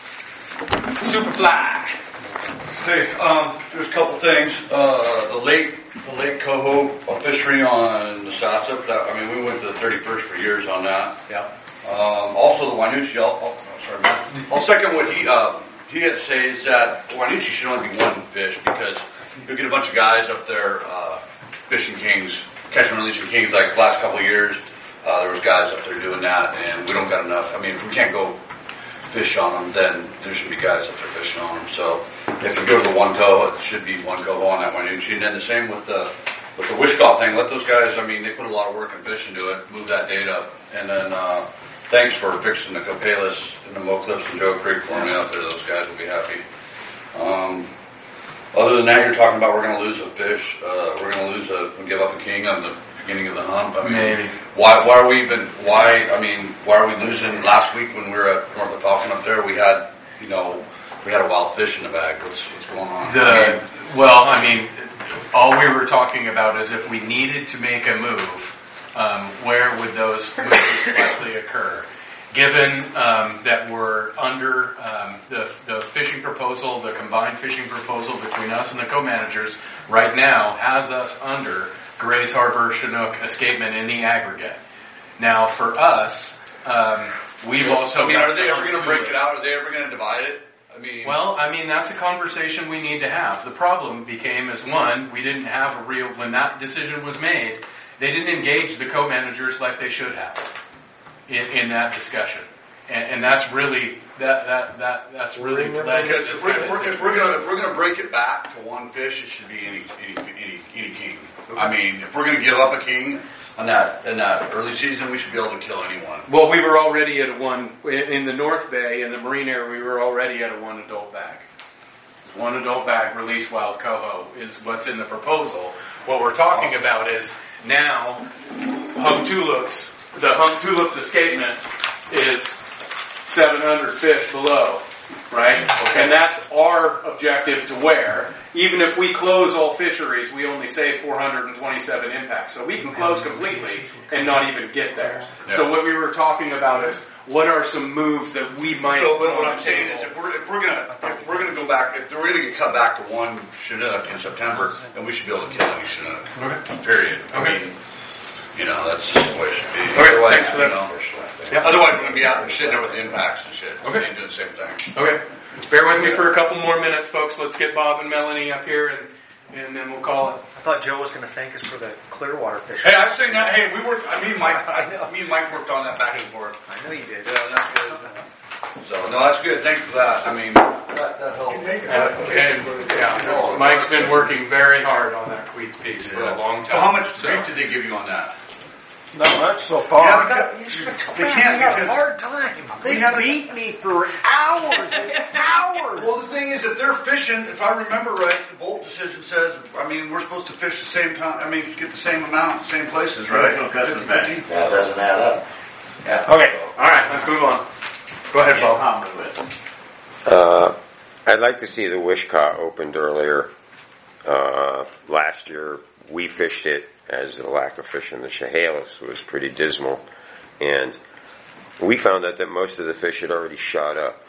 Superfly. Hey, um, there's a couple things. Uh, the lake, the lake coho fishery on the Sassip. That, I mean, we went to the thirty-first for years on that. Yeah. Um, also the Wainucci. I'll, oh, sorry, Matt. I'll second what he uh, he had to say is that Wainucci should only be one fish, because you get a bunch of guys up there uh, fishing kings, catching and releasing kings. Like the last couple of years, uh, there was guys up there doing that, and we don't got enough. I mean, if we can't go fish on them, then there should be guys up there fishing on them. So if you go to the one coho, it should be one coho on that Wainucci. And then the same with the with the Wishkop thing. Let those guys. I mean, they put a lot of work and fish into it. Move that date up, and then. Uh, Thanks for fixing the Copalis and the Mo Clips and Joe Creek for me out there. Those guys will be happy. Um, other than that, you're talking about we're going to lose a fish. Uh, we're going to lose a give up a king on the beginning of the hump. I mean, Maybe. why? Why are we even? Why? I mean, why are we losing? Last week when we were at North of Falcon up there, we had you know we had a wild fish in the bag. What's what's going on? The, I mean, well, I mean, all we were talking about is if we needed to make a move. Um, where would those moves likely occur? Given um, that we're under um, the, the fishing proposal, the combined fishing proposal between us and the co-managers right now has us under Grays Harbor Chinook escapement in the aggregate. Now, for us, um, we've also. I mean, got are they ever going to break lists. it out? Are they ever going to divide it? I mean, well, I mean, that's a conversation we need to have. The problem became as one, we didn't have a real, when that decision was made, they didn't engage the co-managers like they should have in, in that discussion. and, and that's really that that that that's really led to Because this if we're, kind if, of we're, if we're gonna if we're gonna break it back to one fish, it should be any any any, any king. I mean, if we're gonna give up a king on that in that early season, we should be able to kill anyone. Well, we were already at a one in the North Bay in the marine area. We were already at a one adult bag. One adult bag release wild coho is what's in the proposal. What we're talking about is now hung tulips. The hung tulips escapement is seven hundred fish below, right? Okay. And that's our objective to where, even if we close all fisheries, we only save four hundred twenty-seven impacts. So we can close completely and not even get there. Yeah. So what we were talking about is, what are some moves that we might? So, but what I'm saying is, if we're if we're gonna if we're gonna go back, if we're gonna get cut back to one Chinook in September, then we should be able to kill any Chinook. Okay. Period. I Okay. mean, you know, that's just the way it should be. Okay, Otherwise, thanks for that. you know, Yep. Otherwise, we're gonna be out there sitting there with the impacts and shit. Okay. And doing the same thing. Okay. Bear with me for a couple more minutes, folks. Let's get Bob and Melanie up here, and and then we'll call it. I thought Joe was going to thank us for the Clearwater fish. Hey, I was saying that. Hey, we worked. I mean, Mike. I, me and Mike worked on that back and forth. I know you did. Yeah, that's good. So no, that's good. Thanks for that. I mean, that, that helped. Uh, and, yeah, Mike's been working very hard on that Queets piece for a long time. So how much So- grief did they give you on that? Not much so far. Yeah, You should have told They me. can't I had a because- hard time. They They beat me for hours and hours. Well, the thing is, if they're fishing, if I remember right, the Bolt decision says, I mean, we're supposed to fish the same time. I mean, get the same amount, same places, right? No customs back. fifty? That doesn't add up. Yeah. Okay. All right. Let's move on. Go ahead, Bob. Comment with it. Uh, I'd like to see the Wishkah opened earlier. Uh, last year, we fished it as the lack of fish in the Chehalis was pretty dismal. And we found out that most of the fish had already shot up.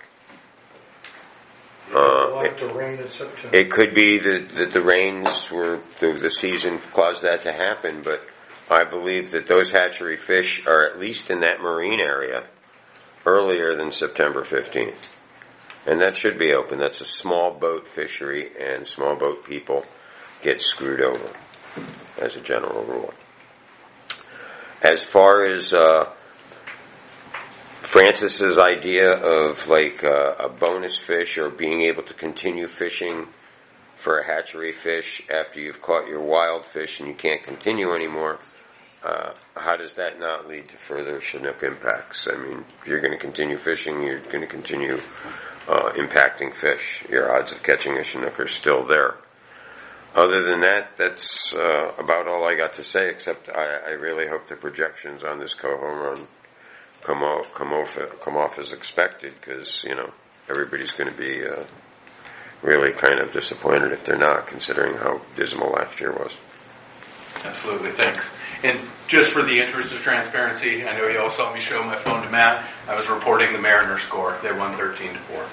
Uh, Like it, the rain in September. it could be that, that the rains were, the, the season caused that to happen, but I believe that those hatchery fish are at least in that marine area earlier than September fifteenth. And that should be open. That's a small boat fishery, and small boat people get screwed over, as a general rule. As far as uh, Francis's idea of like uh, a bonus fish or being able to continue fishing for a hatchery fish after you've caught your wild fish and you can't continue anymore, uh, how does that not lead to further Chinook impacts? I mean, if you're going to continue fishing, you're going to continue uh, impacting fish. Your odds of catching a Chinook are still there. Other than that, that's uh, about all I got to say, except I, I really hope the projections on this coho run come off, come off, come off as expected, because, you know, everybody's going to be uh, really kind of disappointed if they're not, considering how dismal last year was. Absolutely, thanks. And just for the interest of transparency, I know you all saw me show my phone to Matt. I was reporting the Mariners score. They won thirteen to four.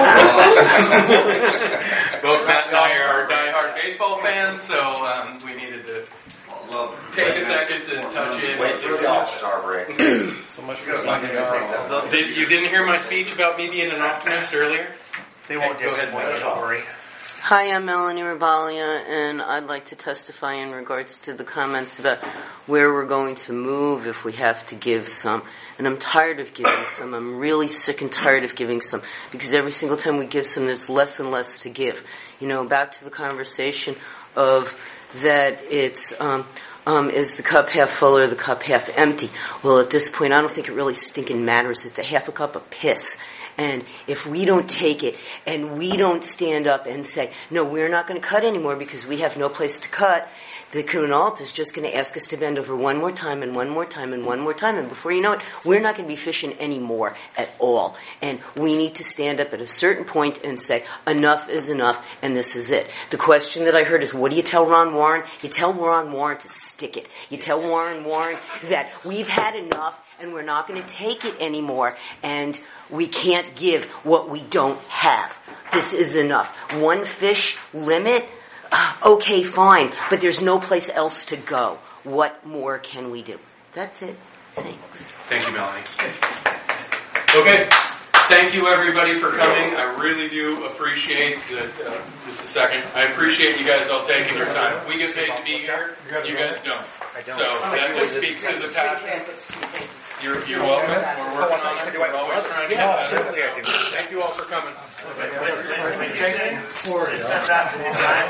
Both Matt and I are diehard baseball fans, so um, we needed to take a second to touch in. Wait till the All-Star break. So much for Did you didn't hear my speech about me being an optimist earlier? They won't Go ahead, disappoint you, Melanie. don't worry. Hi, I'm Melanie Rabalia, and I'd like to testify in regards to the comments about where we're going to move if we have to give some. And I'm tired of giving some. I'm really sick and tired of giving some, because every single time we give some, there's less and less to give. You know, back to the conversation of that it's, um, um, is the cup half full or the cup half empty? Well, at this point, I don't think it really stinking matters. It's a half a cup of piss. And if we don't take it and we don't stand up and say, no, we're not going to cut anymore because we have no place to cut, the Kunalt is just going to ask us to bend over one more time and one more time and one more time. And before you know it, we're not going to be fishing anymore at all. And we need to stand up at a certain point and say, enough is enough and this is it. The question that I heard is, what do you tell Ron Warren? You tell Ron Warren to stick it. You tell Warren Warren that we've had enough and we're not going to take it anymore, and we can't give what we don't have. This is enough. One fish limit? Uh, okay, fine, but there's no place else to go. What more can we do? That's it. Thanks. Thank you, Melanie. Okay. Thank you, everybody, for coming. I really do appreciate the, uh, just a second. I appreciate you guys all taking your time. We get paid to be here. You guys don't. So that just speaks to the passion. You're, you're welcome. We're working on it. We're always trying to get better. Thank you all for coming. Thank you.